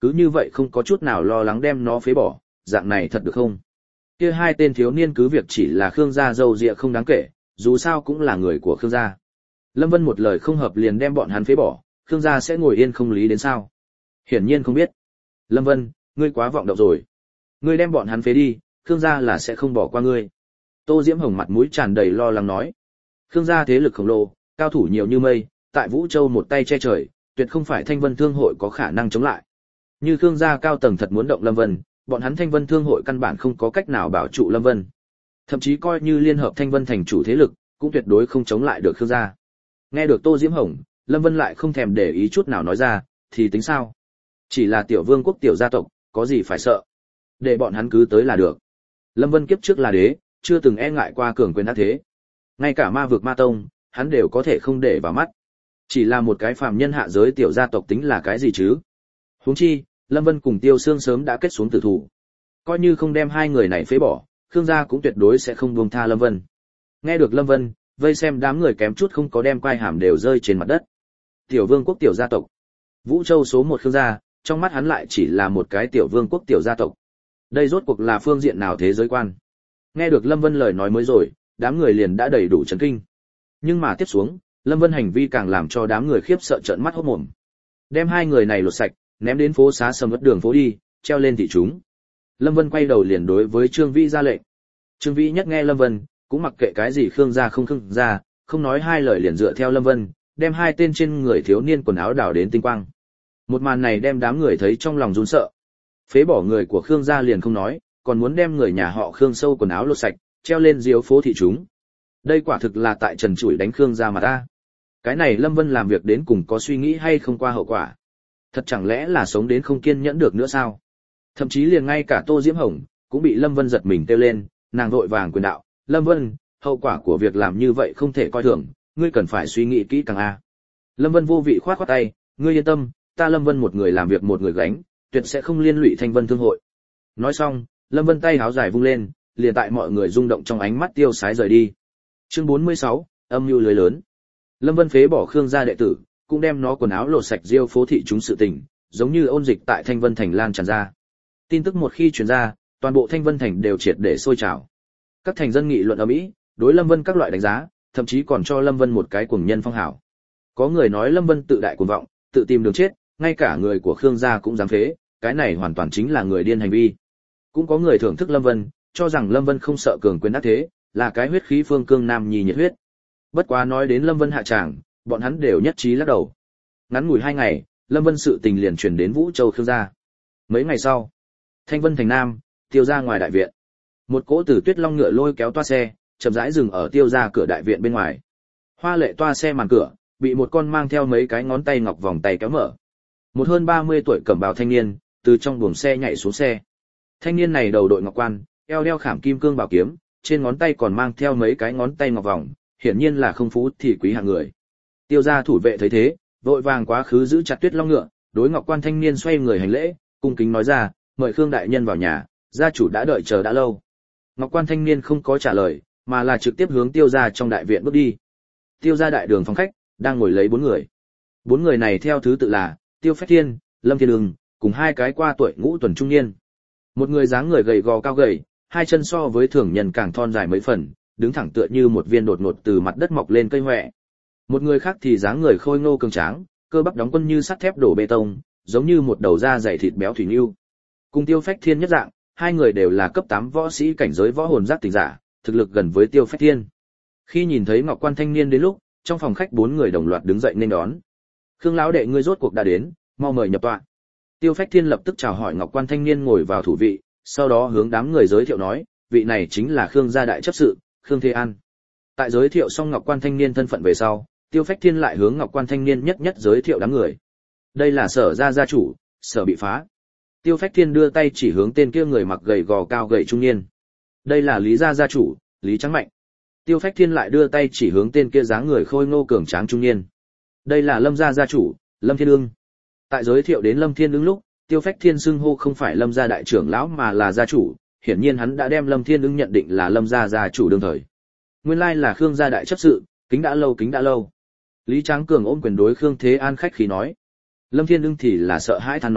cứ như vậy không có chút nào lo lắng đem nó phế bỏ, dạng này thật được không? Kia hai tên thiếu niên cứ việc chỉ là Khương gia dâu dịa không đáng kể, dù sao cũng là người của Khương gia. Lâm Vân một lời không hợp liền đem bọn hắn phế bỏ, Khương gia sẽ ngồi yên không lý đến sao? Hiển nhiên không biết. Lâm Vân, ngươi quá vọng động rồi. Ngươi đem bọn hắn phế đi, Khương gia là sẽ không bỏ qua ngươi. Tô Diễm Hồng mặt mũi tràn đầy lo lắng nói. Khương gia thế lực khổng lồ, cao thủ nhiều như mây, tại Vũ Châu một tay che trời, tuyệt không phải Thanh Vân Thương hội có khả năng chống lại. Như Khương gia cao tầng thật muốn động Lâm Vân, bọn hắn Thanh Vân Thương hội căn bản không có cách nào bảo trụ Lâm Vân. Thậm chí coi như liên hợp Thanh Vân thành chủ thế lực, cũng tuyệt đối không chống lại được Khương gia. Nghe được Tô Diễm Hồng, Lâm Vân lại không thèm để ý chút nào nói ra, thì tính sao? Chỉ là tiểu vương quốc tiểu gia tộc, có gì phải sợ? Để bọn hắn cứ tới là được. Lâm Vân kiếp trước là đế, chưa từng e ngại qua cường quyền ác thế. Ngay cả ma vực ma tông, hắn đều có thể không để vào mắt. Chỉ là một cái phàm nhân hạ giới tiểu gia tộc tính là cái gì chứ? Huống chi, Lâm Vân cùng Tiêu Sương sớm đã kết xuống tử thủ. Coi như không đem hai người này phế bỏ, Khương gia cũng tuyệt đối sẽ không buông tha Lâm Vân. Nghe được Lâm Vân, vây xem đám người kém chút không có đem quai hàm đều rơi trên mặt đất. Tiểu vương quốc tiểu gia tộc. Vũ Châu số một Khương gia, trong mắt hắn lại chỉ là một cái tiểu vương quốc tiểu gia tộc. Đây rốt cuộc là phương diện nào thế giới quan? Nghe được Lâm Vân lời nói mới rồi, đám người liền đã đầy đủ chấn kinh. Nhưng mà tiếp xuống, Lâm Vân hành vi càng làm cho đám người khiếp sợ trợn mắt hốt mồm. Đem hai người này lột sạch, ném đến phố xá sầm uất đường phố đi, treo lên thị chúng. Lâm Vân quay đầu liền đối với Trương Vĩ ra lệnh. Trương Vĩ nhất nghe Lâm Vân, cũng mặc kệ cái gì Khương gia không Khương gia, không nói hai lời liền dựa theo Lâm Vân, đem hai tên trên người thiếu niên quần áo đào đến tinh quang. Một màn này đem đám người thấy trong lòng run sợ. Phế bỏ người của Khương gia liền không nói, còn muốn đem người nhà họ Khương sâu quần áo lột sạch, treo lên diếu phố thị chúng. Đây quả thực là tại trần trụi đánh Khương gia mà ta. Cái này Lâm Vân làm việc đến cùng có suy nghĩ hay không qua hậu quả. Thật chẳng lẽ là sống đến không kiên nhẫn được nữa sao? Thậm chí liền ngay cả Tô Diễm Hồng cũng bị Lâm Vân giật mình kêu lên, nàng vội vàng quyền đạo, Lâm Vân, hậu quả của việc làm như vậy không thể coi thường, ngươi cần phải suy nghĩ kỹ càng a. Lâm Vân vô vị khoát khoát tay, ngươi yên tâm, ta Lâm Vân một người làm việc một người gánh, tuyệt sẽ không liên lụy Thanh Vân Thương hội. Nói xong, Lâm Vân tay háo dài vung lên, liền tại mọi người rung động trong ánh mắt tiêu sái rời đi. Chương bốn mươi sáu, âm mưu lưới lớn. Lâm Vân phế bỏ Khương gia đệ tử, cũng đem nó quần áo lột sạch diêu phố thị chúng sự tình, giống như ôn dịch tại Thanh Vân thành lan tràn ra. Tin tức một khi truyền ra, toàn bộ Thanh Vân thành đều triệt để sôi trào. Các thành dân nghị luận ầm ĩ, đối Lâm Vân các loại đánh giá, thậm chí còn cho Lâm Vân một cái cuồng nhân phong hào. Có người nói Lâm Vân tự đại cuồng vọng, tự tìm đường chết, ngay cả người của Khương gia cũng dám phế, cái này hoàn toàn chính là người điên hành vi. Cũng có người thưởng thức Lâm Vân, cho rằng Lâm Vân không sợ cường quyền ác thế, là cái huyết khí phương cương nam nhi nhiệt huyết. Bất quá nói đến Lâm Vân hạ tràng, bọn hắn đều nhất trí lắc đầu. Ngắn ngủi hai ngày, Lâm Vân sự tình liền truyền đến Vũ Châu Khương gia. Mấy ngày sau, Thanh Vân thành Nam, Tiêu gia ngoài đại viện. Một cỗ Tử Tuyết Long ngựa lôi kéo toa xe, chậm rãi dừng ở Tiêu gia cửa đại viện bên ngoài. Hoa lệ toa xe màn cửa, bị một con mang theo mấy cái ngón tay ngọc vòng tay kéo mở. Một hơn ba mươi tuổi cẩm bào thanh niên, từ trong buồng xe nhảy xuống xe. Thanh niên này đầu đội ngọc quan, eo đeo khảm kim cương bảo kiếm, trên ngón tay còn mang theo mấy cái ngón tay ngọc vòng, hiển nhiên là không phú thì quý hạng người. Tiêu gia thủ vệ thấy thế, vội vàng quá khứ giữ chặt Tuyết Long ngựa, đối ngọc quan thanh niên xoay người hành lễ, cung kính nói ra, mời Khương đại nhân vào nhà, gia chủ đã đợi chờ đã lâu. Ngọc quan thanh niên không có trả lời, mà là trực tiếp hướng Tiêu gia trong đại viện bước đi. Tiêu gia đại đường phòng khách, đang ngồi lấy bốn người. Bốn người này theo thứ tự là Tiêu Phách Thiên, Lâm Thiên Ưng, cùng hai cái qua tuổi ngũ tuần trung niên. Một người dáng người gầy gò cao gầy, hai chân so với thường nhân càng thon dài mấy phần, đứng thẳng tựa như một viên đột ngột từ mặt đất mọc lên cây hoè. Một người khác thì dáng người khôi ngô cường tráng, cơ bắp đóng quân như sắt thép đổ bê tông, giống như một đầu da dày thịt béo thủy nưu. Cùng Tiêu Phách Thiên nhất dạng, hai người đều là cấp tám võ sĩ cảnh giới võ hồn giác tỉnh giả, thực lực gần với Tiêu Phách Thiên. Khi nhìn thấy Ngọc Quan thanh niên đến lúc, trong phòng khách bốn người đồng loạt đứng dậy nên đón. Khương lão đệ ngươi rốt cuộc đã đến, mau mời nhập tọa. Tiêu Phách Thiên lập tức chào hỏi Ngọc Quan thanh niên ngồi vào thủ vị, sau đó hướng đám người giới thiệu nói, vị này chính là Khương gia đại chấp sự, Khương Thế An. Tại giới thiệu xong Ngọc Quan thanh niên thân phận về sau, Tiêu Phách Thiên lại hướng Ngọc Quan thanh niên nhất nhất giới thiệu đám người. Đây là Sở gia gia chủ, Sở bị phá. Tiêu Phách Thiên đưa tay chỉ hướng tên kia người mặc gầy gò cao gầy trung niên. Đây là Lý gia gia chủ, Lý Trắng Mạnh. Tiêu Phách Thiên lại đưa tay chỉ hướng tên kia dáng người khôi ngô cường tráng trung niên. Đây là Lâm gia gia chủ, Lâm Thiên Ưng. Tại giới thiệu đến Lâm Thiên Ưng lúc, Tiêu Phách Thiên xưng hô không phải Lâm gia đại trưởng lão mà là gia chủ, hiển nhiên hắn đã đem Lâm Thiên Ưng nhận định là Lâm gia gia chủ đương thời. Nguyên lai là Khương gia đại chấp sự, kính đã lâu kính đã lâu. Lý Tráng Cường ôm quyền đối Khương Thế An khách khí nói. Lâm Thiên Ưng thì là sợ hãi than nói,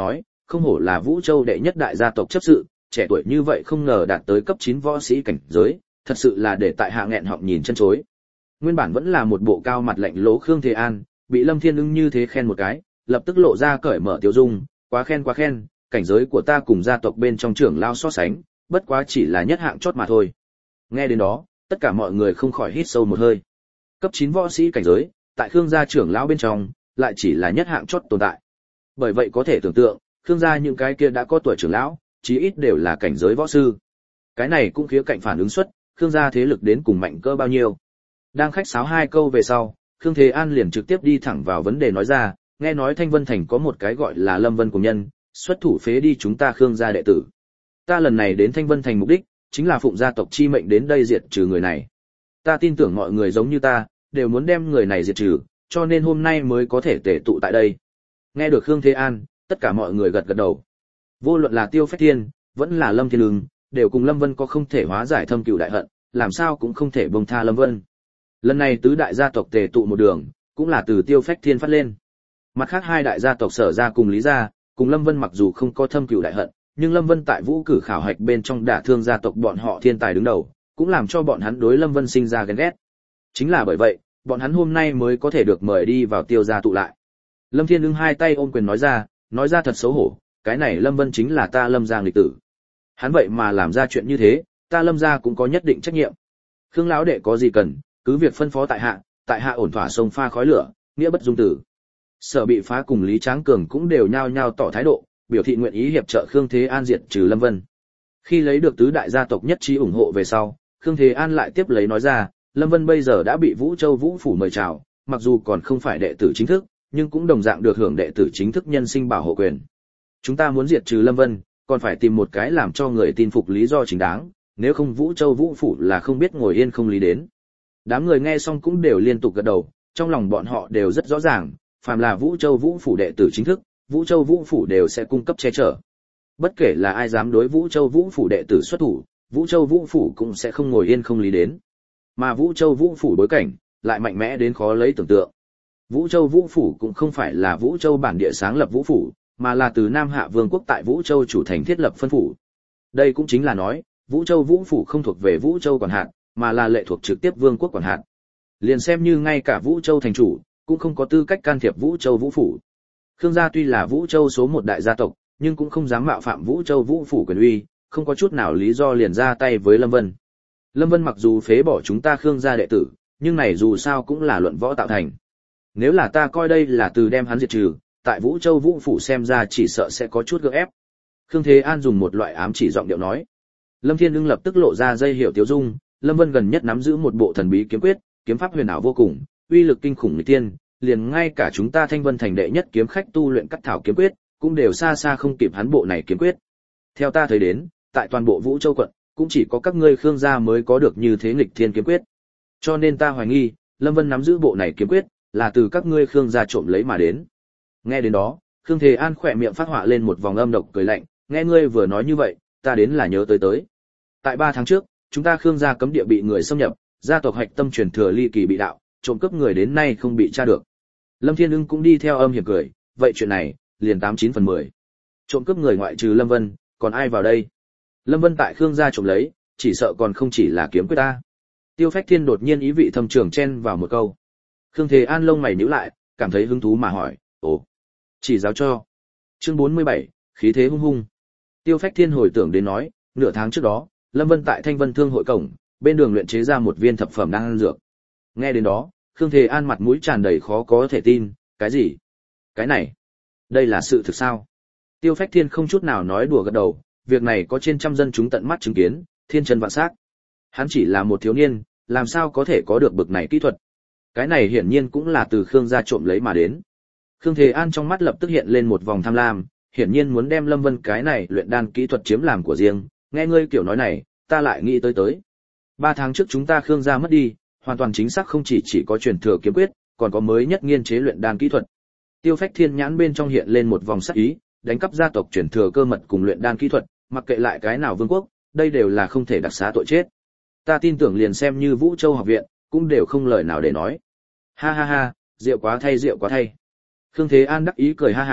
không hổ là Vũ Châu đệ nhất đại gia tộc chấp sự, trẻ tuổi như vậy không ngờ đạt tới cấp chín võ sĩ cảnh giới, thật sự là để tại hạ nghẹn họng nhìn chân chối. Nguyên bản vẫn là một bộ cao mặt lạnh lỗ Khương Thế An, bị Lâm Thiên Ưng như thế khen một cái, lập tức lộ ra cởi mở tiêu dung, quá khen quá khen, cảnh giới của ta cùng gia tộc bên trong trưởng lao so sánh, bất quá chỉ là nhất hạng chót mà thôi. Nghe đến đó, tất cả mọi người không khỏi hít sâu một hơi. Cấp chín võ sĩ cảnh giới, tại Khương gia trưởng lão bên trong, lại chỉ là nhất hạng chót tồn tại. Bởi vậy có thể tưởng tượng, Khương gia những cái kia đã có tuổi trưởng lão, chí ít đều là cảnh giới võ sư. Cái này cũng khía cạnh phản ứng xuất, Khương gia thế lực đến cùng mạnh cỡ bao nhiêu. Đang khách sáo hai câu về sau, Khương Thế An liền trực tiếp đi thẳng vào vấn đề nói ra, nghe nói Thanh Vân Thành có một cái gọi là Lâm Vân cùng nhân, xuất thủ phế đi chúng ta Khương gia đệ tử. Ta lần này đến Thanh Vân Thành mục đích, chính là phụng gia tộc chi mệnh đến đây diệt trừ người này. Ta tin tưởng mọi người giống như ta, đều muốn đem người này diệt trừ, cho nên hôm nay mới có thể tề tụ tại đây. Nghe được Khương Thế An, tất cả mọi người gật gật đầu. Vô luận là Tiêu Phách Thiên, vẫn là Lâm Thiên Ưng, đều cùng Lâm Vân có không thể hóa giải thâm cừu đại hận, làm sao cũng không thể buông tha Lâm Vân. Lần này tứ đại gia tộc tề tụ một đường, cũng là từ Tiêu Phách Thiên phát lên. Mặt khác hai đại gia tộc Sở gia cùng Lý gia, cùng Lâm Vân mặc dù không có thâm cừu đại hận, nhưng Lâm Vân tại vũ cử khảo hạch bên trong đả thương gia tộc bọn họ thiên tài đứng đầu, cũng làm cho bọn hắn đối Lâm Vân sinh ra ghen ghét. Chính là bởi vậy, bọn hắn hôm nay mới có thể được mời đi vào Tiêu gia tụ lại. Lâm Thiên Ưng hai tay ôm quyền nói ra, nói ra thật xấu hổ, cái này Lâm Vân chính là ta Lâm gia nghịch tử. Hắn vậy mà làm ra chuyện như thế, ta Lâm gia cũng có nhất định trách nhiệm. Khương lão đệ có gì cần, cứ việc phân phó tại hạ, tại hạ ổn thỏa sông pha khói lửa, nghĩa bất dung tử. Sở Bị Phá cùng Lý Tráng Cường cũng đều nhao nhao tỏ thái độ, biểu thị nguyện ý hiệp trợ Khương Thế An diệt trừ Lâm Vân. Khi lấy được tứ đại gia tộc nhất trí ủng hộ về sau, Khương Thế An lại tiếp lấy nói ra, Lâm Vân bây giờ đã bị Vũ Châu Vũ phủ mời chào, mặc dù còn không phải đệ tử chính thức, nhưng cũng đồng dạng được hưởng đệ tử chính thức nhân sinh bảo hộ quyền. Chúng ta muốn diệt trừ Lâm Vân, còn phải tìm một cái làm cho người tin phục lý do chính đáng, nếu không Vũ Châu Vũ phủ là không biết ngồi yên không lý đến. Đám người nghe xong cũng đều liên tục gật đầu, trong lòng bọn họ đều rất rõ ràng, phàm là Vũ Châu Vũ phủ đệ tử chính thức, Vũ Châu Vũ phủ đều sẽ cung cấp che chở. Bất kể là ai dám đối Vũ Châu Vũ phủ đệ tử xuất thủ, Vũ Châu Vũ phủ cũng sẽ không ngồi yên không lý đến. Mà Vũ Châu Vũ phủ bối cảnh lại mạnh mẽ đến khó lấy tưởng tượng. Vũ Châu Vũ phủ cũng không phải là Vũ Châu bản địa sáng lập Vũ phủ, mà là từ Nam Hạ Vương quốc tại Vũ Châu chủ thành thiết lập phân phủ. Đây cũng chính là nói, Vũ Châu Vũ phủ không thuộc về Vũ Châu quản hạt, mà là lệ thuộc trực tiếp Vương quốc quản hạt. Liền xem như ngay cả Vũ Châu thành chủ cũng không có tư cách can thiệp Vũ Châu Vũ phủ. Khương gia tuy là Vũ Châu số một đại gia tộc, nhưng cũng không dám mạo phạm Vũ Châu Vũ phủ quyền uy, không có chút nào lý do liền ra tay với Lâm Vân. Lâm Vân mặc dù phế bỏ chúng ta Khương gia đệ tử, nhưng này dù sao cũng là luận võ tạo thành. Nếu là ta coi đây là từ đem hắn diệt trừ, tại Vũ Châu Vũ phủ xem ra chỉ sợ sẽ có chút gượng ép. Khương Thế An dùng một loại ám chỉ giọng điệu nói. Lâm Thiên Ưng lập tức lộ ra dây hiểu tiêu dung, Lâm Vân gần nhất nắm giữ một bộ thần bí kiếm quyết, kiếm pháp huyền ảo vô cùng, uy lực kinh khủng nghịch tiên, liền ngay cả chúng ta Thanh Vân thành đệ nhất kiếm khách tu luyện cắt thảo kiếm quyết, cũng đều xa xa không kịp hắn bộ này kiếm quyết. Theo ta thấy đến, tại toàn bộ Vũ Châu quận, cũng chỉ có các ngươi Khương gia mới có được như thế nghịch thiên kiếm quyết. Cho nên ta hoài nghi, Lâm Vân nắm giữ bộ này kiếm quyết, là từ các ngươi Khương gia trộm lấy mà đến. Nghe đến đó, Khương Thế An khỏe miệng phát họa lên một vòng âm độc cười lạnh, nghe ngươi vừa nói như vậy, ta đến là nhớ tới tới. Tại ba tháng trước, chúng ta Khương gia cấm địa bị người xâm nhập, gia tộc hạch tâm truyền thừa ly kỳ bị đạo, trộm cướp người đến nay không bị tra được. Lâm Thiên Ưng cũng đi theo âm hiểm cười, vậy chuyện này, liền tám chín phần mười. Trộm cướp người ngoại trừ Lâm Vân, còn ai vào đây? Lâm Vân tại Khương gia trộm lấy, chỉ sợ còn không chỉ là kiếm quyết ta. Tiêu Phách Thiên đột nhiên ý vị thâm trường chen vào một câu. Khương Thế An lông mày nhíu lại, cảm thấy hứng thú mà hỏi, ồ, chỉ giáo cho. Chương bốn mươi bảy, khí thế hung hung. Tiêu Phách Thiên hồi tưởng đến nói, nửa tháng trước đó, Lâm Vân tại Thanh Vân Thương hội cổng, bên đường luyện chế ra một viên thập phẩm đan dược. Nghe đến đó, Khương Thế An mặt mũi tràn đầy khó có thể tin, cái gì? Cái này, đây là sự thực sao? Tiêu Phách Thiên không chút nào nói đùa gật đầu, việc này có trên trăm dân chúng tận mắt chứng kiến, thiên chân vạn xác. Hắn chỉ là một thiếu niên, làm sao có thể có được bực này kỹ thuật? Cái này hiển nhiên cũng là từ Khương gia trộm lấy mà đến. Khương Thế An trong mắt lập tức hiện lên một vòng tham lam, hiển nhiên muốn đem Lâm Vân cái này luyện đan kỹ thuật chiếm làm của riêng. Nghe ngươi kiểu nói này, ta lại nghĩ tới tới. Ba tháng trước chúng ta Khương gia mất đi, hoàn toàn chính xác không chỉ chỉ có truyền thừa kiếm quyết, còn có mới nhất nghiên chế luyện đan kỹ thuật. Tiêu Phách Thiên nhãn bên trong hiện lên một vòng sắc ý, đánh cắp gia tộc truyền thừa cơ mật cùng luyện đan kỹ thuật, mặc kệ lại cái nào vương quốc, đây đều là không thể đặc xá tội chết. Ta tin tưởng liền xem như Vũ Châu học viện, cũng đều không lời nào để nói. Ha ha ha, rượu quá thay rượu quá thay. Khương Thế An đắc ý cười ha hả,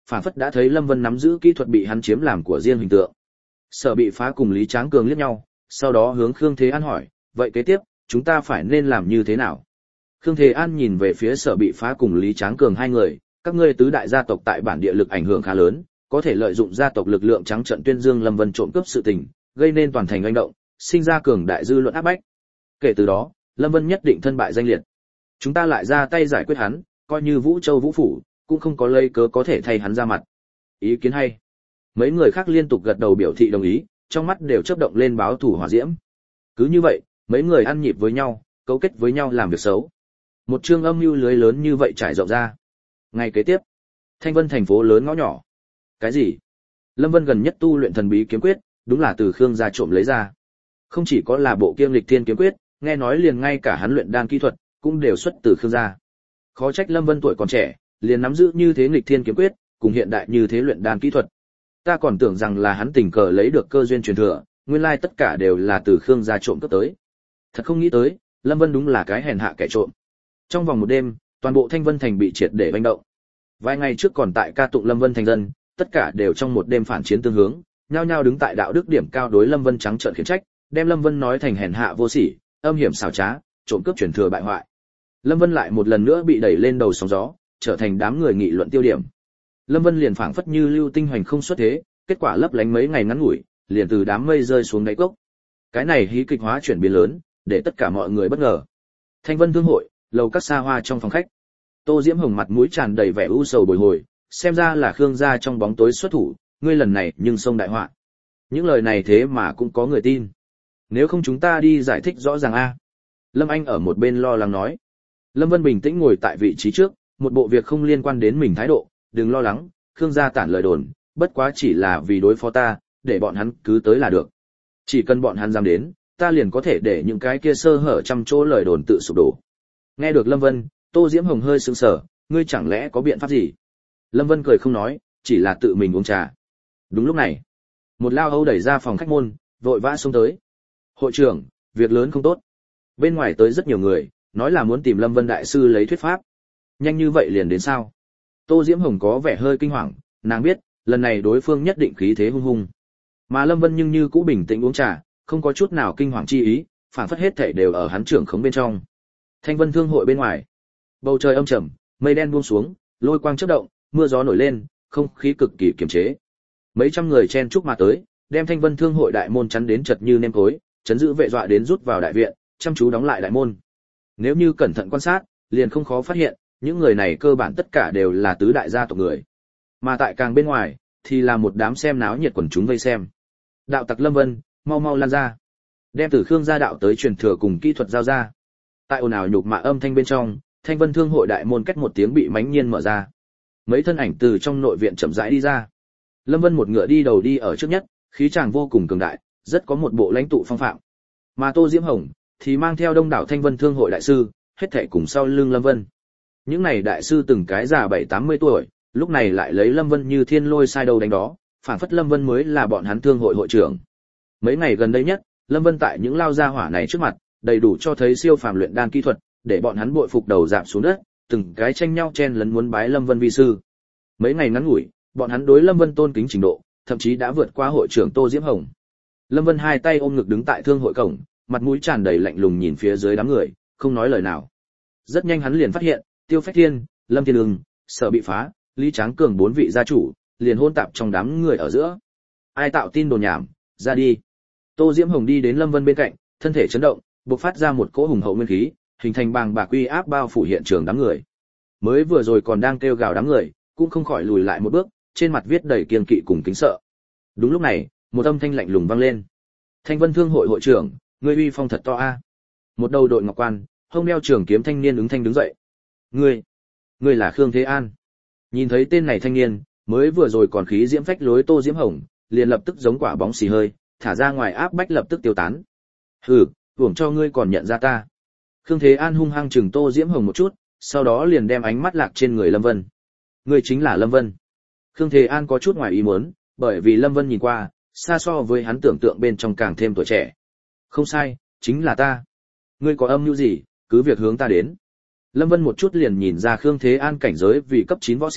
phản phất đã thấy Lâm Vân nắm giữ kỹ thuật bị hắn chiếm làm của riêng hình tượng. Sở Bị Phá cùng Lý Tráng Cường liếc nhau, sau đó hướng Khương Thế An hỏi, vậy kế tiếp, chúng ta phải nên làm như thế nào? Khương Thế An nhìn về phía Sở Bị Phá cùng Lý Tráng Cường hai người, các ngươi tứ đại gia tộc tại bản địa lực ảnh hưởng khá lớn, có thể lợi dụng gia tộc lực lượng trắng trợn tuyên dương Lâm Vân trộm cướp sự tình, gây nên toàn thành hành động, sinh ra cường đại dư luận áp bách. Kể từ đó, Lâm Vân nhất định thân bại danh liệt. Chúng ta lại ra tay giải quyết hắn, coi như Vũ Châu Vũ phủ cũng không có lấy cớ có thể thay hắn ra mặt. Ý kiến hay. Mấy người khác liên tục gật đầu biểu thị đồng ý, trong mắt đều chớp động lên báo thủ hỏa diễm. Cứ như vậy, mấy người ăn nhịp với nhau, cấu kết với nhau làm việc xấu. Một chương âm mưu lưới lớn như vậy trải rộng ra. Ngày kế tiếp, Thanh Vân thành phố lớn ngõ nhỏ. Cái gì? Lâm Vân gần nhất tu luyện thần bí kiếm quyết, đúng là từ Khương gia trộm lấy ra. Không chỉ có là bộ kiêm lịch thiên kiếm quyết, nghe nói liền ngay cả hắn luyện đan kỹ thuật cũng đều xuất từ Khương gia. Khó trách Lâm Vân tuổi còn trẻ, liền nắm giữ như thế nghịch thiên kiếm quyết, cùng hiện đại như thế luyện đan kỹ thuật. Ta còn tưởng rằng là hắn tình cờ lấy được cơ duyên truyền thừa, nguyên lai tất cả đều là từ Khương gia trộm cướp tới. Thật không nghĩ tới, Lâm Vân đúng là cái hèn hạ kẻ trộm. Trong vòng một đêm, toàn bộ Thanh Vân thành bị triệt để bành động. Vài ngày trước còn tại ca tụng Lâm Vân thành dân, tất cả đều trong một đêm phản chiến tương hướng, nhao nhao đứng tại đạo đức điểm cao đối Lâm Vân trắng trợn khiển trách, đem Lâm Vân nói thành hèn hạ vô sỉ, âm hiểm xảo trá, trộm cướp truyền thừa bại hoại. Lâm Vân lại một lần nữa bị đẩy lên đầu sóng gió, trở thành đám người nghị luận tiêu điểm. Lâm Vân liền phảng phất như lưu tinh hoành không xuất thế, kết quả lấp lánh mấy ngày ngắn ngủi, liền từ đám mây rơi xuống đáy cốc. Cái này hí kịch hóa chuyển biến lớn, để tất cả mọi người bất ngờ. Thanh Vân thương hội, lầu các xa hoa trong phòng khách. Tô Diễm Hồng mặt mũi tràn đầy vẻ u sầu bồi hồi, xem ra là Khương gia trong bóng tối xuất thủ, ngươi lần này nhưng xông đại họa. Những lời này thế mà cũng có người tin. Nếu không chúng ta đi giải thích rõ ràng a. Lâm Anh ở một bên lo lắng nói. Lâm Vân bình tĩnh ngồi tại vị trí trước, một bộ việc không liên quan đến mình thái độ, đừng lo lắng, Khương gia tản lời đồn, bất quá chỉ là vì đối phó ta, để bọn hắn cứ tới là được. Chỉ cần bọn hắn dám đến, ta liền có thể để những cái kia sơ hở trăm chỗ lời đồn tự sụp đổ. Nghe được Lâm Vân, Tô Diễm Hồng hơi sững sờ, ngươi chẳng lẽ có biện pháp gì? Lâm Vân cười không nói, chỉ là tự mình uống trà. Đúng lúc này, một lao hâu đẩy ra phòng khách môn, vội vã xông tới. Hội trưởng, việc lớn không tốt. Bên ngoài tới rất nhiều người, nói là muốn tìm Lâm Vân đại sư lấy thuyết pháp. Nhanh như vậy liền đến sao? Tô Diễm Hồng có vẻ hơi kinh hoàng, nàng biết, lần này đối phương nhất định khí thế hung hung. Mà Lâm Vân nhưng như cũ bình tĩnh uống trà, không có chút nào kinh hoàng chi ý, phản phất hết thảy đều ở hắn trưởng khống bên trong. Thanh Vân thương hội bên ngoài, bầu trời âm trầm, mây đen buông xuống, lôi quang chớp động, mưa gió nổi lên, không khí cực kỳ kiềm chế. Mấy trăm người chen chúc mà tới, đem Thanh Vân thương hội đại môn chắn đến chật như nêm cối, chấn giữ vệ dọa đến rút vào đại viện, chăm chú đóng lại đại môn. Nếu như cẩn thận quan sát, liền không khó phát hiện, những người này cơ bản tất cả đều là tứ đại gia tộc người. Mà tại càng bên ngoài, thì là một đám xem náo nhiệt quần chúng vây xem. Đạo tặc Lâm Vân, mau mau lan ra. Đem từ Khương gia đạo tới truyền thừa cùng kỹ thuật giao ra. Tại ồn ào nhục mạ âm thanh bên trong, Thanh Vân thương hội đại môn cách một tiếng bị mãnh nhiên mở ra. Mấy thân ảnh từ trong nội viện chậm rãi đi ra. Lâm Vân một ngựa đi đầu đi ở trước nhất, khí chàng vô cùng cường đại, rất có một bộ lãnh tụ phong phạm. Mà Tô Diễm Hồng thì mang theo đông đảo Thanh Vân thương hội đại sư, hết thảy cùng sau lưng Lâm Vân. Những này đại sư từng cái già bảy tám mươi tuổi, lúc này lại lấy Lâm Vân như thiên lôi sai đầu đánh đó, phản phất Lâm Vân mới là bọn hắn thương hội hội trưởng. Mấy ngày gần đây nhất, Lâm Vân tại những lao gia hỏa này trước mặt, đầy đủ cho thấy siêu phàm luyện đan kỹ thuật, để bọn hắn bội phục đầu rạp xuống đất, từng cái tranh nhau chen lấn muốn bái Lâm Vân vi sư. Mấy ngày ngắn ngủi, bọn hắn đối Lâm Vân tôn kính trình độ, thậm chí đã vượt qua hội trưởng Tô Diễm Hồng. Lâm Vân hai tay ôm ngực đứng tại thương hội cổng, mặt mũi tràn đầy lạnh lùng nhìn phía dưới đám người, không nói lời nào. Rất nhanh hắn liền phát hiện, Tiêu Phách Thiên, Lâm Thiên Ưng, Sở Bị Phá, Lý Tráng Cường bốn vị gia chủ, liền hôn tạp trong đám người ở giữa. Ai tạo tin đồn nhảm, ra đi. Tô Diễm Hồng đi đến Lâm Vân bên cạnh, thân thể chấn động, bộc phát ra một cỗ hùng hậu nguyên khí, hình thành bàng bạc uy áp bao phủ hiện trường đám người. Mới vừa rồi còn đang kêu gào đám người, cũng không khỏi lùi lại một bước, trên mặt viết đầy kiêng kỵ cùng kính sợ. Đúng lúc này, một âm thanh lạnh lùng vang lên. Thanh Vân thương hội hội trưởng, ngươi uy phong thật to a. Một đầu đội ngọc quan, hông đeo trường kiếm thanh niên ứng thanh đứng dậy. Ngươi, ngươi là Khương Thế An. Nhìn thấy tên này thanh niên, mới vừa rồi còn khí diễm phách lối Tô Diễm Hồng, liền lập tức giống quả bóng xì hơi, thả ra ngoài áp bách lập tức tiêu tán. Hừ, hưởng cho ngươi còn nhận ra ta. Khương Thế An hung hăng chừng Tô Diễm Hồng một chút, sau đó liền đem ánh mắt lạc trên người Lâm Vân. Ngươi chính là Lâm Vân. Khương Thế An có chút ngoài ý muốn, bởi vì Lâm Vân nhìn qua, xa so với hắn tưởng tượng bên trong càng thêm tuổi trẻ. Không sai, chính là ta. Ngươi có âm mưu gì, cứ việc hướng ta đến. Lâm Vân một chút liền nhìn ra Khương Thế An cảnh giới vì cấp chín võ sĩ,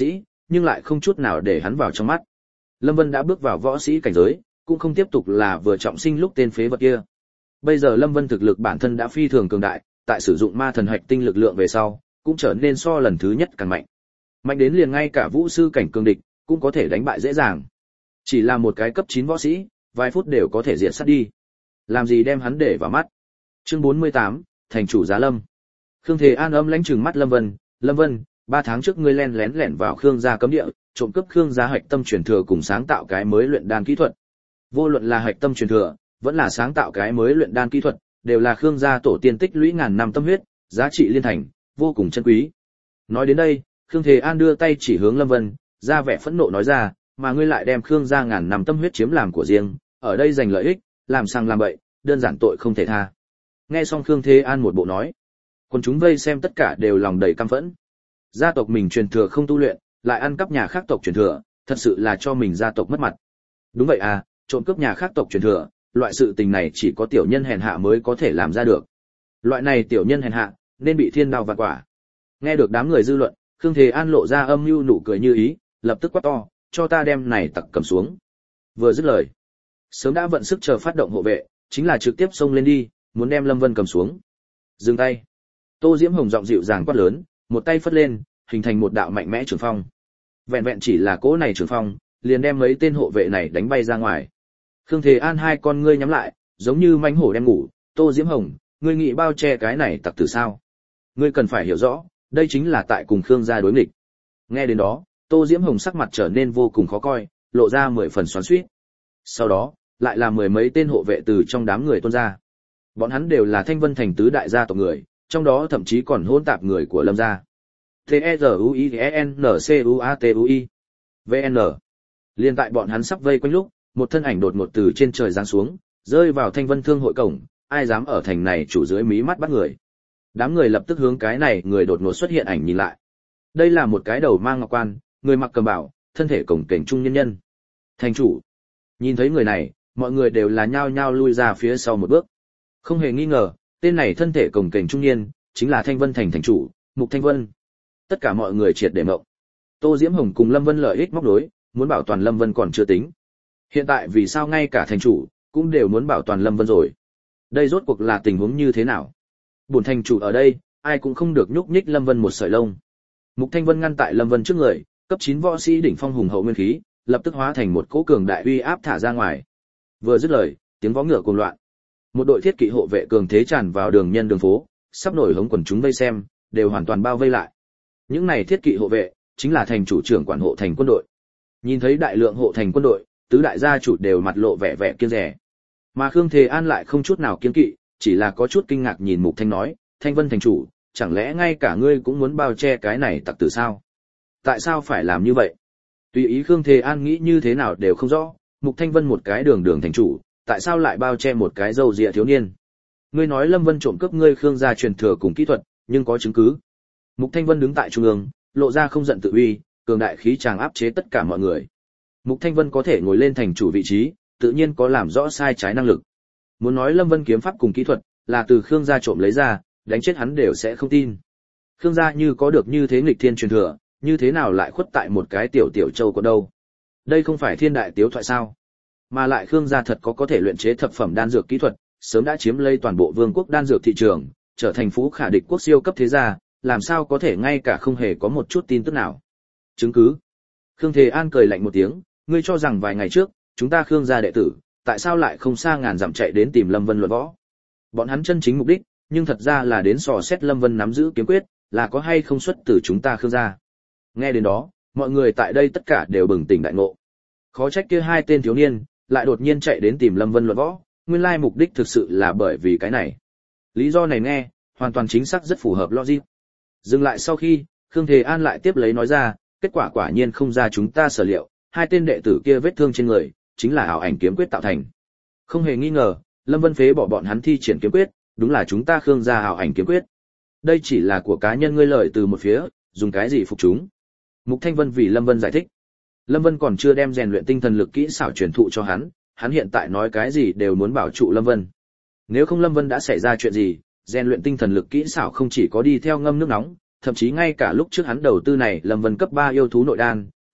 nhưng lại không chút nào để hắn vào trong mắt. Lâm Vân đã bước vào võ sĩ cảnh giới, cũng không tiếp tục là vừa trọng sinh lúc tên phế vật kia. Bây giờ Lâm Vân thực lực bản thân đã phi thường cường đại, tại sử dụng ma thần hạch tinh lực lượng về sau, cũng trở nên so lần thứ nhất càng mạnh. Mạnh đến liền ngay cả vũ sư cảnh cường địch cũng có thể đánh bại dễ dàng. Chỉ là một cái cấp chín võ sĩ, vài phút đều có thể diệt sát đi. Làm gì đem hắn để vào mắt. Chương bốn mươi tám, thành chủ Giá Lâm. Khương Thế An âm lãnh trừng mắt Lâm Vân, "Lâm Vân, ba tháng trước ngươi len lén lẻn vào Khương gia cấm địa, trộm cướp Khương gia hạch tâm truyền thừa cùng sáng tạo cái mới luyện đan kỹ thuật. Vô luận là hạch tâm truyền thừa, vẫn là sáng tạo cái mới luyện đan kỹ thuật, đều là Khương gia tổ tiên tích lũy ngàn năm tâm huyết, giá trị liên thành, vô cùng chân quý." Nói đến đây, Khương Thế An đưa tay chỉ hướng Lâm Vân, ra vẻ phẫn nộ nói ra, "Mà ngươi lại đem Khương gia ngàn năm tâm huyết chiếm làm của riêng, ở đây giành lợi ích, làm sang làm bậy, đơn giản tội không thể tha." Nghe xong Khương Thế An một bộ nói, quần chúng vây xem tất cả đều lòng đầy căm phẫn. Gia tộc mình truyền thừa không tu luyện, lại ăn cắp nhà khác tộc truyền thừa, thật sự là cho mình gia tộc mất mặt. Đúng vậy à, trộm cướp nhà khác tộc truyền thừa, loại sự tình này chỉ có tiểu nhân hèn hạ mới có thể làm ra được. Loại này tiểu nhân hèn hạ, nên bị thiên đao vạn quả. Nghe được đám người dư luận, Khương Thế An lộ ra âm mưu nụ cười như ý, lập tức quát to, "Cho ta đem này tặc cầm xuống." Vừa dứt lời, sớm đã vận sức chờ phát động hộ vệ, chính là trực tiếp xông lên đi, muốn đem Lâm Vân cầm xuống. Dừng tay. Tô Diễm Hồng giọng dịu dàng quát lớn, một tay phất lên, hình thành một đạo mạnh mẽ trường phong. Vẹn vẹn chỉ là cỗ này trường phong, liền đem mấy tên hộ vệ này đánh bay ra ngoài. Khương Thế An hai con ngươi nhắm lại, giống như mãnh hổ đem ngủ, "Tô Diễm Hồng, ngươi nghĩ bao che cái này tặc tử sao? Ngươi cần phải hiểu rõ, đây chính là tại cùng Khương gia đối nghịch." Nghe đến đó, Tô Diễm Hồng sắc mặt trở nên vô cùng khó coi, lộ ra mười phần xoắn xuýt. Sau đó, lại là mười mấy tên hộ vệ từ trong đám người tuôn ra. Bọn hắn đều là Thanh Vân thành tứ đại gia tộc người, trong đó thậm chí còn hỗn tạp người của Lâm gia. T E R U I E N C U A T U I V N. Liên tại bọn hắn sắp vây quanh lúc, một thân ảnh đột ngột từ trên trời giáng xuống, rơi vào Thanh Vân Thương hội cổng, ai dám ở thành này chủ dưới mí mắt bắt người. Đám người lập tức hướng cái này người đột ngột xuất hiện ảnh nhìn lại. Đây là một cái đầu mang ngọc quan, người mặc cầm bảo, thân thể cổng kềnh trung nhân nhân. Thành chủ. Nhìn thấy người này, mọi người đều là nhao nhao lui ra phía sau một bước. Không hề nghi ngờ, tên này thân thể cổng kềnh trung niên, chính là Thanh Vân thành thành chủ, Mục Thanh Vân. Tất cả mọi người triệt để mộng. Tô Diễm Hồng cùng Lâm Vân lợi ích móc đối, muốn bảo toàn Lâm Vân còn chưa tính. Hiện tại vì sao ngay cả thành chủ cũng đều muốn bảo toàn Lâm Vân rồi? Đây rốt cuộc là tình huống như thế nào? Bổn thành chủ ở đây, ai cũng không được nhúc nhích Lâm Vân một sợi lông. Mục Thanh Vân ngăn tại Lâm Vân trước người, cấp chín võ sĩ đỉnh phong hùng hậu nguyên khí, lập tức hóa thành một cỗ cường đại uy áp thả ra ngoài. Vừa dứt lời, tiếng vó ngựa cuồng loạn. Một đội thiết kỵ hộ vệ cường thế tràn vào đường nhân đường phố, sắp nổi hống quần chúng vây xem, đều hoàn toàn bao vây lại. Những này thiết kỵ hộ vệ chính là thành chủ trưởng quản hộ thành quân đội. Nhìn thấy đại lượng hộ thành quân đội, tứ đại gia chủ đều mặt lộ vẻ vẻ kiêng dè. Mà Khương Thế An lại không chút nào kiêng kỵ, chỉ là có chút kinh ngạc nhìn Mục Thanh nói, "Thanh Vân thành chủ, chẳng lẽ ngay cả ngươi cũng muốn bao che cái này tặc tử sao? Tại sao phải làm như vậy?" Tùy ý Khương Thế An nghĩ như thế nào đều không rõ, Mục Thanh Vân một cái đường đường thành chủ, tại sao lại bao che một cái râu ria thiếu niên? Ngươi nói Lâm Vân trộm cướp ngươi Khương gia truyền thừa cùng kỹ thuật, nhưng có chứng cứ? Mục Thanh Vân đứng tại trung ương, lộ ra không giận tự uy, cường đại khí tràng áp chế tất cả mọi người. Mục Thanh Vân có thể ngồi lên thành chủ vị trí, tự nhiên có làm rõ sai trái năng lực. Muốn nói Lâm Vân kiếm pháp cùng kỹ thuật là từ Khương gia trộm lấy ra, đánh chết hắn đều sẽ không tin. Khương gia như có được như thế nghịch thiên truyền thừa, như thế nào lại khuất tại một cái tiểu tiểu châu có đâu? Đây không phải thiên đại tiếu thoại sao? Mà lại Khương gia thật có có thể luyện chế thập phẩm đan dược kỹ thuật, sớm đã chiếm lấy toàn bộ vương quốc đan dược thị trường, trở thành phú khả địch quốc siêu cấp thế gia, làm sao có thể ngay cả không hề có một chút tin tức nào? Chứng cứ? Khương Thế An cười lạnh một tiếng, ngươi cho rằng vài ngày trước, chúng ta Khương gia đệ tử, tại sao lại không xa ngàn dặm chạy đến tìm Lâm Vân luận võ? Bọn hắn chân chính mục đích, nhưng thật ra là đến dò xét Lâm Vân nắm giữ kiếm quyết, là có hay không xuất từ chúng ta Khương gia. Nghe đến đó, mọi người tại đây tất cả đều bừng tỉnh đại ngộ. Khó trách kia hai tên thiếu niên lại đột nhiên chạy đến tìm Lâm Vân luận võ, nguyên lai mục đích thực sự là bởi vì cái này. Lý do này nghe, hoàn toàn chính xác rất phù hợp logic. Dừng lại sau khi, Khương Thế An lại tiếp lấy nói ra, kết quả quả nhiên không ra chúng ta sở liệu, hai tên đệ tử kia vết thương trên người, chính là ảo ảnh kiếm quyết tạo thành. Không hề nghi ngờ, Lâm Vân phế bỏ bọn hắn thi triển kiếm quyết, đúng là chúng ta Khương gia ảo ảnh kiếm quyết. Đây chỉ là của cá nhân ngươi lợi từ một phía, dùng cái gì phục chúng? Mục Thanh Vân vì Lâm Vân giải thích. Lâm Vân còn chưa đem rèn luyện tinh thần lực kỹ xảo truyền thụ cho hắn, hắn hiện tại nói cái gì đều muốn bảo trụ Lâm Vân. Nếu không Lâm Vân đã xảy ra chuyện gì, rèn luyện tinh thần lực kỹ xảo không chỉ có đi theo ngâm nước nóng, thậm chí ngay cả lúc trước hắn đầu tư này Lâm Vân cấp ba yêu thú nội đan,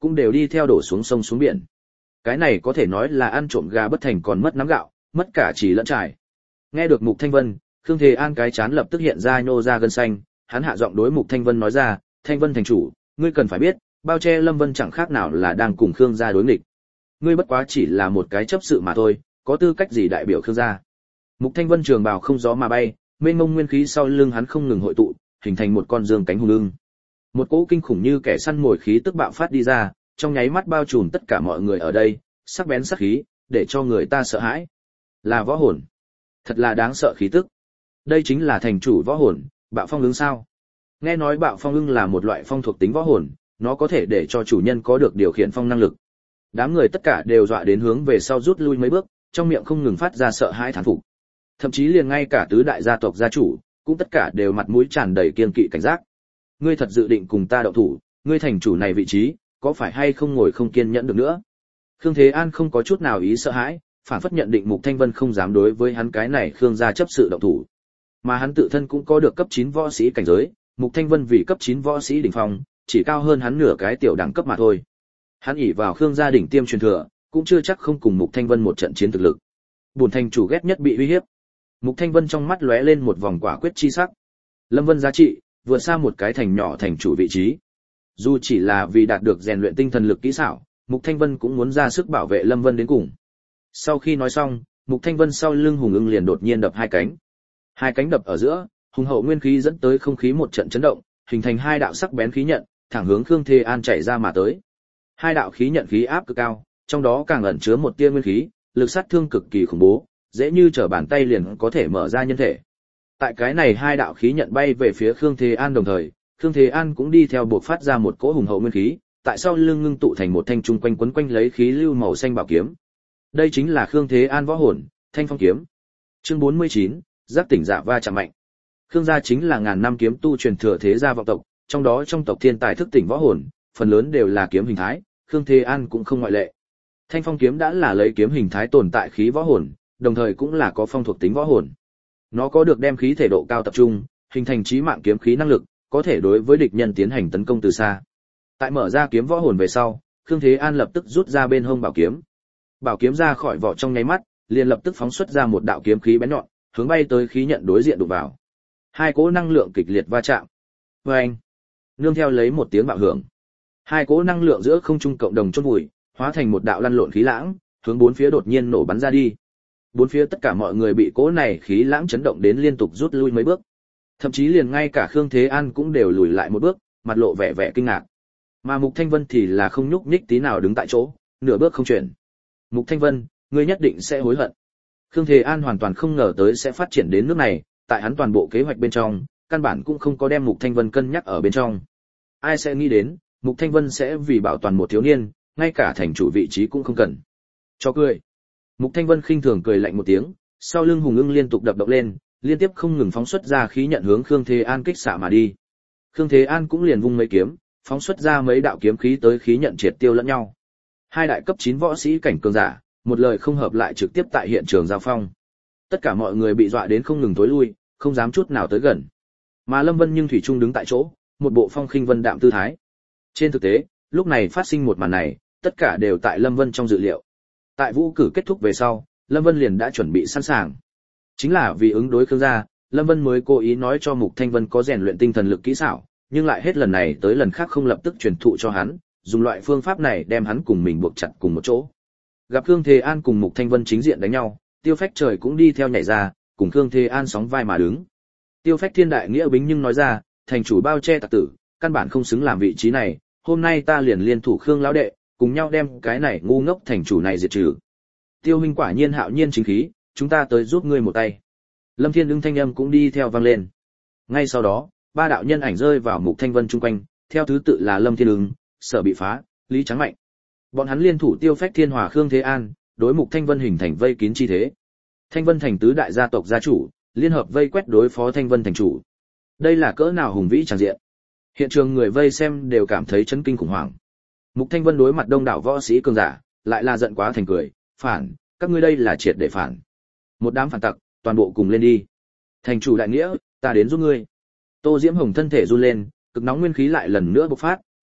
cũng đều đi theo đổ xuống sông xuống biển. Cái này có thể nói là ăn trộm gà bất thành còn mất nắm gạo, mất cả chỉ lẫn trải. Nghe được Mục Thanh Vân, Khương Thế An cái chán lập tức hiện ra nhô ra gân xanh, hắn hạ giọng đối Mục Thanh Vân nói ra, "Thanh Vân thành chủ, ngươi cần phải biết, bao che Lâm Vân chẳng khác nào là đang cùng Khương gia đối nghịch. Ngươi bất quá chỉ là một cái chấp sự mà thôi, có tư cách gì đại biểu Khương gia?" Mục Thanh Vân trường bào không gió mà bay, mênh mông nguyên khí sau lưng hắn không ngừng hội tụ, hình thành một con dương cánh hùng ưng. Một cỗ kinh khủng như kẻ săn mồi khí tức bạo phát đi ra, trong nháy mắt bao trùm tất cả mọi người ở đây, sắc bén sắc khí, để cho người ta sợ hãi. Là võ hồn, thật là đáng sợ khí tức. Đây chính là thành chủ võ hồn, Bạo Phong ưng sao? Nghe nói Bạo Phong ưng là một loại phong thuộc tính võ hồn, nó có thể để cho chủ nhân có được điều khiển phong năng lực. Đám người tất cả đều dọa đến hướng về sau rút lui mấy bước, trong miệng không ngừng phát ra sợ hãi thán phục. Thậm chí liền ngay cả tứ đại gia tộc gia chủ, cũng tất cả đều mặt mũi tràn đầy kiêng kỵ cảnh giác. Ngươi thật dự định cùng ta động thủ, ngươi thành chủ này vị trí, có phải hay không ngồi không kiên nhẫn được nữa? Khương Thế An không có chút nào ý sợ hãi, phản phất nhận định Mục Thanh Vân không dám đối với hắn cái này Khương gia chấp sự động thủ. Mà hắn tự thân cũng có được cấp chín võ sĩ cảnh giới, Mục Thanh Vân vì cấp chín võ sĩ đỉnh phong, chỉ cao hơn hắn nửa cái tiểu đẳng cấp mà thôi. Hắn ỷ vào Khương gia đỉnh tiêm truyền thừa, cũng chưa chắc không cùng Mục Thanh Vân một trận chiến thực lực. Bổn thành chủ ghét nhất bị uy hiếp. Mục Thanh Vân trong mắt lóe lên một vòng quả quyết chi sắc. Lâm Vân giá trị vượt xa một cái thành nhỏ thành chủ vị trí. Dù chỉ là vì đạt được rèn luyện tinh thần lực kỹ xảo, Mục Thanh Vân cũng muốn ra sức bảo vệ Lâm Vân đến cùng. Sau khi nói xong, Mục Thanh Vân sau lưng hùng ưng liền đột nhiên đập hai cánh. Hai cánh đập ở giữa, hùng hậu nguyên khí dẫn tới không khí một trận chấn động, hình thành hai đạo sắc bén khí nhận, thẳng hướng Khương Thế An chảy ra mà tới. Hai đạo khí nhận khí áp cực cao, trong đó càng ẩn chứa một tia nguyên khí, lực sát thương cực kỳ khủng bố, dễ như trở bàn tay liền có thể mở ra nhân thể. Tại cái này hai đạo khí nhận bay về phía Khương Thế An đồng thời, Khương Thế An cũng đi theo buộc phát ra một cỗ hùng hậu nguyên khí, tại sau lưng ngưng tụ thành một thanh trung quanh quấn quanh lấy khí lưu màu xanh bảo kiếm. Đây chính là Khương Thế An võ hồn, Thanh Phong kiếm. Chương bốn mươi chín, giác tỉnh dạ va chạm mạnh. Khương gia chính là ngàn năm kiếm tu truyền thừa thế gia vọng tộc, trong đó trong tộc thiên tài thức tỉnh võ hồn, phần lớn đều là kiếm hình thái, Khương Thế An cũng không ngoại lệ. Thanh Phong kiếm đã là lấy kiếm hình thái tồn tại khí võ hồn, đồng thời cũng là có phong thuộc tính võ hồn. Nó có được đem khí thể độ cao tập trung, hình thành chí mạng kiếm khí năng lực, có thể đối với địch nhân tiến hành tấn công từ xa. Tại mở ra kiếm võ hồn về sau, Khương Thế An lập tức rút ra bên hông bảo kiếm. Bảo kiếm ra khỏi vỏ trong nháy mắt, liền lập tức phóng xuất ra một đạo kiếm khí bén nhọn, hướng bay tới khí nhận đối diện đụng vào. Hai cỗ năng lượng kịch liệt va chạm. Oeng! Nương theo lấy một tiếng bạo hưởng. Hai cỗ năng lượng giữa không trung cộng đồng chôn vùi, hóa thành một đạo lăn lộn khí lãng, hướng bốn phía đột nhiên nổ bắn ra đi. Bốn phía tất cả mọi người bị cỗ này khí lãng chấn động đến liên tục rút lui mấy bước. Thậm chí liền ngay cả Khương Thế An cũng đều lùi lại một bước, mặt lộ vẻ vẻ kinh ngạc. Mà Mục Thanh Vân thì là không nhúc nhích tí nào đứng tại chỗ, nửa bước không chuyển. Mục Thanh Vân, ngươi nhất định sẽ hối hận. Khương Thế An hoàn toàn không ngờ tới sẽ phát triển đến nước này, tại hắn toàn bộ kế hoạch bên trong, căn bản cũng không có đem Mục Thanh Vân cân nhắc ở bên trong. Ai sẽ nghĩ đến, Mục Thanh Vân sẽ vì bảo toàn một thiếu niên, ngay cả thành chủ vị trí cũng không cần. Cho cười. Mục Thanh Vân khinh thường cười lạnh một tiếng, sau lưng hùng ưng liên tục đập động lên, liên tiếp không ngừng phóng xuất ra khí nhận hướng Khương Thế An kích xạ mà đi. Khương Thế An cũng liền vung mấy kiếm, phóng xuất ra mấy đạo kiếm khí tới khí nhận triệt tiêu lẫn nhau. Hai đại cấp chín võ sĩ cảnh cường giả, một lời không hợp lại trực tiếp tại hiện trường giao phong. Tất cả mọi người bị dọa đến không ngừng tối lui, không dám chút nào tới gần. Mà Lâm Vân nhưng thủy chung đứng tại chỗ, một bộ phong khinh vân đạm tư thái. Trên thực tế, lúc này phát sinh một màn này, tất cả đều tại Lâm Vân trong dự liệu. Tại vũ cử kết thúc về sau, Lâm Vân liền đã chuẩn bị sẵn sàng. Chính là vì ứng đối Khương gia, Lâm Vân mới cố ý nói cho Mục Thanh Vân có rèn luyện tinh thần lực kỹ xảo, nhưng lại hết lần này tới lần khác không lập tức truyền thụ cho hắn, dùng loại phương pháp này đem hắn cùng mình buộc chặt cùng một chỗ. Gặp Khương Thế An cùng Mục Thanh Vân chính diện đánh nhau, Tiêu Phách Trời cũng đi theo nhảy ra, cùng Khương Thế An sóng vai mà đứng. Tiêu Phách Thiên đại nghĩa bính nhưng nói ra, thành chủ bao che tặc tử, căn bản không xứng làm vị trí này, hôm nay ta liền liên thủ Khương lão đệ, cùng nhau đem cái này ngu ngốc thành chủ này diệt trừ. Tiêu huynh quả nhiên hạo nhiên chính khí, chúng ta tới giúp ngươi một tay. Lâm Thiên Ưng thanh âm cũng đi theo vang lên. Ngay sau đó, ba đạo nhân ảnh rơi vào Mục Thanh Vân chung quanh, theo thứ tự là Lâm Thiên Ưng, Sở Bị Phá, Lý Trắng Mạnh. Bọn hắn liên thủ Tiêu Phách Thiên hòa Khương Thế An, đối Mục Thanh Vân hình thành vây kín chi thế. Thanh Vân thành tứ đại gia tộc gia chủ, liên hợp vây quét đối phó Thanh Vân thành chủ. Đây là cỡ nào hùng vĩ tràn diện. Hiện trường người vây xem đều cảm thấy chấn kinh khủng hoảng. Mục Thanh Vân đối mặt đông đảo võ sĩ cường giả, lại là giận quá thành cười, phản, các ngươi đây là triệt để phản. Một đám phản tặc, toàn bộ cùng lên đi. Thành chủ đại nghĩa, ta đến giúp ngươi. Tô Diễm Hồng thân thể run lên, cực nóng nguyên khí lại lần nữa bộc phát,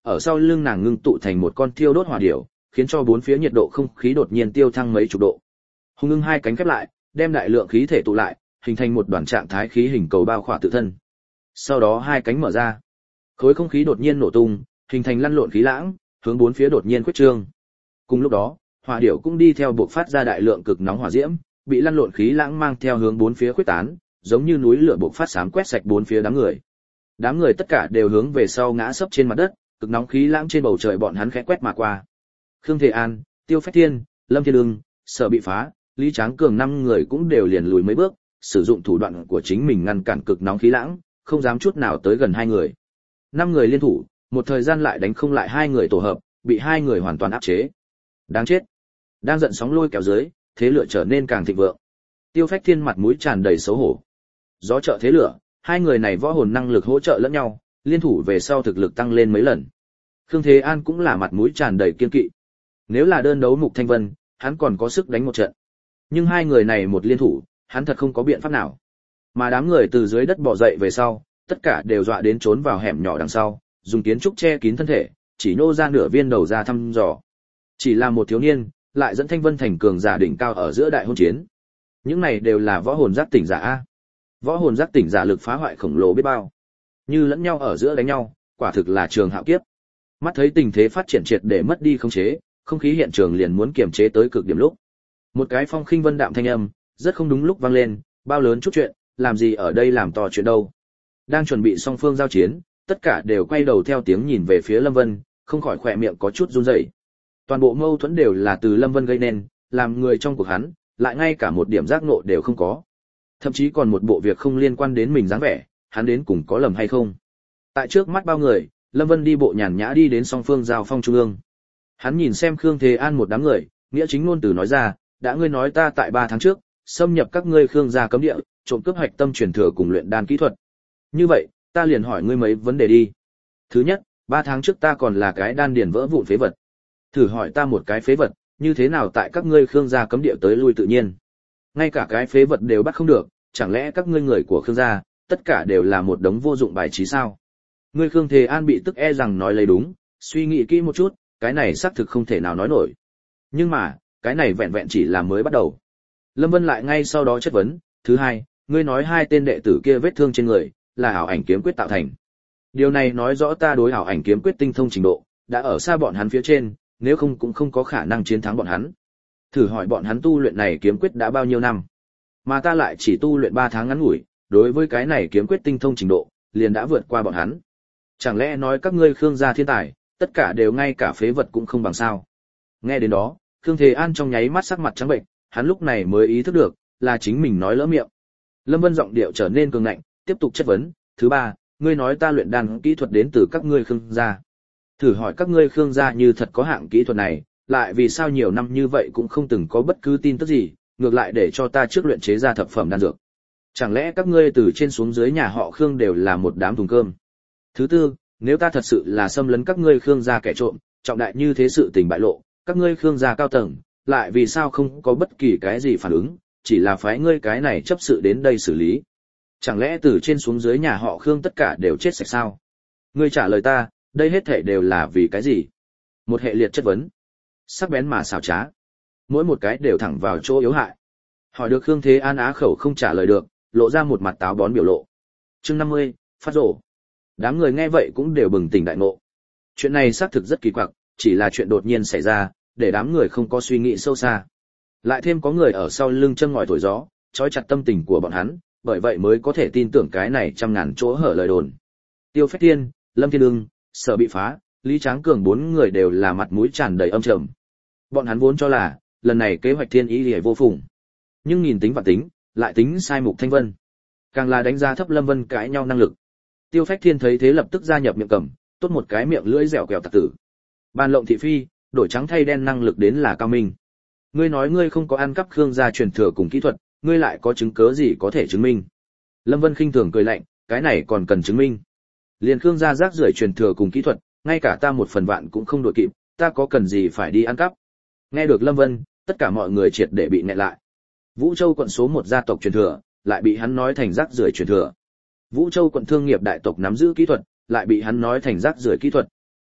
ở sau lưng nàng ngưng tụ thành một con thiêu đốt hỏa điểu, khiến cho bốn phía nhiệt độ không khí đột nhiên tiêu thăng mấy chục độ. Hùng ưng hai cánh khép lại, đem đại lượng khí thể tụ lại, hình thành một đoàn trạng thái khí hình cầu bao khỏa tự thân. Sau đó hai cánh mở ra, khối không khí đột nhiên nổ tung, hình thành lăn lộn khí lãng, hướng bốn phía đột nhiên khuếch trương. Cùng lúc đó, hỏa điểu cũng đi theo buộc phát ra đại lượng cực nóng hỏa diễm, bị lăn lộn khí lãng mang theo hướng bốn phía khuếch tán, giống như núi lửa buộc phát xám quét sạch bốn phía đám người. Đám người tất cả đều hướng về sau ngã sấp trên mặt đất, cực nóng khí lãng trên bầu trời bọn hắn khẽ quét mà qua. Khương Thế An, Tiêu Phách Thiên, Lâm Thiên Ưng, Sở Bị Phá, Lý Tráng Cường năm người cũng đều liền lùi mấy bước, sử dụng thủ đoạn của chính mình ngăn cản cực nóng khí lãng, không dám chút nào tới gần hai người. Năm người liên thủ, một thời gian lại đánh không lại hai người tổ hợp, bị hai người hoàn toàn áp chế. Đáng chết. Đang giận sóng lôi kéo dưới, thế lửa trở nên càng thịnh vượng. Tiêu Phách Thiên mặt mũi tràn đầy xấu hổ. Gió trợ thế lửa, hai người này võ hồn năng lực hỗ trợ lẫn nhau, liên thủ về sau thực lực tăng lên mấy lần. Khương Thế An cũng là mặt mũi tràn đầy kiên kỵ. Nếu là đơn đấu Mục Thanh Vân, hắn còn có sức đánh một trận. Nhưng hai người này một liên thủ, hắn thật không có biện pháp nào. Mà đám người từ dưới đất bò dậy về sau, tất cả đều dọa đến trốn vào hẻm nhỏ đằng sau, dùng kiến trúc che kín thân thể, chỉ nô ra nửa viên đầu ra thăm dò. Chỉ là một thiếu niên, lại dẫn Thanh Vân thành cường giả đỉnh cao ở giữa đại hôn chiến. Những này đều là võ hồn giác tỉnh giả a. Võ hồn giác tỉnh giả lực phá hoại khổng lồ biết bao. Như lẫn nhau ở giữa đánh nhau, quả thực là trường hạo kiếp. Mắt thấy tình thế phát triển triệt để mất đi khống chế, không khí hiện trường liền muốn kiềm chế tới cực điểm lúc. Một cái phong khinh vân đạm thanh âm, rất không đúng lúc vang lên, bao lớn chút chuyện, làm gì ở đây làm to chuyện đâu. Đang chuẩn bị song phương giao chiến, tất cả đều quay đầu theo tiếng nhìn về phía Lâm Vân, không khỏi khỏe miệng có chút run rẩy. Toàn bộ mâu thuẫn đều là từ Lâm Vân gây nên, làm người trong cuộc hắn, lại ngay cả một điểm giác ngộ đều không có. Thậm chí còn một bộ việc không liên quan đến mình dáng vẻ, hắn đến cùng có lầm hay không. Tại trước mắt bao người, Lâm Vân đi bộ nhàn nhã đi đến song phương giao phong trung ương. Hắn nhìn xem Khương Thế An một đám người, nghĩa chính ngôn từ nói ra, đã ngươi nói ta tại ba tháng trước, xâm nhập các ngươi Khương gia cấm địa, trộm cướp hạch tâm truyền thừa cùng luyện đan kỹ thuật. Như vậy, ta liền hỏi ngươi mấy vấn đề đi. Thứ nhất, ba tháng trước ta còn là cái đan điền vỡ vụn phế vật. Thử hỏi ta một cái phế vật, như thế nào tại các ngươi Khương gia cấm địa tới lui tự nhiên. Ngay cả cái phế vật đều bắt không được, chẳng lẽ các ngươi người của Khương gia, tất cả đều là một đống vô dụng bài trí sao? Ngươi Khương Thế An bị tức e rằng nói lấy đúng, suy nghĩ kỹ một chút, cái này xác thực không thể nào nói nổi. Nhưng mà, cái này vẹn vẹn chỉ là mới bắt đầu. Lâm Vân lại ngay sau đó chất vấn, thứ hai, ngươi nói hai tên đệ tử kia vết thương trên người, là ảo ảnh kiếm quyết tạo thành. Điều này nói rõ ta đối ảo ảnh kiếm quyết tinh thông trình độ, đã ở xa bọn hắn phía trên, nếu không cũng không có khả năng chiến thắng bọn hắn. Thử hỏi bọn hắn tu luyện này kiếm quyết đã bao nhiêu năm? Mà ta lại chỉ tu luyện ba tháng ngắn ngủi, đối với cái này kiếm quyết tinh thông trình độ, liền đã vượt qua bọn hắn. Chẳng lẽ nói các ngươi Khương gia thiên tài, tất cả đều ngay cả phế vật cũng không bằng sao? Nghe đến đó, Khương Thế An trong nháy mắt sắc mặt trắng bệnh, hắn lúc này mới ý thức được, là chính mình nói lỡ miệng. Lâm Vân giọng điệu trở nên cường ngạnh, tiếp tục chất vấn, thứ ba, ngươi nói ta luyện đan kỹ thuật đến từ các ngươi Khương gia. Thử hỏi các ngươi Khương gia như thật có hạng kỹ thuật này, lại vì sao nhiều năm như vậy cũng không từng có bất cứ tin tức gì, ngược lại để cho ta trước luyện chế ra thập phẩm đan dược. Chẳng lẽ các ngươi từ trên xuống dưới nhà họ Khương đều là một đám thùng cơm? Thứ tư, nếu ta thật sự là xâm lấn các ngươi Khương gia kẻ trộm, trọng đại như thế sự tình bại lộ, các ngươi Khương gia cao tầng, lại vì sao không có bất kỳ cái gì phản ứng, chỉ là phái ngươi cái này chấp sự đến đây xử lý? Chẳng lẽ từ trên xuống dưới nhà họ Khương tất cả đều chết sạch sao? Ngươi trả lời ta, đây hết thảy đều là vì cái gì? Một hệ liệt chất vấn, sắc bén mà xảo trá, mỗi một cái đều thẳng vào chỗ yếu hại. Hỏi được Khương Thế An á khẩu không trả lời được, lộ ra một mặt táo bón biểu lộ. Chương năm mươi, phát rổ. Đám người nghe vậy cũng đều bừng tỉnh đại ngộ. Chuyện này xác thực rất kỳ quặc, chỉ là chuyện đột nhiên xảy ra, để đám người không có suy nghĩ sâu xa. Lại thêm có người ở sau lưng châm ngòi thổi gió, trói chặt tâm tình của bọn hắn, bởi vậy mới có thể tin tưởng cái này trăm ngàn chỗ hở lời đồn. Tiêu Phách Thiên, Lâm Thiên Ưng, Sở Bị Phá, Lý Tráng Cường bốn người đều là mặt mũi tràn đầy âm trầm. Bọn hắn vốn cho là, lần này kế hoạch thiên ý liễu vô phùng. Nhưng nhìn tính và tính, lại tính sai Mục Thanh Vân. Càng là đánh giá thấp Lâm Vân cãi nhau năng lực. Tiêu Phách Thiên thấy thế lập tức gia nhập miệng cầm, tốt một cái miệng lưỡi dẻo kẹo tặc tử. Bàn lộng thị phi, đổi trắng thay đen năng lực đến là cao minh. Ngươi nói ngươi không có ăn cắp Khương gia truyền thừa cùng kỹ thuật, ngươi lại có chứng cớ gì có thể chứng minh? Lâm Vân khinh thường cười lạnh, cái này còn cần chứng minh? Liền Khương gia rác rưởi truyền thừa cùng kỹ thuật, ngay cả ta một phần vạn cũng không đội kịp, ta có cần gì phải đi ăn cắp? Nghe được Lâm Vân, tất cả mọi người triệt để bị nghẹn lại. Vũ Châu quận số một gia tộc truyền thừa, lại bị hắn nói thành rác rưởi truyền thừa. Vũ Châu quận thương nghiệp đại tộc nắm giữ kỹ thuật, lại bị hắn nói thành rác rưởi kỹ thuật.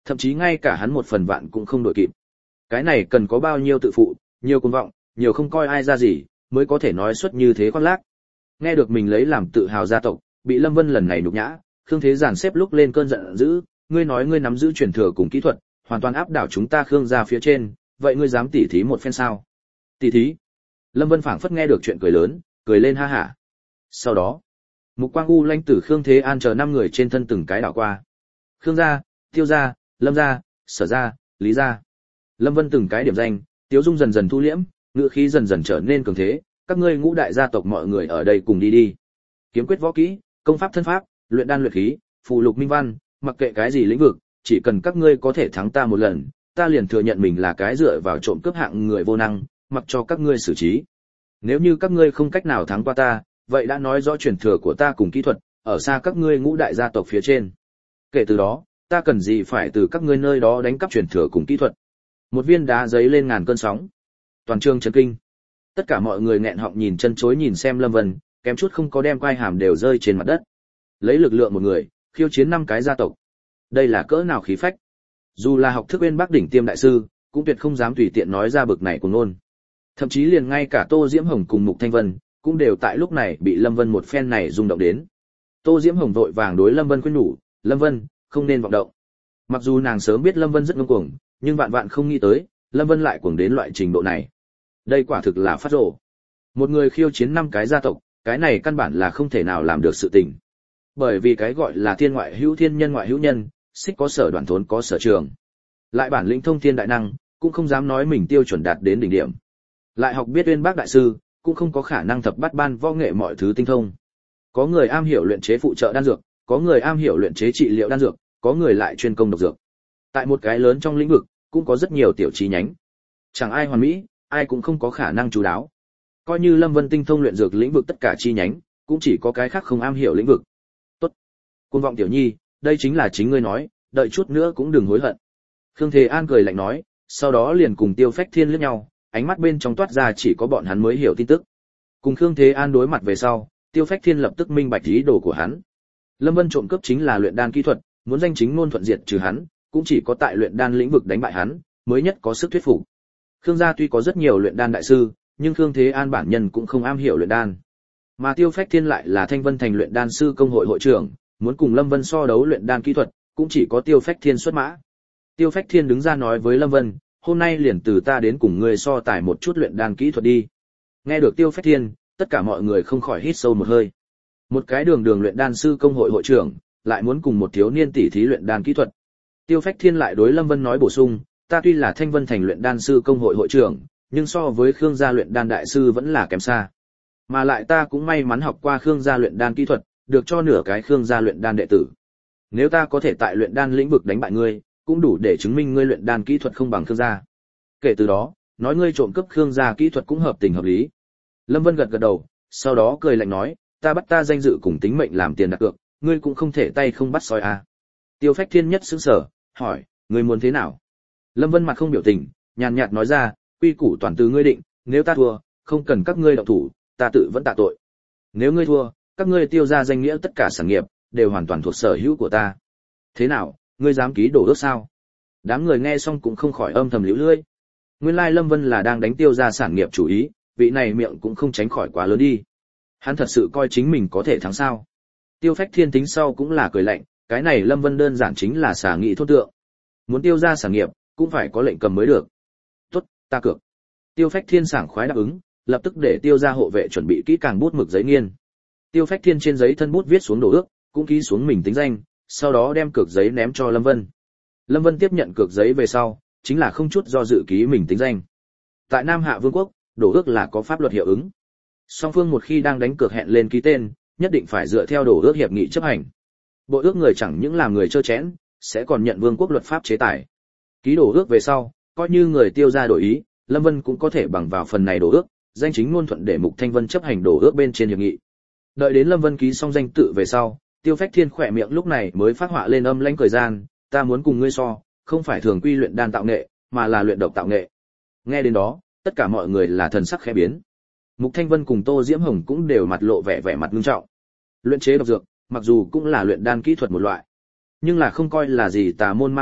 Thậm chí ngay cả hắn một phần vạn cũng không đổi kịp. Cái này cần có bao nhiêu tự phụ, nhiều cuồng vọng, nhiều không coi ai ra gì, mới có thể nói xuất như thế khoác lác. Nghe được mình lấy làm tự hào gia tộc, bị Lâm Vân lần này nhục nhã, Khương Thế Giản xếp lúc lên cơn giận dữ, ngươi nói ngươi nắm giữ truyền thừa cùng kỹ thuật, hoàn toàn áp đảo chúng ta Khương gia phía trên, vậy ngươi dám tỉ thí một phen sao? Tỉ thí? Lâm Vân phảng phất nghe được chuyện cười lớn, cười lên ha hả. Sau đó, Mục Quang U Lanh Tử Khương Thế An chờ năm người trên thân từng cái đảo qua. Khương gia, Tiêu gia, Lâm gia, Sở gia, Lý gia. Lâm Vân từng cái điểm danh, Tiếu Dung dần dần thu liễm, ngữ khí dần dần trở nên cường thế, các ngươi ngũ đại gia tộc mọi người ở đây cùng đi đi. Kiếm quyết võ kỹ, công pháp thân pháp, luyện đan luyện khí, phù lục minh văn, mặc kệ cái gì lĩnh vực, chỉ cần các ngươi có thể thắng ta một lần, ta liền thừa nhận mình là cái dựa vào trộm cướp hạng người vô năng, mặc cho các ngươi xử trí. Nếu như các ngươi không cách nào thắng qua ta, vậy đã nói rõ truyền thừa của ta cùng kỹ thuật ở xa các ngươi ngũ đại gia tộc phía trên. Kể từ đó, ta cần gì phải từ các ngươi nơi đó đánh cắp truyền thừa cùng kỹ thuật. Một viên đá giấy lên ngàn cơn sóng. Toàn trường chấn kinh. Tất cả mọi người nghẹn họng nhìn chân chối nhìn xem Lâm Vân, kém chút không có đem quai hàm đều rơi trên mặt đất. Lấy lực lượng một người, khiêu chiến năm cái gia tộc. Đây là cỡ nào khí phách. Dù là học thức bên Bắc đỉnh tiêm đại sư, cũng tuyệt không dám tùy tiện nói ra bực này của ngôn. Thậm chí liền ngay cả Tô Diễm Hồng cùng Mục Thanh Vân, cũng đều tại lúc này bị Lâm Vân một phen này rung động đến. Tô Diễm Hồng vội vàng đối Lâm Vân khuyên nhủ, Lâm Vân, không nên vọng động. Mặc dù nàng sớm biết Lâm Vân rất ngông cuồng, nhưng vạn vạn không nghĩ tới, Lâm Vân lại cuồng đến loại trình độ này. Đây quả thực là phát rồ. Một người khiêu chiến năm cái gia tộc, cái này căn bản là không thể nào làm được sự tình. Bởi vì cái gọi là thiên ngoại hữu thiên nhân ngoại hữu nhân, xích có sở đoàn thốn có sở trường. Lại bản lĩnh thông thiên đại năng, cũng không dám nói mình tiêu chuẩn đạt đến đỉnh điểm. Lại học biết uyên bác đại sư, cũng không có khả năng thập bát ban võ nghệ mọi thứ tinh thông. Có người am hiểu luyện chế phụ trợ đan dược, có người am hiểu luyện chế trị liệu đan dược, có người lại chuyên công độc dược. Tại một cái lớn trong lĩnh vực, cũng có rất nhiều tiểu chi nhánh. Chẳng ai hoàn mỹ, ai cũng không có khả năng chú đáo. Coi như Lâm Vân tinh thông luyện dược lĩnh vực tất cả chi nhánh, cũng chỉ có cái khác không am hiểu lĩnh vực. Tốt. Cuồng vọng tiểu nhi, đây chính là chính ngươi nói, đợi chút nữa cũng đừng hối hận. Khương Thế An cười lạnh nói, sau đó liền cùng Tiêu Phách Thiên liếc nhau, ánh mắt bên trong toát ra chỉ có bọn hắn mới hiểu tin tức. Cùng Khương Thế An đối mặt về sau, Tiêu Phách Thiên lập tức minh bạch ý đồ của hắn. Lâm Vân trộm cướp chính là luyện đan kỹ thuật, muốn danh chính ngôn thuận diệt trừ hắn, cũng chỉ có tại luyện đan lĩnh vực đánh bại hắn, mới nhất có sức thuyết phục. Khương gia tuy có rất nhiều luyện đan đại sư, nhưng Khương Thế An bản nhân cũng không am hiểu luyện đan. Mà Tiêu Phách Thiên lại là Thanh Vân Thành luyện đan sư công hội hội trưởng, muốn cùng Lâm Vân so đấu luyện đan kỹ thuật, cũng chỉ có Tiêu Phách Thiên xuất mã. Tiêu Phách Thiên đứng ra nói với Lâm Vân, hôm nay liền từ ta đến cùng ngươi so tài một chút luyện đan kỹ thuật đi. Nghe được Tiêu Phách Thiên, tất cả mọi người không khỏi hít sâu một hơi. Một cái đường đường luyện đan sư công hội hội trưởng, lại muốn cùng một thiếu niên tỷ thí luyện đan kỹ thuật. Tiêu Phách Thiên lại đối Lâm Vân nói bổ sung, ta tuy là Thanh Vân Thành luyện đan sư công hội hội trưởng, nhưng so với Khương gia luyện đan đại sư vẫn là kém xa. Mà lại ta cũng may mắn học qua Khương gia luyện đan kỹ thuật, được cho nửa cái Khương gia luyện đan đệ tử. Nếu ta có thể tại luyện đan lĩnh vực đánh bại ngươi, cũng đủ để chứng minh ngươi luyện đan kỹ thuật không bằng Khương gia. Kể từ đó, nói ngươi trộm cướp Khương gia kỹ thuật cũng hợp tình hợp lý. Lâm Vân gật gật đầu, sau đó cười lạnh nói, ta bắt ta danh dự cùng tính mệnh làm tiền đặt cược, ngươi cũng không thể tay không bắt sói à. Tiêu Phách Thiên nhất sững sờ, hỏi, ngươi muốn thế nào? Lâm Vân mặt không biểu tình, nhàn nhạt nói ra, quy củ toàn từ ngươi định, nếu ta thua, không cần các ngươi động thủ, ta tự vẫn tạ tội. Nếu ngươi thua, các ngươi tiêu ra danh nghĩa tất cả sản nghiệp, đều hoàn toàn thuộc sở hữu của ta. Thế nào, ngươi dám ký đổ ước sao? Đám người nghe xong cũng không khỏi âm thầm liễu lưỡi. Nguyên lai Lâm Vân là đang đánh tiêu ra sản nghiệp chủ ý, vị này miệng cũng không tránh khỏi quá lớn đi. Hắn thật sự coi chính mình có thể thắng sao? Tiêu Phách Thiên tính sau cũng là cười lạnh, cái này Lâm Vân đơn giản chính là xả nghị thốt tượng. Muốn tiêu ra sản nghiệp, cũng phải có lệnh cầm mới được. Tốt, ta cược. Tiêu Phách Thiên sảng khoái đáp ứng, lập tức để Tiêu gia hộ vệ chuẩn bị kỹ càng bút mực giấy nghiên. Tiêu Phách Thiên trên giấy thân bút viết xuống đồ ước, cũng ký xuống mình tính danh, sau đó đem cược giấy ném cho Lâm Vân. Lâm Vân tiếp nhận cược giấy về sau, chính là không chút do dự ký mình tính danh. Tại Nam Hạ Vương quốc, đồ ước là có pháp luật hiệu ứng. Song phương một khi đang đánh cược hẹn lên ký tên, nhất định phải dựa theo đồ ước hiệp nghị chấp hành. Bộ ước người chẳng những là người trơ chẽn, sẽ còn nhận vương quốc luật pháp chế tài. Ký đồ ước về sau, coi như người Tiêu gia đổi ý, Lâm Vân cũng có thể bằng vào phần này đồ ước, danh chính ngôn thuận để Mục Thanh Vân chấp hành đồ ước bên trên hiệp nghị. Đợi đến Lâm Vân ký xong danh tự về sau, Tiêu Phách Thiên khỏe miệng lúc này mới phát họa lên âm lãnh cười gian, ta muốn cùng ngươi so, không phải thường quy luyện đan tạo nghệ, mà là luyện độc tạo nghệ. Nghe đến đó, tất cả mọi người là thần sắc khẽ biến. Mục Thanh Vân cùng Tô Diễm Hồng cũng đều mặt lộ vẻ vẻ mặt nghiêm trọng. Luyện chế độc dược, mặc dù cũng là luyện đan kỹ thuật một loại, nhưng là không coi là gì tà môn ma đạo,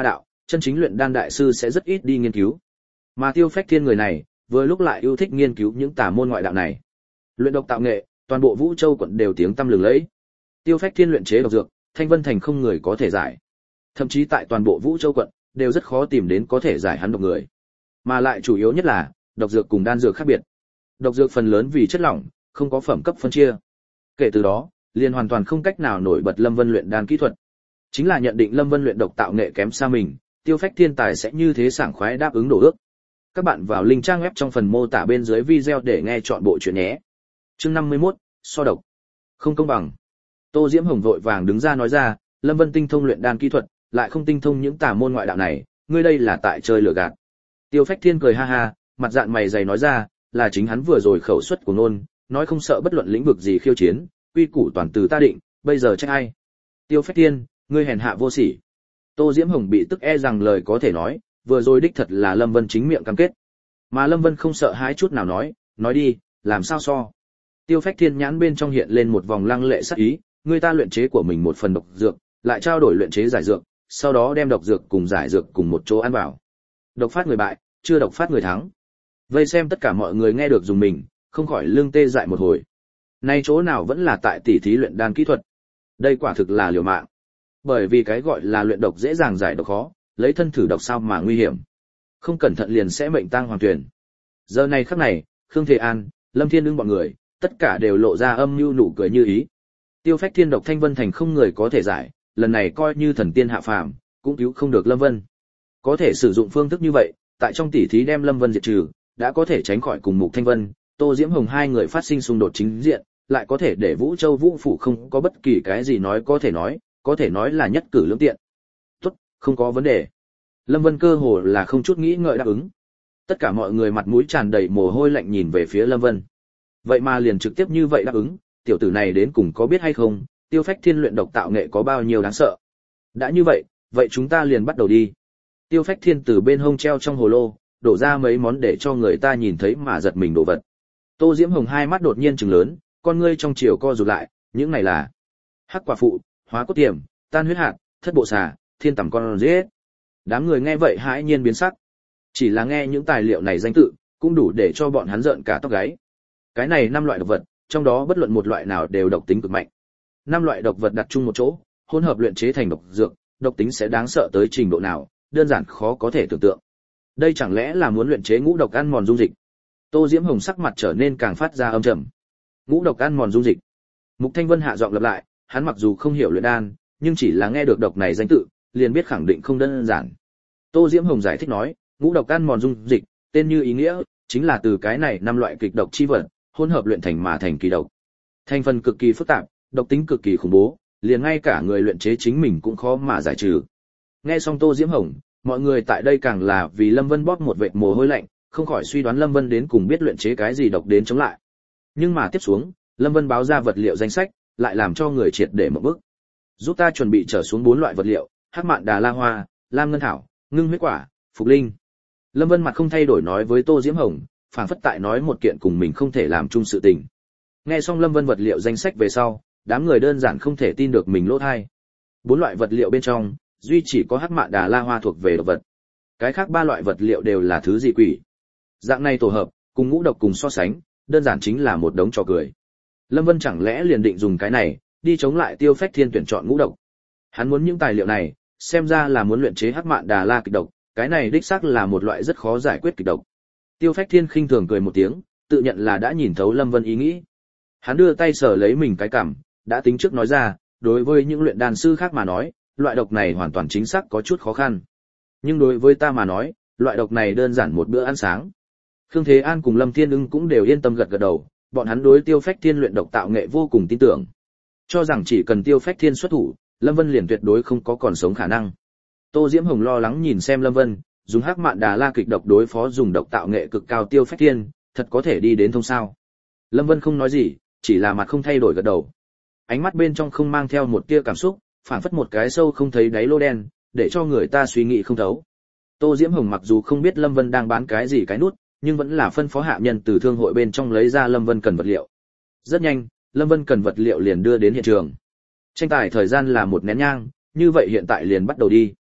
chân chính luyện đan đại sư sẽ rất ít đi nghiên cứu. Mà Tiêu Phách Thiên người này, vừa lúc lại yêu thích nghiên cứu những tà môn ngoại đạo này. Luyện độc tạo nghệ, toàn bộ Vũ Châu quận đều tiếng tăm lừng lẫy. Tiêu Phách Thiên luyện chế độc dược, Thanh Vân Thành không người có thể giải. Thậm chí tại toàn bộ Vũ Châu quận, đều rất khó tìm đến có thể giải hắn độc người. Mà lại chủ yếu nhất là, độc dược cùng đan dược khác biệt. Độc dược phần lớn vì chất lỏng, không có phẩm cấp phân chia. Kể từ đó, liền hoàn toàn không cách nào nổi bật Lâm Vân luyện đan kỹ thuật. Chính là nhận định Lâm Vân luyện độc tạo nghệ kém xa mình, Tiêu Phách Thiên tài sẽ như thế sảng khoái đáp ứng đổ ước. Các bạn vào link trang web trong phần mô tả bên dưới video để nghe chọn bộ truyện nhé. Chương năm mươi mốt, so độc. Không công bằng. Tô Diễm Hồng vội vàng đứng ra nói ra, Lâm Vân tinh thông luyện đan kỹ thuật, lại không tinh thông những tà môn ngoại đạo này, ngươi đây là tại chơi lừa gạt. Tiêu Phách Thiên cười ha ha, mặt dạn mày dày nói ra, là chính hắn vừa rồi khẩu suất của nôn, nói không sợ bất luận lĩnh vực gì khiêu chiến, quy củ toàn từ ta định, bây giờ trách ai? Tiêu Phách Thiên, ngươi hèn hạ vô sỉ. Tô Diễm Hồng bị tức e rằng lời có thể nói, vừa rồi đích thật là Lâm Vân chính miệng cam kết. Mà Lâm Vân không sợ hãi chút nào nói, nói đi, làm sao so? Tiêu Phách Thiên nhãn bên trong hiện lên một vòng lăng lệ sắc ý, người ta luyện chế của mình một phần độc dược, lại trao đổi luyện chế giải dược, sau đó đem độc dược cùng giải dược cùng một chỗ ăn vào. Độc phát người bại, chưa độc phát người thắng. Vây xem tất cả mọi người nghe được dùng mình, không khỏi lưng tê dại một hồi. Nay chỗ nào vẫn là tại tỉ thí luyện đan kỹ thuật. Đây quả thực là liều mạng. Bởi vì cái gọi là luyện độc dễ dàng giải độc khó, lấy thân thử độc sao mà nguy hiểm. Không cẩn thận liền sẽ mệnh tang hoàng tuyển. Giờ này khắc này, Khương Thế An, Lâm Thiên Ưng bọn người, tất cả đều lộ ra âm mưu nụ cười như ý. Tiêu Phách Thiên độc Thanh Vân Thành không người có thể giải, lần này coi như thần tiên hạ phàm, cũng cứu không được Lâm Vân. Có thể sử dụng phương thức như vậy, tại trong tỉ thí đem Lâm Vân diệt trừ, đã có thể tránh khỏi cùng Mục Thanh Vân, Tô Diễm Hồng hai người phát sinh xung đột chính diện, lại có thể để Vũ Châu Vũ phủ không có bất kỳ cái gì nói có thể nói, có thể nói là nhất cử lưỡng tiện. Tốt, không có vấn đề. Lâm Vân cơ hồ là không chút nghĩ ngợi đáp ứng. Tất cả mọi người mặt mũi tràn đầy mồ hôi lạnh nhìn về phía Lâm Vân. Vậy mà liền trực tiếp như vậy đáp ứng, tiểu tử này đến cùng có biết hay không, Tiêu Phách Thiên luyện độc tạo nghệ có bao nhiêu đáng sợ. Đã như vậy, vậy chúng ta liền bắt đầu đi. Tiêu Phách Thiên từ bên hông treo trong hồ lô, đổ ra mấy món để cho người ta nhìn thấy mà giật mình đồ vật. Tô Diễm Hồng hai mắt đột nhiên trừng lớn, con ngươi trong chiều co rụt lại, những này là hắc quả phụ, hóa cốt tiềm, tan huyết hạt, thất bộ xà, thiên tầm con giết. Đám người nghe vậy hãi nhiên biến sắc. Chỉ là nghe những tài liệu này danh tự, cũng đủ để cho bọn hắn rợn cả tóc gáy. Cái này năm loại độc vật, trong đó bất luận một loại nào đều độc tính cực mạnh. Năm loại độc vật đặt chung một chỗ, hỗn hợp luyện chế thành độc dược, độc tính sẽ đáng sợ tới trình độ nào, đơn giản khó có thể tưởng tượng. Đây chẳng lẽ là muốn luyện chế ngũ độc ăn mòn dung dịch? Tô Diễm Hồng sắc mặt trở nên càng phát ra âm trầm. Ngũ độc ăn mòn dung dịch. Mục Thanh Vân hạ giọng lặp lại, hắn mặc dù không hiểu luyện đan, nhưng chỉ là nghe được độc này danh tự, liền biết khẳng định không đơn giản. Tô Diễm Hồng giải thích nói, ngũ độc ăn mòn dung dịch, tên như ý nghĩa, chính là từ cái này năm loại kịch độc chi vật, hỗn hợp luyện thành mà thành kỳ độc. Thành phần cực kỳ phức tạp, độc tính cực kỳ khủng bố, liền ngay cả người luyện chế chính mình cũng khó mà giải trừ. Nghe xong Tô Diễm Hồng, mọi người tại đây càng là vì Lâm Vân bóp một vệt mồ hôi lạnh, không khỏi suy đoán Lâm Vân đến cùng biết luyện chế cái gì độc đến chống lại. Nhưng mà tiếp xuống, Lâm Vân báo ra vật liệu danh sách, lại làm cho người triệt để một bước. Giúp ta chuẩn bị trở xuống bốn loại vật liệu, hắc mạn đà la hoa, lam ngân thảo, ngưng huyết quả, phục linh. Lâm Vân mặt không thay đổi nói với Tô Diễm Hồng, phảng phất tại nói một kiện cùng mình không thể làm chung sự tình. Nghe xong Lâm Vân vật liệu danh sách về sau, đám người đơn giản không thể tin được mình lỗ tai. Bốn loại vật liệu bên trong, duy chỉ có hắc mạn đà la hoa thuộc về độc vật. Cái khác ba loại vật liệu đều là thứ gì quỷ. Dạng này tổ hợp, cùng ngũ độc cùng so sánh, đơn giản chính là một đống trò cười. Lâm Vân chẳng lẽ liền định dùng cái này, đi chống lại Tiêu Phách Thiên tuyển chọn ngũ độc. Hắn muốn những tài liệu này, xem ra là muốn luyện chế hắc mạn đà la kịch độc, cái này đích xác là một loại rất khó giải quyết kịch độc. Tiêu Phách Thiên khinh thường cười một tiếng, tự nhận là đã nhìn thấu Lâm Vân ý nghĩ. Hắn đưa tay sờ lấy mình cái cằm, đã tính trước nói ra, đối với những luyện đan sư khác mà nói, loại độc này hoàn toàn chính xác có chút khó khăn. Nhưng đối với ta mà nói, loại độc này đơn giản một bữa ăn sáng. Khương Thế An cùng Lâm Thiên Ưng cũng đều yên tâm gật gật đầu, bọn hắn đối Tiêu Phách Thiên luyện độc tạo nghệ vô cùng tin tưởng. Cho rằng chỉ cần Tiêu Phách Thiên xuất thủ, Lâm Vân liền tuyệt đối không có còn sống khả năng. Tô Diễm Hồng lo lắng nhìn xem Lâm Vân, dùng hắc mạn đà la kịch độc đối phó dùng độc tạo nghệ cực cao Tiêu Phách Thiên, thật có thể đi đến thông sao. Lâm Vân không nói gì, chỉ là mặt không thay đổi gật đầu. Ánh mắt bên trong không mang theo một tia cảm xúc, phản phất một cái sâu không thấy đáy lô đen, để cho người ta suy nghĩ không thấu. Tô Diễm Hồng mặc dù không biết Lâm Vân đang bán cái gì cái nút, nhưng vẫn là phân phó hạ nhân từ thương hội bên trong lấy ra Lâm Vân cần vật liệu. Rất nhanh, Lâm Vân cần vật liệu liền đưa đến hiện trường. Tranh tài thời gian là một nén nhang, như vậy hiện tại liền bắt đầu đi.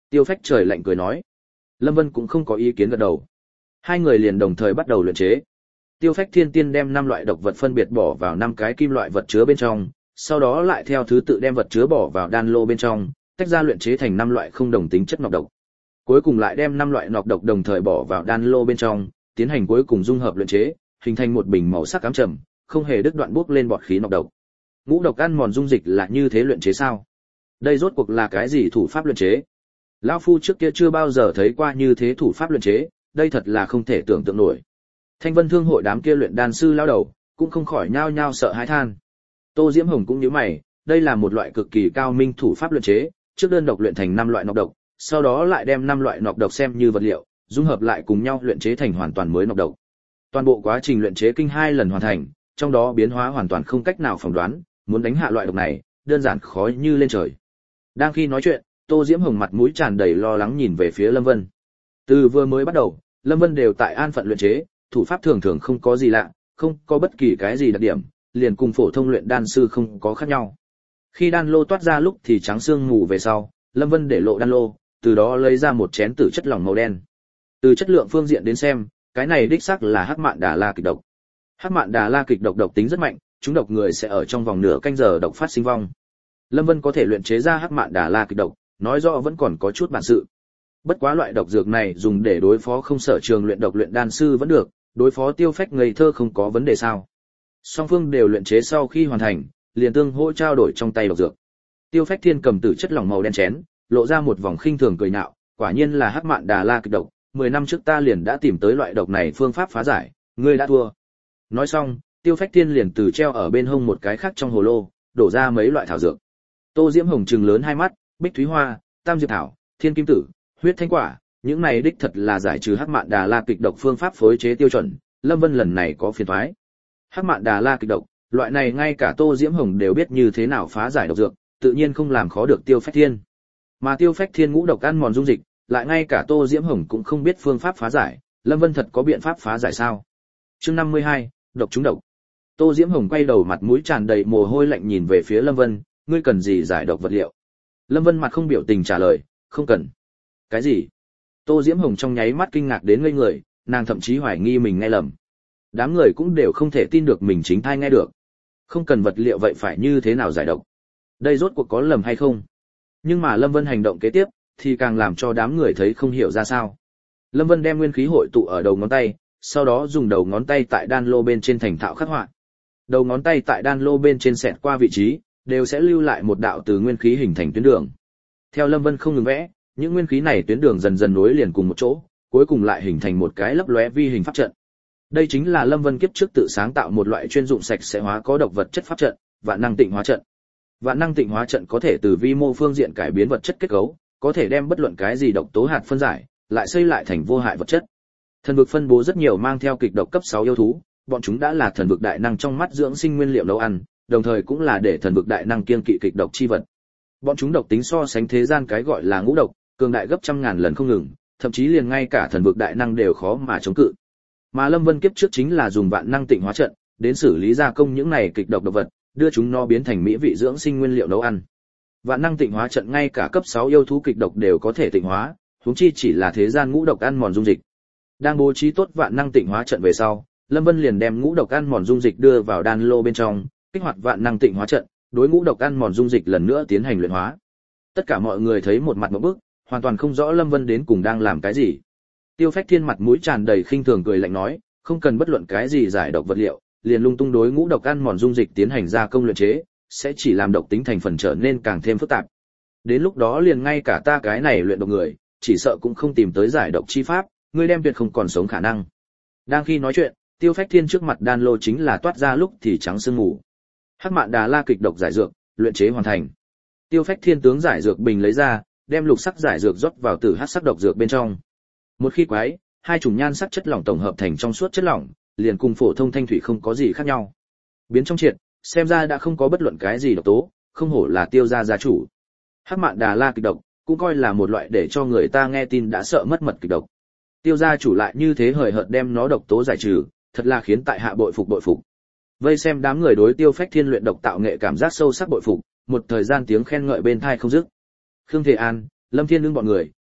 Tiêu Phách trời lạnh cười nói. Lâm Vân cũng không có ý kiến gật đầu. Hai người liền đồng thời bắt đầu luyện chế. Tiêu Phách Thiên Tiên đem năm loại độc vật phân biệt bỏ vào năm cái kim loại vật chứa bên trong, sau đó lại theo thứ tự đem vật chứa bỏ vào đan lô bên trong, tách ra luyện chế thành năm loại không đồng tính chất nọc độc. Cuối cùng lại đem năm loại nọc độc đồng thời bỏ vào đan lô bên trong, tiến hành cuối cùng dung hợp luyện chế, hình thành một bình màu sắc ám trầm, không hề đứt đoạn bốc lên bọt khí nọc độc. Ngũ độc ăn mòn dung dịch là như thế luyện chế sao? Đây rốt cuộc là cái gì thủ pháp luyện chế? Lão phu trước kia chưa bao giờ thấy qua như thế thủ pháp luyện chế, đây thật là không thể tưởng tượng nổi. Thanh Vân Thương hội đám kia luyện đan sư lao đầu, cũng không khỏi nhao nhao sợ hãi than. Tô Diễm Hồng cũng nhíu mày, đây là một loại cực kỳ cao minh thủ pháp luyện chế, trước đơn độc luyện thành năm loại nọc độc, sau đó lại đem năm loại nọc độc xem như vật liệu, dung hợp lại cùng nhau luyện chế thành hoàn toàn mới nọc độc. Toàn bộ quá trình luyện chế kinh hai lần hoàn thành, trong đó biến hóa hoàn toàn không cách nào phỏng đoán, muốn đánh hạ loại độc này, đơn giản khó như lên trời. Đang khi nói chuyện, Tô Diễm Hồng mặt mũi tràn đầy lo lắng nhìn về phía Lâm Vân. Từ vừa mới bắt đầu, Lâm Vân đều tại an phận luyện chế, thủ pháp thường thường không có gì lạ, không có bất kỳ cái gì đặc điểm, liền cùng phổ thông luyện đan sư không có khác nhau. Khi đan lô toát ra lúc thì trắng xương mù về sau, Lâm Vân để lộ đan lô, từ đó lấy ra một chén tử chất lỏng màu đen. Từ chất lượng phương diện đến xem, cái này đích xác là Hắc Mạn Đà La kịch độc. Hắc Mạn Đà La kịch độc độc tính rất mạnh, chúng độc người sẽ ở trong vòng nửa canh giờ độc phát sinh vong. Lâm Vân có thể luyện chế ra Hắc Mạn Đà La kịch độc, nói rõ vẫn còn có chút bản sự. Bất quá loại độc dược này dùng để đối phó không sở trường luyện độc luyện đan sư vẫn được, đối phó Tiêu Phách ngây thơ không có vấn đề sao? Song phương đều luyện chế sau khi hoàn thành, liền tương hỗ trao đổi trong tay độc dược. Tiêu Phách Thiên cầm tử chất lỏng màu đen chén, lộ ra một vòng khinh thường cười nhạo, quả nhiên là Hắc Mạn Đà La kịch độc, mười năm trước ta liền đã tìm tới loại độc này phương pháp phá giải, ngươi đã thua. Nói xong, Tiêu Phách Thiên liền từ treo ở bên hông một cái khác trong hồ lô, đổ ra mấy loại thảo dược. Tô Diễm Hồng trừng lớn hai mắt, Bích Thúy Hoa, Tam Diệp Thảo, Thiên Kim Tử, Huyết Thanh Quả, những này đích thật là giải trừ Hắc Mạn Đà La kịch độc phương pháp phối chế tiêu chuẩn, Lâm Vân lần này có phiền toái. Hắc Mạn Đà La kịch độc, loại này ngay cả Tô Diễm Hồng đều biết như thế nào phá giải độc dược, tự nhiên không làm khó được Tiêu Phách Thiên. Mà Tiêu Phách Thiên ngũ độc ăn mòn dung dịch, lại ngay cả Tô Diễm Hồng cũng không biết phương pháp phá giải, Lâm Vân thật có biện pháp phá giải sao? Chương năm mươi hai, độc trúng độc. Tô Diễm Hồng quay đầu mặt mũi tràn đầy mồ hôi lạnh nhìn về phía Lâm Vân, ngươi cần gì giải độc vật liệu? Lâm Vân mặt không biểu tình trả lời, không cần. Cái gì? Tô Diễm Hồng trong nháy mắt kinh ngạc đến ngây người, nàng thậm chí hoài nghi mình nghe lầm. Đám người cũng đều không thể tin được mình chính thai nghe được. Không cần vật liệu vậy phải như thế nào giải độc? Đây rốt cuộc có lầm hay không? Nhưng mà Lâm Vân hành động kế tiếp, thì càng làm cho đám người thấy không hiểu ra sao. Lâm Vân đem nguyên khí hội tụ ở đầu ngón tay, sau đó dùng đầu ngón tay tại đan lô bên trên thành thạo khắc họa. Đầu ngón tay tại đan lô bên trên xẹt qua vị trí, đều sẽ lưu lại một đạo từ nguyên khí hình thành tuyến đường. Theo Lâm Vân không ngừng vẽ, những nguyên khí này tuyến đường dần dần nối liền cùng một chỗ, cuối cùng lại hình thành một cái lấp lóe vi hình pháp trận. Đây chính là Lâm Vân kiếp trước tự sáng tạo một loại chuyên dụng sạch sẽ hóa có độc vật chất pháp trận, vạn năng tịnh hóa trận. Vạn năng tịnh hóa trận có thể từ vi mô phương diện cải biến vật chất kết cấu, có thể đem bất luận cái gì độc tố hạt phân giải, lại xây lại thành vô hại vật chất. Thần vực phân bố rất nhiều mang theo kịch độc cấp sáu yêu thú, bọn chúng đã là thần vực đại năng trong mắt dưỡng sinh nguyên liệu nấu ăn, đồng thời cũng là để thần vực đại năng kiêng kỵ kịch độc chi vật. Bọn chúng độc tính so sánh thế gian cái gọi là ngũ độc, cường đại gấp trăm ngàn lần không ngừng, thậm chí liền ngay cả thần vực đại năng đều khó mà chống cự. Mà Lâm Vân kiếp trước chính là dùng vạn năng tịnh hóa trận đến xử lý gia công những này kịch độc độc vật, đưa chúng nó biến thành mỹ vị dưỡng sinh nguyên liệu nấu ăn. Vạn năng tịnh hóa trận ngay cả cấp sáu yêu thú kịch độc đều có thể tịnh hóa, huống chi chỉ là thế gian ngũ độc ăn mòn dung dịch. Đang bố trí tốt vạn năng tịnh hóa trận về sau, Lâm Vân liền đem ngũ độc ăn mòn dung dịch đưa vào đan lô bên trong, kích hoạt vạn năng tịnh hóa trận, đối ngũ độc ăn mòn dung dịch lần nữa tiến hành luyện hóa. Tất cả mọi người thấy một mặt ngộp bức, hoàn toàn không rõ Lâm Vân đến cùng đang làm cái gì. Tiêu Phách Thiên mặt mũi tràn đầy khinh thường cười lạnh nói, không cần bất luận cái gì giải độc vật liệu, liền lung tung đối ngũ độc ăn mòn dung dịch tiến hành gia công luyện chế, sẽ chỉ làm độc tính thành phần trở nên càng thêm phức tạp. Đến lúc đó liền ngay cả ta cái này luyện độc người, chỉ sợ cũng không tìm tới giải độc chi pháp, ngươi đem tuyệt không còn sống khả năng. Đang khi nói chuyện, Tiêu Phách Thiên trước mặt đan lô chính là toát ra lúc thì trắng sương mù. Hắc Mạn Đà La kịch độc giải dược, luyện chế hoàn thành. Tiêu Phách Thiên tướng giải dược bình lấy ra, đem lục sắc giải dược rót vào tử hắc sắc độc dược bên trong. Một khi quái, hai chủng nhan sắc chất lỏng tổng hợp thành trong suốt chất lỏng, liền cùng phổ thông thanh thủy không có gì khác nhau. Biến trong triệt, xem ra đã không có bất luận cái gì độc tố, không hổ là Tiêu gia gia chủ. Hắc Mạn Đà La kịch độc, cũng coi là một loại để cho người ta nghe tin đã sợ mất mật kịch độc. Tiêu gia chủ lại như thế hời hợt đem nó độc tố giải trừ, thật là khiến tại hạ bội phục bội phục. Vây xem đám người đối Tiêu Phách Thiên luyện độc tạo nghệ cảm giác sâu sắc bội phục, một thời gian tiếng khen ngợi bên tai không dứt. Khương Thế An, Lâm Thiên Nương bọn người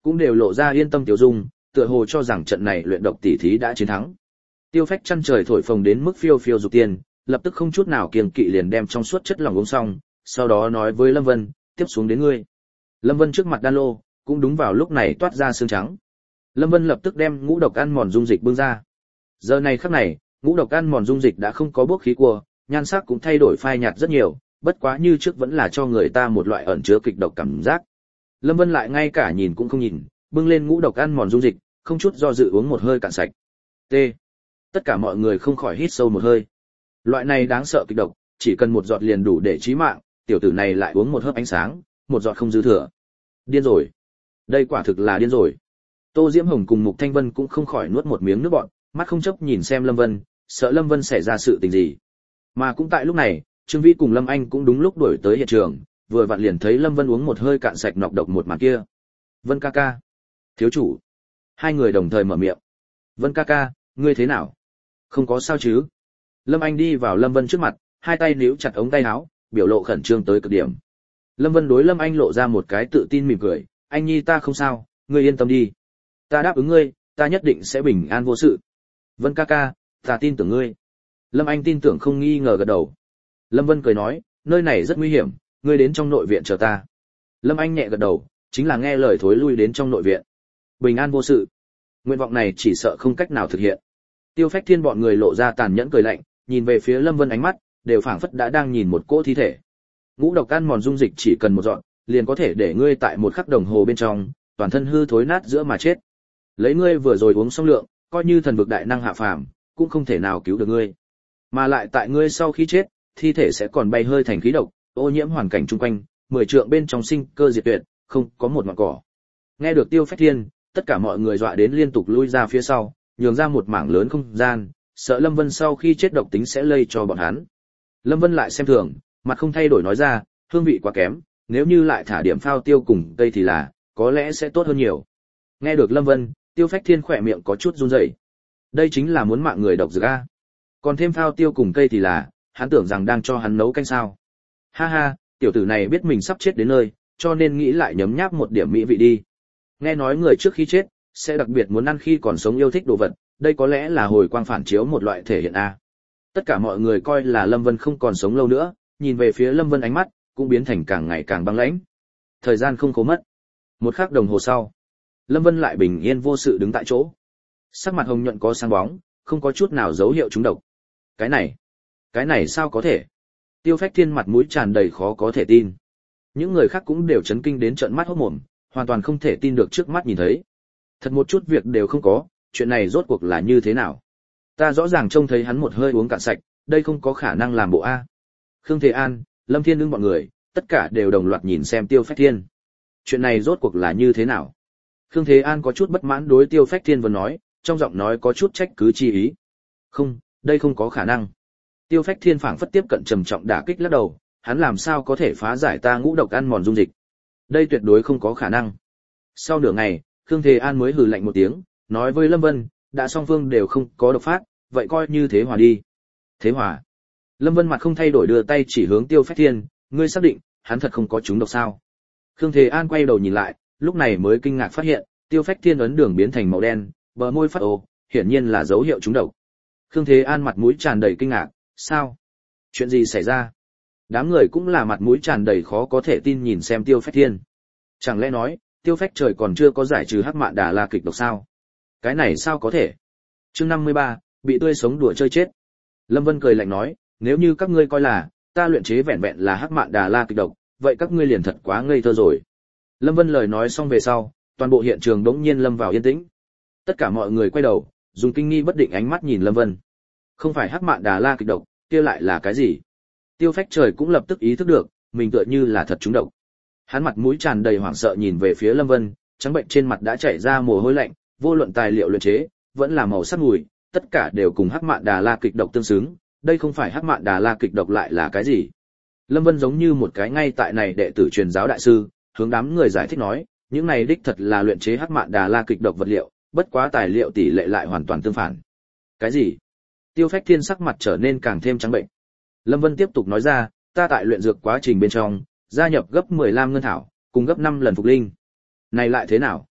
cũng đều lộ ra yên tâm tiêu dung, tựa hồ cho rằng trận này luyện độc tỷ thí đã chiến thắng. Tiêu Phách chăn trời thổi phồng đến mức phiêu phiêu dục tiên, lập tức không chút nào kiêng kỵ liền đem trong suốt chất lỏng uống xong, sau đó nói với Lâm Vân, tiếp xuống đến ngươi. Lâm Vân trước mặt đan lô, cũng đúng vào lúc này toát ra xương trắng. Lâm Vân lập tức đem ngũ độc ăn mòn dung dịch bưng ra. Giờ này khắc này, ngũ độc ăn mòn dung dịch đã không có bốc khí cua, nhan sắc cũng thay đổi phai nhạt rất nhiều, bất quá như trước vẫn là cho người ta một loại ẩn chứa kịch độc cảm giác. Lâm Vân lại ngay cả nhìn cũng không nhìn, bưng lên ngũ độc ăn mòn dung dịch, không chút do dự uống một hơi cạn sạch. T. Tất cả mọi người không khỏi hít sâu một hơi. Loại này đáng sợ kịch độc, chỉ cần một giọt liền đủ để chí mạng, tiểu tử này lại uống một hớp ánh sáng, một giọt không dư thừa. Điên rồi. Đây quả thực là điên rồi. Tô Diễm Hồng cùng Mục Thanh Vân cũng không khỏi nuốt một miếng nước bọt, mắt không chớp nhìn xem Lâm Vân, sợ Lâm Vân xảy ra sự tình gì. Mà cũng tại lúc này, Trương Vĩ cùng Lâm Anh cũng đúng lúc đuổi tới hiện trường, vừa vặn liền thấy Lâm Vân uống một hơi cạn sạch nọc độc một màn kia. Vân ca ca. Thiếu chủ. Hai người đồng thời mở miệng. Vân ca ca, ngươi thế nào? Không có sao chứ? Lâm Anh đi vào Lâm Vân trước mặt, hai tay níu chặt ống tay áo, biểu lộ khẩn trương tới cực điểm. Lâm Vân đối Lâm Anh lộ ra một cái tự tin mỉm cười, anh nhi ta không sao, ngươi yên tâm đi. Ta đáp ứng ngươi, ta nhất định sẽ bình an vô sự. Vân ca ca, ta tin tưởng ngươi. Lâm Anh tin tưởng không nghi ngờ gật đầu. Lâm Vân cười nói, nơi này rất nguy hiểm, ngươi đến trong nội viện chờ ta. Lâm Anh nhẹ gật đầu, chính là nghe lời thối lui đến trong nội viện. Bình an vô sự. Nguyện vọng này chỉ sợ không cách nào thực hiện. Tiêu Phách Thiên bọn người lộ ra tàn nhẫn cười lạnh, nhìn về phía Lâm Vân ánh mắt đều phảng phất đã đang nhìn một cỗ thi thể. Ngũ độc ăn mòn dung dịch chỉ cần một dọn, liền có thể để ngươi tại một khắc đồng hồ bên trong, toàn thân hư thối nát giữa mà chết. Lấy ngươi vừa rồi uống xong lượng, coi như thần vực đại năng hạ phàm, cũng không thể nào cứu được ngươi. Mà lại tại ngươi sau khi chết, thi thể sẽ còn bay hơi thành khí độc, ô nhiễm hoàn cảnh chung quanh, mười trượng bên trong sinh cơ diệt tuyệt, không có một ngọn cỏ. Nghe được Tiêu Phách Thiên, tất cả mọi người dọa đến liên tục lui ra phía sau, nhường ra một mảng lớn không gian, sợ Lâm Vân sau khi chết độc tính sẽ lây cho bọn hắn. Lâm Vân lại xem thường, mặt không thay đổi nói ra, hương vị quá kém, nếu như lại thả điểm phao tiêu cùng cây thì là, có lẽ sẽ tốt hơn nhiều. Nghe được Lâm Vân, Tiêu Phách Thiên khỏe miệng có chút run rẩy. Đây chính là muốn mạng người độc dược a. Còn thêm phao tiêu cùng cây thì là, hắn tưởng rằng đang cho hắn nấu canh sao. Ha ha, tiểu tử này biết mình sắp chết đến nơi, cho nên nghĩ lại nhấm nháp một điểm mỹ vị đi. Nghe nói người trước khi chết, sẽ đặc biệt muốn ăn khi còn sống yêu thích đồ vật, đây có lẽ là hồi quang phản chiếu một loại thể hiện a. Tất cả mọi người coi là Lâm Vân không còn sống lâu nữa, nhìn về phía Lâm Vân ánh mắt cũng biến thành càng ngày càng băng lãnh. Thời gian không cố mất. Một khắc đồng hồ sau, Lâm Vân lại bình yên vô sự đứng tại chỗ. Sắc mặt hồng nhuận có sáng bóng, không có chút nào dấu hiệu trúng độc. Cái này, cái này sao có thể? Tiêu Phách Thiên mặt mũi tràn đầy khó có thể tin. Những người khác cũng đều chấn kinh đến trợn mắt hốt mồm, hoàn toàn không thể tin được trước mắt nhìn thấy. Thật một chút việc đều không có, chuyện này rốt cuộc là như thế nào? Ta rõ ràng trông thấy hắn một hơi uống cạn sạch, đây không có khả năng làm bộ a. Khương Thế An, Lâm Thiên Ưng bọn người, tất cả đều đồng loạt nhìn xem Tiêu Phách Thiên. Chuyện này rốt cuộc là như thế nào? Khương Thế An có chút bất mãn đối Tiêu Phách Thiên vừa nói, trong giọng nói có chút trách cứ chi ý. Không, đây không có khả năng. Tiêu Phách Thiên phảng phất tiếp cận trầm trọng đả kích lắc đầu, hắn làm sao có thể phá giải ta ngũ độc ăn mòn dung dịch? Đây tuyệt đối không có khả năng. Sau nửa ngày, Khương Thế An mới hừ lạnh một tiếng, nói với Lâm Vân, đã song phương đều không có độc phát, vậy coi như thế hòa đi. Thế hòa? Lâm Vân mặt không thay đổi đưa tay chỉ hướng Tiêu Phách Thiên, ngươi xác định, hắn thật không có trúng độc sao? Khương Thế An quay đầu nhìn lại, lúc này mới kinh ngạc phát hiện, Tiêu Phách Thiên ấn đường biến thành màu đen, bờ môi phát ồ, hiển nhiên là dấu hiệu trúng độc. Khương Thế An mặt mũi tràn đầy kinh ngạc, sao? Chuyện gì xảy ra? Đám người cũng là mặt mũi tràn đầy khó có thể tin nhìn xem Tiêu Phách Thiên. Chẳng lẽ nói, Tiêu Phách trời còn chưa có giải trừ Hắc Mạn Đà La kịch độc sao? Cái này sao có thể? Chương năm mươi ba, bị tươi sống đùa chơi chết. Lâm Vân cười lạnh nói, nếu như các ngươi coi là ta luyện chế vẹn vẹn là Hắc Mạn Đà La kịch độc, vậy các ngươi liền thật quá ngây thơ rồi. Lâm Vân lời nói xong về sau, toàn bộ hiện trường đống nhiên lâm vào yên tĩnh. Tất cả mọi người quay đầu, dùng kinh nghi bất định ánh mắt nhìn Lâm Vân. Không phải Hắc Mạn Đà La kịch độc, kia lại là cái gì? Tiêu Phách trời cũng lập tức ý thức được, mình tựa như là thật trúng độc. Hắn mặt mũi tràn đầy hoảng sợ nhìn về phía Lâm Vân, trắng bệnh trên mặt đã chảy ra mồ hôi lạnh, vô luận tài liệu luyện chế, vẫn là màu sắc mùi, tất cả đều cùng Hắc Mạn Đà La kịch độc tương xứng, đây không phải Hắc Mạn Đà La kịch độc lại là cái gì? Lâm Vân giống như một cái ngay tại này đệ tử truyền giáo đại sư, hướng đám người giải thích nói, những này đích thật là luyện chế Hắc Mạn Đà La kịch độc vật liệu, bất quá tài liệu tỷ lệ lại hoàn toàn tương phản. Cái gì? Tiêu Phách Thiên sắc mặt trở nên càng thêm trắng bệnh. Lâm Vân tiếp tục nói ra, ta tại luyện dược quá trình bên trong, gia nhập gấp mười lăm ngân thảo, cùng gấp năm lần phục linh. Này lại thế nào?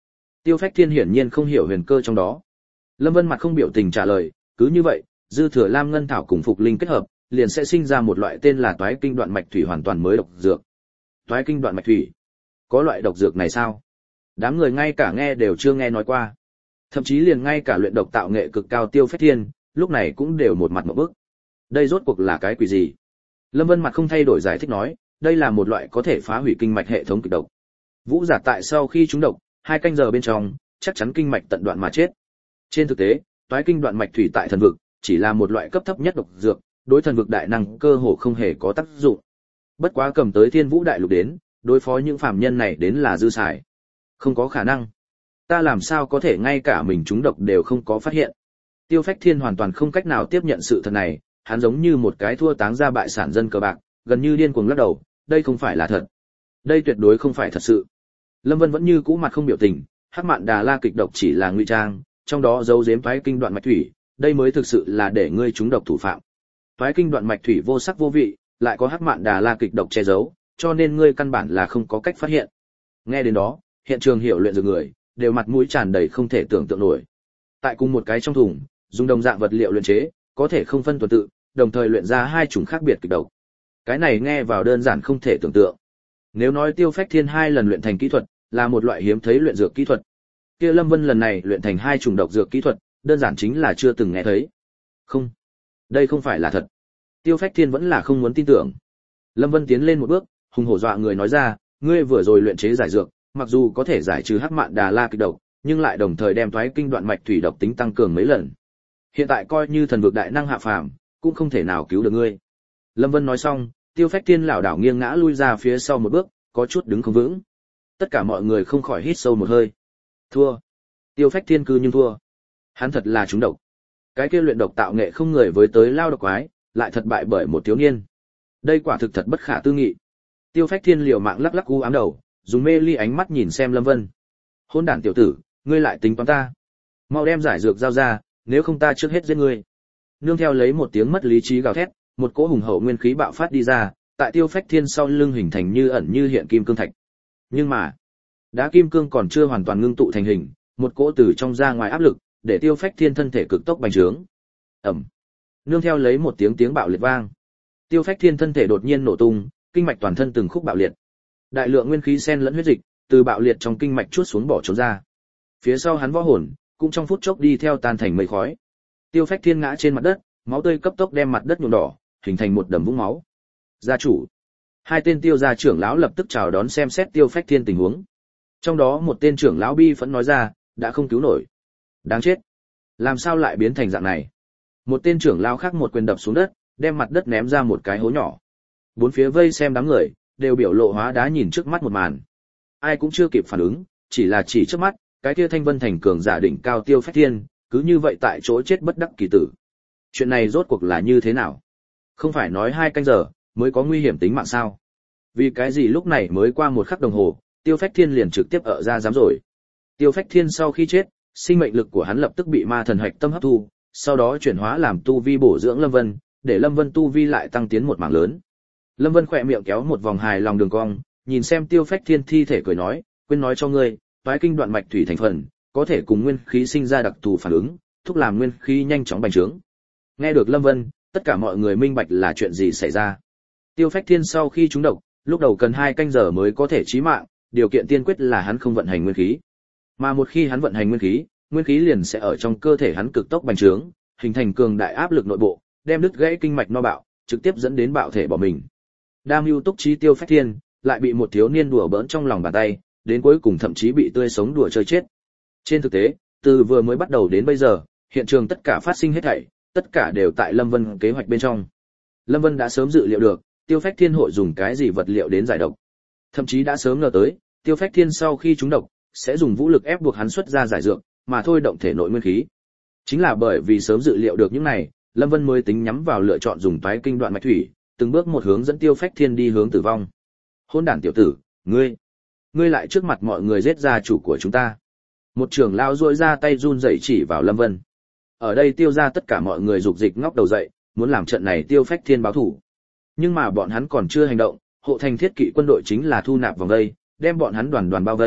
Tiêu Phách Thiên hiển nhiên không hiểu huyền cơ trong đó. Lâm Vân mặt không biểu tình trả lời, cứ như vậy, dư thừa lam ngân thảo cùng phục linh kết hợp, liền sẽ sinh ra một loại tên là toái kinh đoạn mạch thủy hoàn toàn mới độc dược. Toái kinh đoạn mạch thủy? Có loại độc dược này sao? Đám người ngay cả nghe đều chưa nghe nói qua. Thậm chí liền ngay cả luyện độc tạo nghệ cực cao Tiêu Phách Thiên, lúc này cũng đều một mặt ngộp bức. Đây rốt cuộc là cái quỷ gì? Lâm Vân mặt không thay đổi giải thích nói, đây là một loại có thể phá hủy kinh mạch hệ thống kịch độc. Vũ giả tại sau khi trúng độc, hai canh giờ bên trong, chắc chắn kinh mạch tận đoạn mà chết. Trên thực tế, toái kinh đoạn mạch thủy tại thần vực, chỉ là một loại cấp thấp nhất độc dược, đối thần vực đại năng cơ hồ không hề có tác dụng. Bất quá cầm tới Thiên Vũ đại lục đến, đối phó những phàm nhân này đến là dư xài. Không có khả năng. Ta làm sao có thể ngay cả mình trúng độc đều không có phát hiện. Tiêu Phách Thiên hoàn toàn không cách nào tiếp nhận sự thật này, hắn giống như một cái thua táng ra bại sản dân cờ bạc, gần như điên cuồng lắc đầu, đây không phải là thật. Đây tuyệt đối không phải thật sự. Lâm Vân vẫn như cũ mặt không biểu tình, Hắc Mạn Đà La kịch độc chỉ là ngụy trang, trong đó giấu giếm toái kinh đoạn mạch thủy, đây mới thực sự là để ngươi trúng độc thủ phạm. Toái kinh đoạn mạch thủy vô sắc vô vị, lại có Hắc Mạn Đà La kịch độc che giấu, cho nên ngươi căn bản là không có cách phát hiện. Nghe đến đó, hiện trường hiểu luyện dược người đều mặt mũi tràn đầy không thể tưởng tượng nổi. Tại cùng một cái trong thùng, dùng đồng dạng vật liệu luyện chế, có thể không phân tuần tự, đồng thời luyện ra hai chủng khác biệt kịch độc. Cái này nghe vào đơn giản không thể tưởng tượng. Nếu nói Tiêu Phách Thiên hai lần luyện thành kỹ thuật, là một loại hiếm thấy luyện dược kỹ thuật, kia Lâm Vân lần này luyện thành hai chủng độc dược kỹ thuật, đơn giản chính là chưa từng nghe thấy. Không, đây không phải là thật. Tiêu Phách Thiên vẫn là không muốn tin tưởng. Lâm Vân tiến lên một bước, hùng hổ dọa người nói ra, ngươi vừa rồi luyện chế giải dược, mặc dù có thể giải trừ Hắc Mạn Đà La kịch độc, nhưng lại đồng thời đem toái kinh đoạn mạch thủy độc tính tăng cường mấy lần. Hiện tại coi như thần vực đại năng hạ phàm, cũng không thể nào cứu được ngươi. Lâm Vân nói xong, Tiêu Phách Thiên lảo đảo nghiêng ngã lui ra phía sau một bước, có chút đứng không vững. Tất cả mọi người không khỏi hít sâu một hơi. Thua. Tiêu Phách Thiên cư nhưng thua. Hắn thật là trúng độc. Cái kia luyện độc tạo nghệ không người với tới lao độc quái, lại thật bại bởi một thiếu niên. Đây quả thực thật bất khả tư nghị. Tiêu Phách Thiên liều mạng lắc lắc u ám đầu, dùng mê ly ánh mắt nhìn xem Lâm Vân. Hôn đản tiểu tử, ngươi lại tính toán ta. Mau đem giải dược giao ra, nếu không ta trước hết giết ngươi. Nương theo lấy một tiếng mất lý trí gào thét, một cỗ hùng hậu nguyên khí bạo phát đi ra, tại Tiêu Phách Thiên sau lưng hình thành như ẩn như hiện kim cương thạch. Nhưng mà, đá kim cương còn chưa hoàn toàn ngưng tụ thành hình, một cỗ từ trong ra ngoài áp lực, để Tiêu Phách Thiên thân thể cực tốc bành trướng. Ầm. Nương theo lấy một tiếng tiếng bạo liệt vang, Tiêu Phách Thiên thân thể đột nhiên nổ tung, kinh mạch toàn thân từng khúc bạo liệt. Đại lượng nguyên khí xen lẫn huyết dịch, từ bạo liệt trong kinh mạch chuốt xuống bỏ trốn ra. Phía sau hắn võ hồn, cũng trong phút chốc đi theo tan thành mây khói. Tiêu Phách Thiên ngã trên mặt đất, máu tươi cấp tốc đem mặt đất nhuộm đỏ, hình thành một đầm vũng máu. Gia chủ, hai tên Tiêu gia trưởng lão lập tức chào đón xem xét Tiêu Phách Thiên tình huống. Trong đó một tên trưởng lão bi phẫn nói ra, đã không cứu nổi. Đáng chết, làm sao lại biến thành dạng này? Một tên trưởng lão khác một quyền đập xuống đất, đem mặt đất ném ra một cái hố nhỏ. Bốn phía vây xem đám người đều biểu lộ hóa đá nhìn trước mắt một màn. Ai cũng chưa kịp phản ứng, chỉ là chỉ trước mắt, cái kia Thanh Vân thành cường giả đỉnh cao Tiêu Phách Thiên, cứ như vậy tại chỗ chết bất đắc kỳ tử. Chuyện này rốt cuộc là như thế nào? Không phải nói hai canh giờ mới có nguy hiểm tính mạng sao? Vì cái gì lúc này mới qua một khắc đồng hồ, Tiêu Phách Thiên liền trực tiếp ở ra giám rồi. Tiêu Phách Thiên sau khi chết, sinh mệnh lực của hắn lập tức bị ma thần hạch tâm hấp thu, sau đó chuyển hóa làm tu vi bổ dưỡng Lâm Vân, để Lâm Vân tu vi lại tăng tiến một mảng lớn. Lâm Vân khỏe miệng kéo một vòng hài lòng đường cong, nhìn xem Tiêu Phách Thiên thi thể cười nói, quên nói cho ngươi, toái kinh đoạn mạch thủy thành phần, có thể cùng nguyên khí sinh ra đặc thù phản ứng, thúc làm nguyên khí nhanh chóng bành trướng. Nghe được Lâm Vân, tất cả mọi người minh bạch là chuyện gì xảy ra. Tiêu Phách Thiên sau khi trúng độc, lúc đầu cần hai canh giờ mới có thể chí mạng, điều kiện tiên quyết là hắn không vận hành nguyên khí. Mà một khi hắn vận hành nguyên khí, nguyên khí liền sẽ ở trong cơ thể hắn cực tốc bành trướng, hình thành cường đại áp lực nội bộ, đem đứt gãy kinh mạch no bạo, trực tiếp dẫn đến bạo thể bỏ mình. Đam mưu túc trí Tiêu Phách Thiên, lại bị một thiếu niên đùa bỡn trong lòng bàn tay, đến cuối cùng thậm chí bị tươi sống đùa chơi chết. Trên thực tế, từ vừa mới bắt đầu đến bây giờ, hiện trường tất cả phát sinh hết thảy, tất cả đều tại Lâm Vân kế hoạch bên trong. Lâm Vân đã sớm dự liệu được, Tiêu Phách Thiên hội dùng cái gì vật liệu đến giải độc. Thậm chí đã sớm ngờ tới, Tiêu Phách Thiên sau khi trúng độc, sẽ dùng vũ lực ép buộc hắn xuất ra giải dược, mà thôi động thể nội nguyên khí. Chính là bởi vì sớm dự liệu được những này, Lâm Vân mới tính nhắm vào lựa chọn dùng toái kinh đoạn mạch thủy, từng bước một hướng dẫn Tiêu Phách Thiên đi hướng tử vong. Hôn đản tiểu tử, ngươi, ngươi lại trước mặt mọi người giết gia chủ của chúng ta. Một trưởng lão duỗi ra tay run rẩy chỉ vào Lâm Vân. Ở đây Tiêu gia tất cả mọi người rục dịch ngóc đầu dậy, muốn làm trận này Tiêu Phách Thiên báo thủ. Nhưng mà bọn hắn còn chưa hành động, hộ thành thiết kỵ quân đội chính là thu nạp vòng vây, đem bọn hắn đoàn đoàn bao vây,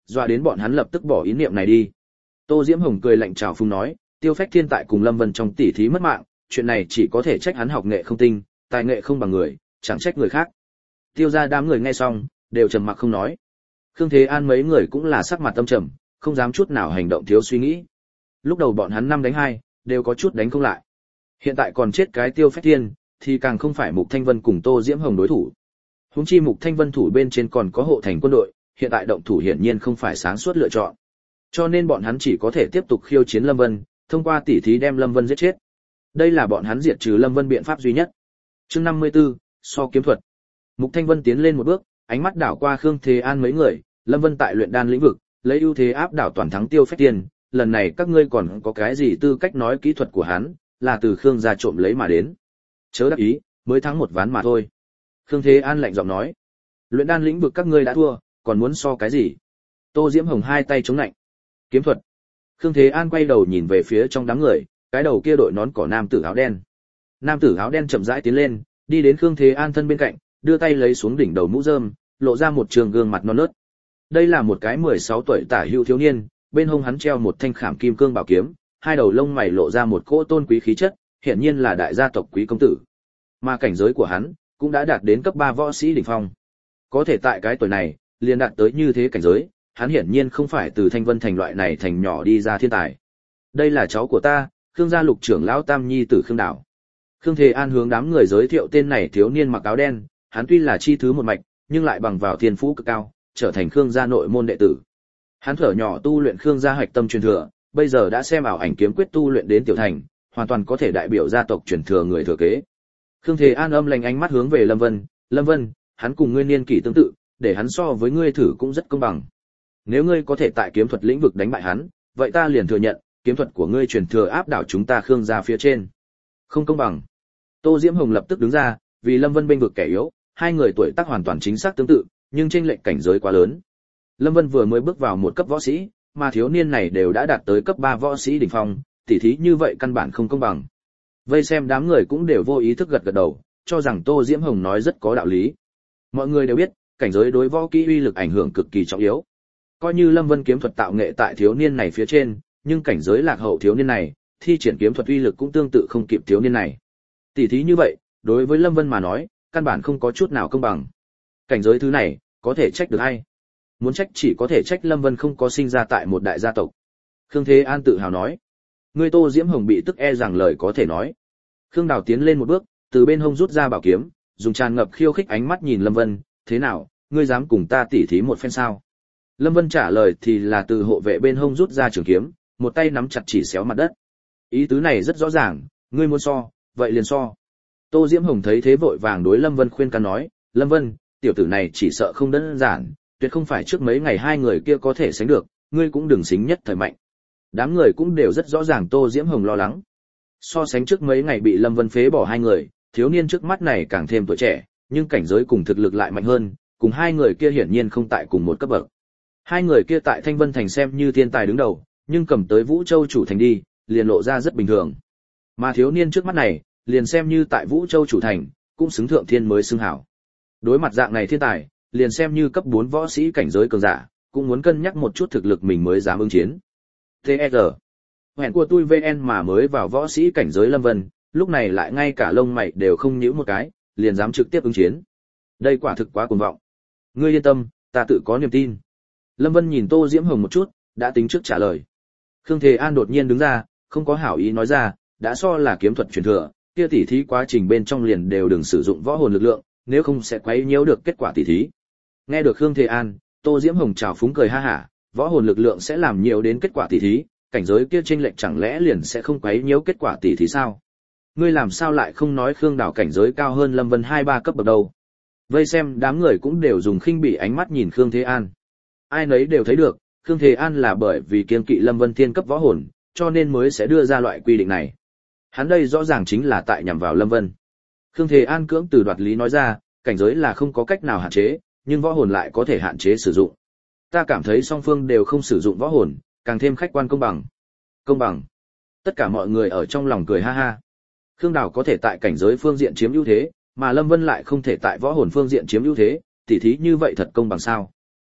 dọa đến bọn hắn lập tức bỏ ý niệm này đi. Tô Diễm Hồng cười lạnh chào phúng nói, Tiêu Phách Thiên tại cùng Lâm Vân trong tỉ thí mất mạng, chuyện này chỉ có thể trách hắn học nghệ không tinh, tài nghệ không bằng người, chẳng trách người khác. Tiêu gia đám người nghe xong, đều trầm mặc không nói. Khương Thế An mấy người cũng là sắc mặt tâm trầm, không dám chút nào hành động thiếu suy nghĩ. Lúc đầu bọn hắn năm đánh hai, đều có chút đánh không lại. Hiện tại còn chết cái Tiêu Phách Thiên, thì càng không phải Mục Thanh Vân cùng Tô Diễm Hồng đối thủ. Huống chi Mục Thanh Vân thủ bên trên còn có hộ thành quân đội, hiện tại động thủ hiển nhiên không phải sáng suốt lựa chọn. Cho nên bọn hắn chỉ có thể tiếp tục khiêu chiến Lâm Vân, thông qua tỉ thí đem Lâm Vân giết chết. Đây là bọn hắn diệt trừ Lâm Vân biện pháp duy nhất. Chương năm mươi tư, so kiếm thuật. Mục Thanh Vân tiến lên một bước, ánh mắt đảo qua Khương Thế An mấy người, Lâm Vân tại luyện đan lĩnh vực, lấy ưu thế áp đảo toàn thắng Tiêu Phách Thiên, lần này các ngươi còn có cái gì tư cách nói kỹ thuật của hắn, là từ Khương gia trộm lấy mà đến. Chớ đắc ý, mới thắng một ván mà thôi. Khương Thế An lạnh giọng nói, luyện đan lĩnh vực các ngươi đã thua, còn muốn so cái gì? Tô Diễm Hồng hai tay chống lạnh. Kiếm thuật. Khương Thế An quay đầu nhìn về phía trong đám người, cái đầu kia đội nón cỏ nam tử áo đen. Nam tử áo đen chậm rãi tiến lên, đi đến Khương Thế An thân bên cạnh, đưa tay lấy xuống đỉnh đầu mũ rơm, lộ ra một trường gương mặt non nớt. Đây là một cái mười sáu tuổi tả hữu thiếu niên, bên hông hắn treo một thanh khảm kim cương bảo kiếm, hai đầu lông mày lộ ra một cỗ tôn quý khí chất, hiển nhiên là đại gia tộc quý công tử. Mà cảnh giới của hắn cũng đã đạt đến cấp ba võ sĩ đỉnh phong. Có thể tại cái tuổi này, liền đạt tới như thế cảnh giới, hắn hiển nhiên không phải từ Thanh Vân thành loại này thành nhỏ đi ra thiên tài. Đây là cháu của ta, Khương gia lục trưởng lão Tam nhi tử Khương Đảo. Khương Thế An hướng đám người giới thiệu tên này thiếu niên mặc áo đen, hắn tuy là chi thứ một mạch, nhưng lại bằng vào thiên phú cực cao, trở thành Khương gia nội môn đệ tử. Hắn thở nhỏ tu luyện Khương gia hạch tâm truyền thừa, bây giờ đã xem ảo ảnh kiếm quyết tu luyện đến tiểu thành, hoàn toàn có thể đại biểu gia tộc truyền thừa người thừa kế. Khương Thế An âm lành ánh mắt hướng về Lâm Vân, "Lâm Vân, hắn cùng ngươi niên kỷ tương tự, để hắn so với ngươi thử cũng rất công bằng. Nếu ngươi có thể tại kiếm thuật lĩnh vực đánh bại hắn, vậy ta liền thừa nhận, kiếm thuật của ngươi truyền thừa áp đảo chúng ta Khương gia phía trên." Không công bằng. Tô Diễm Hồng lập tức đứng ra, vì Lâm Vân bênh vực kẻ yếu, hai người tuổi tác hoàn toàn chính xác tương tự, nhưng chênh lệch cảnh giới quá lớn. Lâm Vân vừa mới bước vào một cấp võ sĩ, mà thiếu niên này đều đã đạt tới cấp ba võ sĩ đỉnh phong, tỉ thí như vậy căn bản không công bằng. Vây xem đám người cũng đều vô ý thức gật gật đầu, cho rằng Tô Diễm Hồng nói rất có đạo lý. Mọi người đều biết, cảnh giới đối võ kỹ uy lực ảnh hưởng cực kỳ trọng yếu. Coi như Lâm Vân kiếm thuật tạo nghệ tại thiếu niên này phía trên, nhưng cảnh giới lạc hậu thiếu niên này, thi triển kiếm thuật uy lực cũng tương tự không kịp thiếu niên này. Tỉ thí như vậy, đối với Lâm Vân mà nói, căn bản không có chút nào công bằng. Cảnh giới thứ này, có thể trách được ai? Muốn trách chỉ có thể trách Lâm Vân không có sinh ra tại một đại gia tộc. Khương Thế An tự hào nói. Người Tô Diễm Hồng bị tức e rằng lời có thể nói. Khương Đào tiến lên một bước, từ bên hông rút ra bảo kiếm, dùng tràn ngập khiêu khích ánh mắt nhìn Lâm Vân, "Thế nào, ngươi dám cùng ta tỉ thí một phen sao?" Lâm Vân trả lời thì là từ hộ vệ bên hông rút ra trường kiếm, một tay nắm chặt chỉ xéo mặt đất. Ý tứ này rất rõ ràng, ngươi muốn so, vậy liền so. Tô Diễm Hồng thấy thế vội vàng đối Lâm Vân khuyên can nói, "Lâm Vân, tiểu tử này chỉ sợ không đơn giản, tuyệt không phải trước mấy ngày hai người kia có thể sánh được, ngươi cũng đừng xính nhất thời mạnh." Đám người cũng đều rất rõ ràng Tô Diễm Hồng lo lắng. So sánh trước mấy ngày bị Lâm Vân phế bỏ hai người, thiếu niên trước mắt này càng thêm tuổi trẻ, nhưng cảnh giới cùng thực lực lại mạnh hơn, cùng hai người kia hiển nhiên không tại cùng một cấp bậc. Hai người kia tại Thanh Vân thành xem như thiên tài đứng đầu, nhưng cầm tới Vũ Châu chủ thành đi, liền lộ ra rất bình thường. Mà thiếu niên trước mắt này, liền xem như tại Vũ Châu chủ thành, cũng xứng thượng thiên mới xưng hảo. Đối mặt dạng này thiên tài, liền xem như cấp bốn võ sĩ cảnh giới cường giả, cũng muốn cân nhắc một chút thực lực mình mới dám ứng chiến. tê e rờ. Hẹn của tôi vê en mà mới vào võ sĩ cảnh giới Lâm Vân, lúc này lại ngay cả lông mày đều không nhíu một cái, liền dám trực tiếp ứng chiến. Đây quả thực quá cuồng vọng. Ngươi yên tâm, ta tự có niềm tin. Lâm Vân nhìn Tô Diễm Hồng một chút, đã tính trước trả lời. Khương Thế An đột nhiên đứng ra, không có hảo ý nói ra, đã so là kiếm thuật truyền thừa, kia tỉ thí quá trình bên trong liền đều đừng sử dụng võ hồn lực lượng, nếu không sẽ quấy nhiễu được kết quả tỉ thí. Nghe được Khương Thế An, Tô Diễm Hồng trào phúng cười ha hả, võ hồn lực lượng sẽ làm nhiều đến kết quả tỉ thí, cảnh giới kia chênh lệch chẳng lẽ liền sẽ không quấy nhiễu kết quả tỉ thí sao? Ngươi làm sao lại không nói Khương Đảo cảnh giới cao hơn Lâm Vân hai ba cấp bậc đâu? Vây xem đám người cũng đều dùng khinh bỉ ánh mắt nhìn Khương Thế An. Ai nấy đều thấy được, Khương Thế An là bởi vì kiêng kỵ Lâm Vân thiên cấp võ hồn, cho nên mới sẽ đưa ra loại quy định này. Hắn đây rõ ràng chính là tại nhằm vào Lâm Vân. Khương Thế An cưỡng từ đoạt lý nói ra, cảnh giới là không có cách nào hạn chế, nhưng võ hồn lại có thể hạn chế sử dụng. Ta cảm thấy song phương đều không sử dụng võ hồn, càng thêm khách quan công bằng. Công bằng. Tất cả mọi người ở trong lòng cười ha ha. Khương Đào có thể tại cảnh giới phương diện chiếm ưu thế, mà Lâm Vân lại không thể tại võ hồn phương diện chiếm ưu thế, tỉ thí như vậy thật công bằng sao?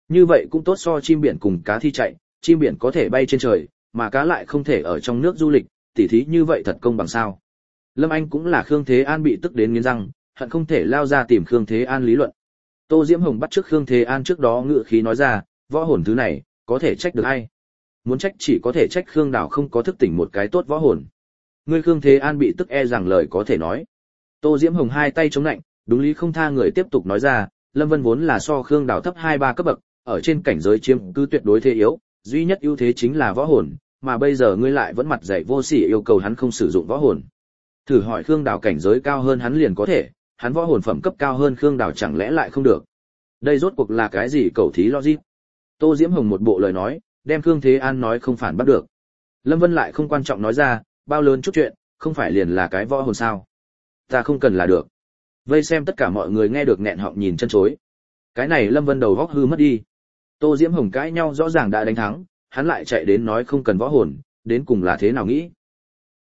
Như vậy cũng tốt so chim biển cùng cá thi chạy, chim biển có thể bay trên trời, mà cá lại không thể ở trong nước du lịch, tỉ thí như vậy thật công bằng sao? Lâm Anh cũng là Khương Thế An bị tức đến nghiến răng, hận không thể lao ra tìm Khương Thế An lý luận. Tô Diễm Hồng bắt trước Khương Thế An trước đó ngự khí nói ra, võ hồn thứ này, có thể trách được ai? Muốn trách chỉ có thể trách Khương Đào không có thức tỉnh một cái tốt võ hồn. Ngươi Khương Thế An bị tức e rằng lời có thể nói. Tô Diễm Hồng hai tay chống lạnh, đúng lý không tha người tiếp tục nói ra, Lâm Vân vốn là so Khương Đào thấp hai ba cấp bậc, ở trên cảnh giới chiếm cứ tuyệt đối thế yếu, duy nhất ưu thế chính là võ hồn, mà bây giờ ngươi lại vẫn mặt dày vô sỉ yêu cầu hắn không sử dụng võ hồn. Thử hỏi Khương Đào cảnh giới cao hơn hắn liền có thể, hắn võ hồn phẩm cấp cao hơn Khương Đào chẳng lẽ lại không được? Đây rốt cuộc là cái gì cầu thí logic? Tô Diễm Hồng một bộ lời nói, đem Khương Thế An nói không phản bắt được. Lâm Vân lại không quan trọng nói ra, bao lớn chút chuyện, không phải liền là cái võ hồn sao? Ta không cần là được. Vây xem tất cả mọi người nghe được nghẹn họng nhìn chân chối. Cái này Lâm Vân đầu góc hư mất đi. Tô Diễm Hồng cãi nhau rõ ràng đã đánh thắng, hắn lại chạy đến nói không cần võ hồn, đến cùng là thế nào nghĩ?